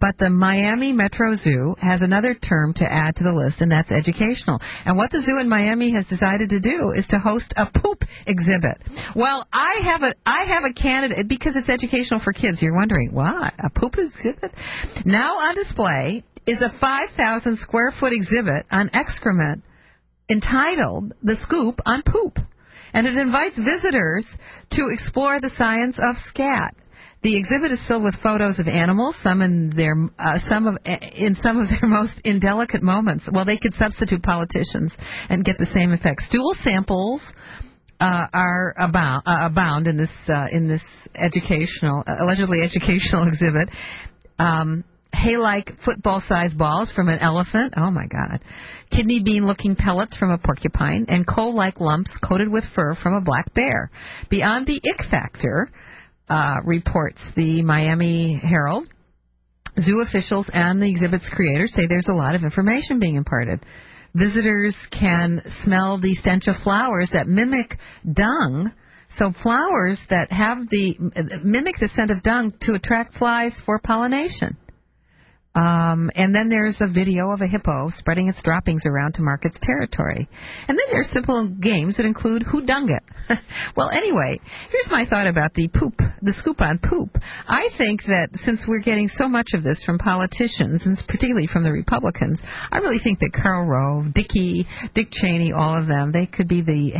But the Miami Metro Zoo has another term to add to the list, and that's educational. And what the zoo in Miami has decided to do is to host a poop exhibit. Well, I have a candidate, because it's educational for kids. You're wondering, what? A poop exhibit? Now on display is a 5,000 square foot exhibit on excrement entitled The Scoop on Poop. And it invites visitors to explore the science of scat. The exhibit is filled with photos of animals, some in some of their most indelicate moments. Well, they could substitute politicians and get the same effect. Stool samples are abound in this allegedly educational exhibit. Hay-like football-sized balls from an elephant. Oh, my God. Kidney bean-looking pellets from a porcupine, and coal-like lumps coated with fur from a black bear. Beyond the ick factor, reports the Miami Herald, zoo officials and the exhibit's creators say there's a lot of information being imparted. Visitors can smell the stench of flowers that mimic dung. So flowers that mimic the scent of dung to attract flies for pollination. And then there's a video of a hippo spreading its droppings around to mark its territory. And then there's simple games that include who dung it. Well, anyway, here's my thought about the scoop on poop. I think that since we're getting so much of this from politicians, and particularly from the Republicans, I really think that Karl Rove, Dick Cheney, all of them, they could be the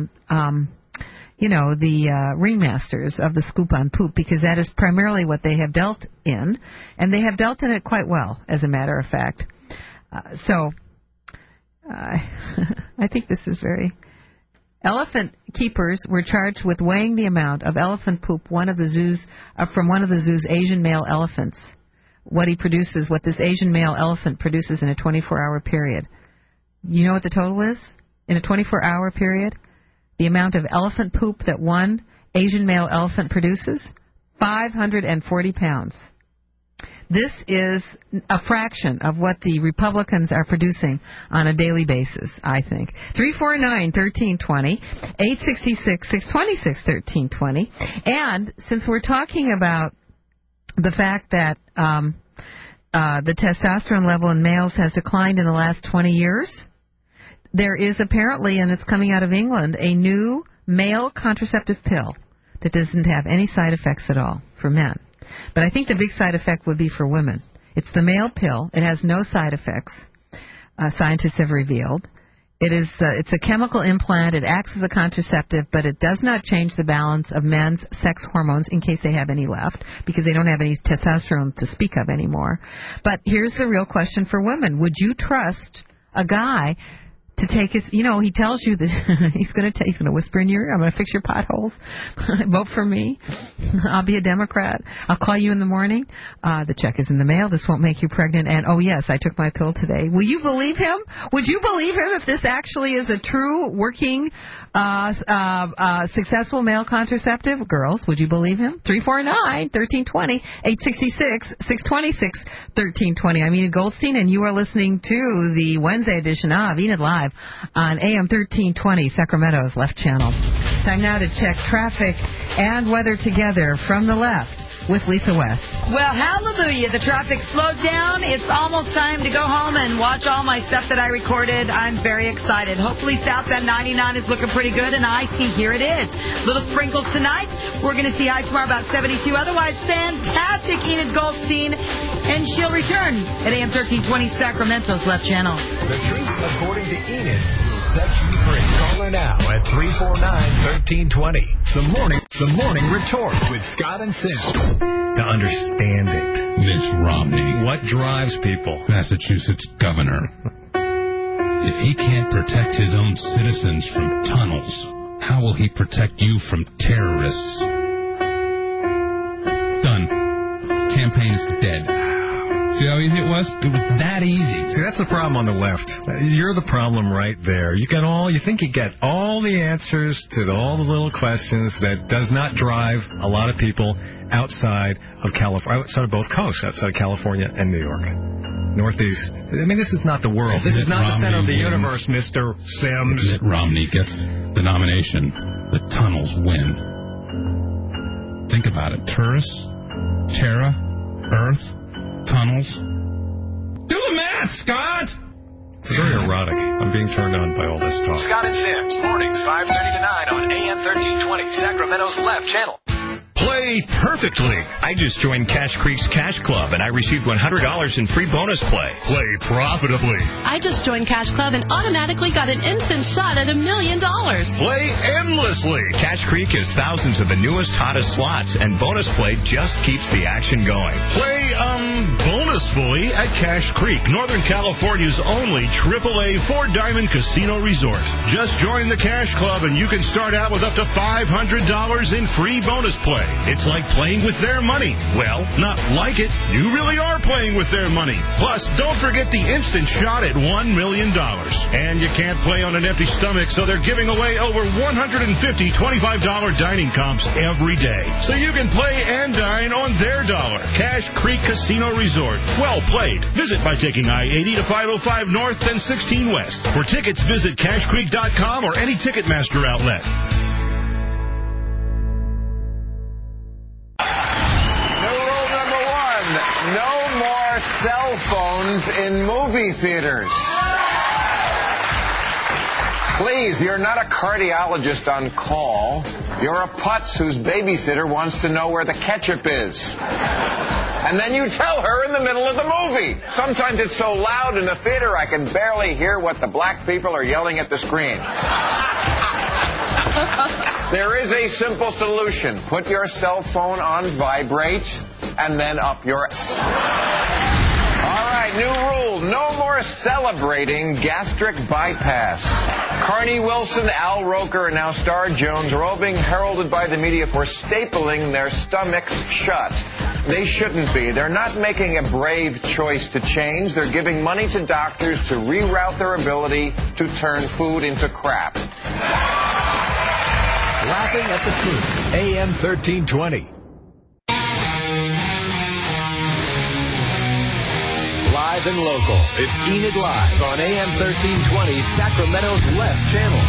ringmasters of the scoop on poop, because that is primarily what they have dealt in, and they have dealt in it quite well, as a matter of fact. I think this is very... Elephant keepers were charged with weighing the amount of elephant poop from one of the zoo's Asian male elephants. What this Asian male elephant produces in a 24-hour period. You know what the total is? In a 24-hour period? The amount of elephant poop that one Asian male elephant produces? 540 pounds. This is a fraction of what the Republicans are producing on a daily basis, I think. 349-1320, 866-626-1320. And since we're talking about the fact that the testosterone level in males has declined in the last 20 years, there is apparently, and it's coming out of England, a new male contraceptive pill that doesn't have any side effects at all for men. But I think the big side effect would be for women. It's the male pill. It has no side effects, scientists have revealed. It's a chemical implant. It acts as a contraceptive, but it does not change the balance of men's sex hormones, in case they have any left, because they don't have any testosterone to speak of anymore. But here's the real question for women. Would you trust a guy to take his, he tells you that he's going to whisper in your ear, I'm going to fix your potholes. Vote for me. I'll be a Democrat. I'll call you in the morning. The check is in the mail. This won't make you pregnant. And, oh, yes, I took my pill today. Will you believe him? Would you believe him if this actually is a true working, successful male contraceptive? Girls, would you believe him? 349-1320, 866-626-1320. I'm Enid Goldstein, and you are listening to the Wednesday edition of Enid Live on AM 1320, Sacramento's left channel. Time now to check traffic and weather together from the left with Lisa West. Well, hallelujah. The traffic slowed down. It's almost time to go home and watch all my stuff that I recorded. I'm very excited. Hopefully southbound 99 is looking pretty good, and I see here it is. Little sprinkles tonight. We're going to see high tomorrow about 72. Otherwise, fantastic Enid Goldstein, and she'll return at AM 1320, Sacramento's left channel. The truth according to Enid will set you free. Call her now at 349-1320. The morning retort with Scott and Sims. To understand it. Mitt Romney. What drives people? Massachusetts governor. If he can't protect his own citizens from tunnels, how will he protect you from terrorists? Done. Campaign is dead. See how easy it was? It was that easy. See, that's the problem on the left. You're the problem right there. You think you get all the answers to all the little questions. That does not drive a lot of people outside of California, outside of both coasts, outside of California and New York. Northeast. I mean, this is not the world. This is not the center of the universe, Mr. Sims. Mitt Romney gets the nomination. The tunnels win. Think about it. Tourists, Terra, Earth, tunnels? Do the math, Scott! It's very erotic. I'm being turned on by all this talk. Scott and Sims, mornings 5:30 to 9 on AM 1320, Sacramento's Left Channel. Play perfectly. I just joined Cash Creek's Cash Club, and I received $100 in free bonus play. Play profitably. I just joined Cash Club and automatically got an instant shot at $1 million. Play endlessly. Cash Creek has thousands of the newest, hottest slots, and bonus play just keeps the action going. Play, bonusfully at Cash Creek, Northern California's only AAA 4-diamond casino resort. Just join the Cash Club, and you can start out with up to $500 in free bonus play. It's like playing with their money. Well, not like it. You really are playing with their money. Plus, don't forget the instant shot at $1 million. And you can't play on an empty stomach, so they're giving away over 150 $25 dining comps every day. So you can play and dine on their dollar. Cash Creek Casino Resort. Well played. Visit by taking I-80 to 505 North and 16 West. For tickets, visit cashcreek.com or any Ticketmaster outlet. No more cell phones in movie theaters. Please, you're not a cardiologist on call. You're a putz whose babysitter wants to know where the ketchup is. And then you tell her in the middle of the movie. Sometimes it's so loud in the theater I can barely hear what the black people are yelling at the screen. There is a simple solution. Put your cell phone on vibrate and then up your... All right, new rule. No more celebrating gastric bypass. Carney Wilson, Al Roker, and now Star Jones are all being heralded by the media for stapling their stomachs shut. They shouldn't be. They're not making a brave choice to change. They're giving money to doctors to reroute their ability to turn food into crap. Laughing at the Truth, AM 1320. Live and local, it's Enid Live on AM 1320, Sacramento's Left Channel.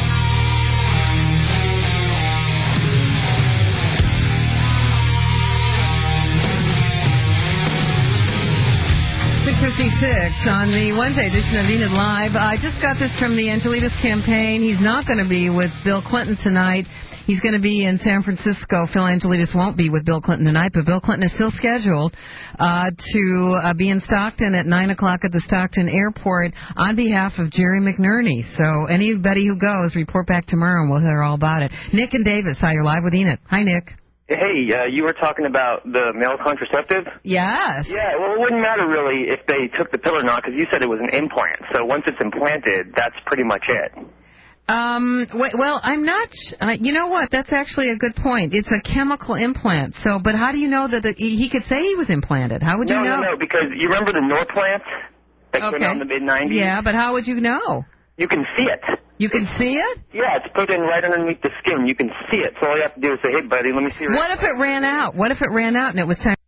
6:56 on the Wednesday edition of Enid Live. I just got this from the Angelides campaign. He's not going to be with Bill Clinton tonight. He's going to be in San Francisco. Phil Angelides won't be with Bill Clinton tonight, but Bill Clinton is still scheduled to be in Stockton at 9 o'clock at the Stockton Airport on behalf of Jerry McNerney. So anybody who goes, report back tomorrow and we'll hear all about it. Nick and Davis, hi, you're live with Enid. Hi, Nick. Hey, you were talking about the male contraceptive? Yes. Yeah, well, it wouldn't matter really if they took the pill or not because you said it was an implant. So once it's implanted, that's pretty much it. Well, I'm not. You know what? That's actually a good point. It's a chemical implant. So, but how do you know that he could say he was implanted? How would you know? No, because you remember the Norplant that came out in the mid-'90s? Yeah, but how would you know? You can see it. You can see it? Yeah, it's put in right underneath the skin. You can see it. So all you have to do is say, hey, buddy, let me see it. What if it ran out? What if it ran out and it was time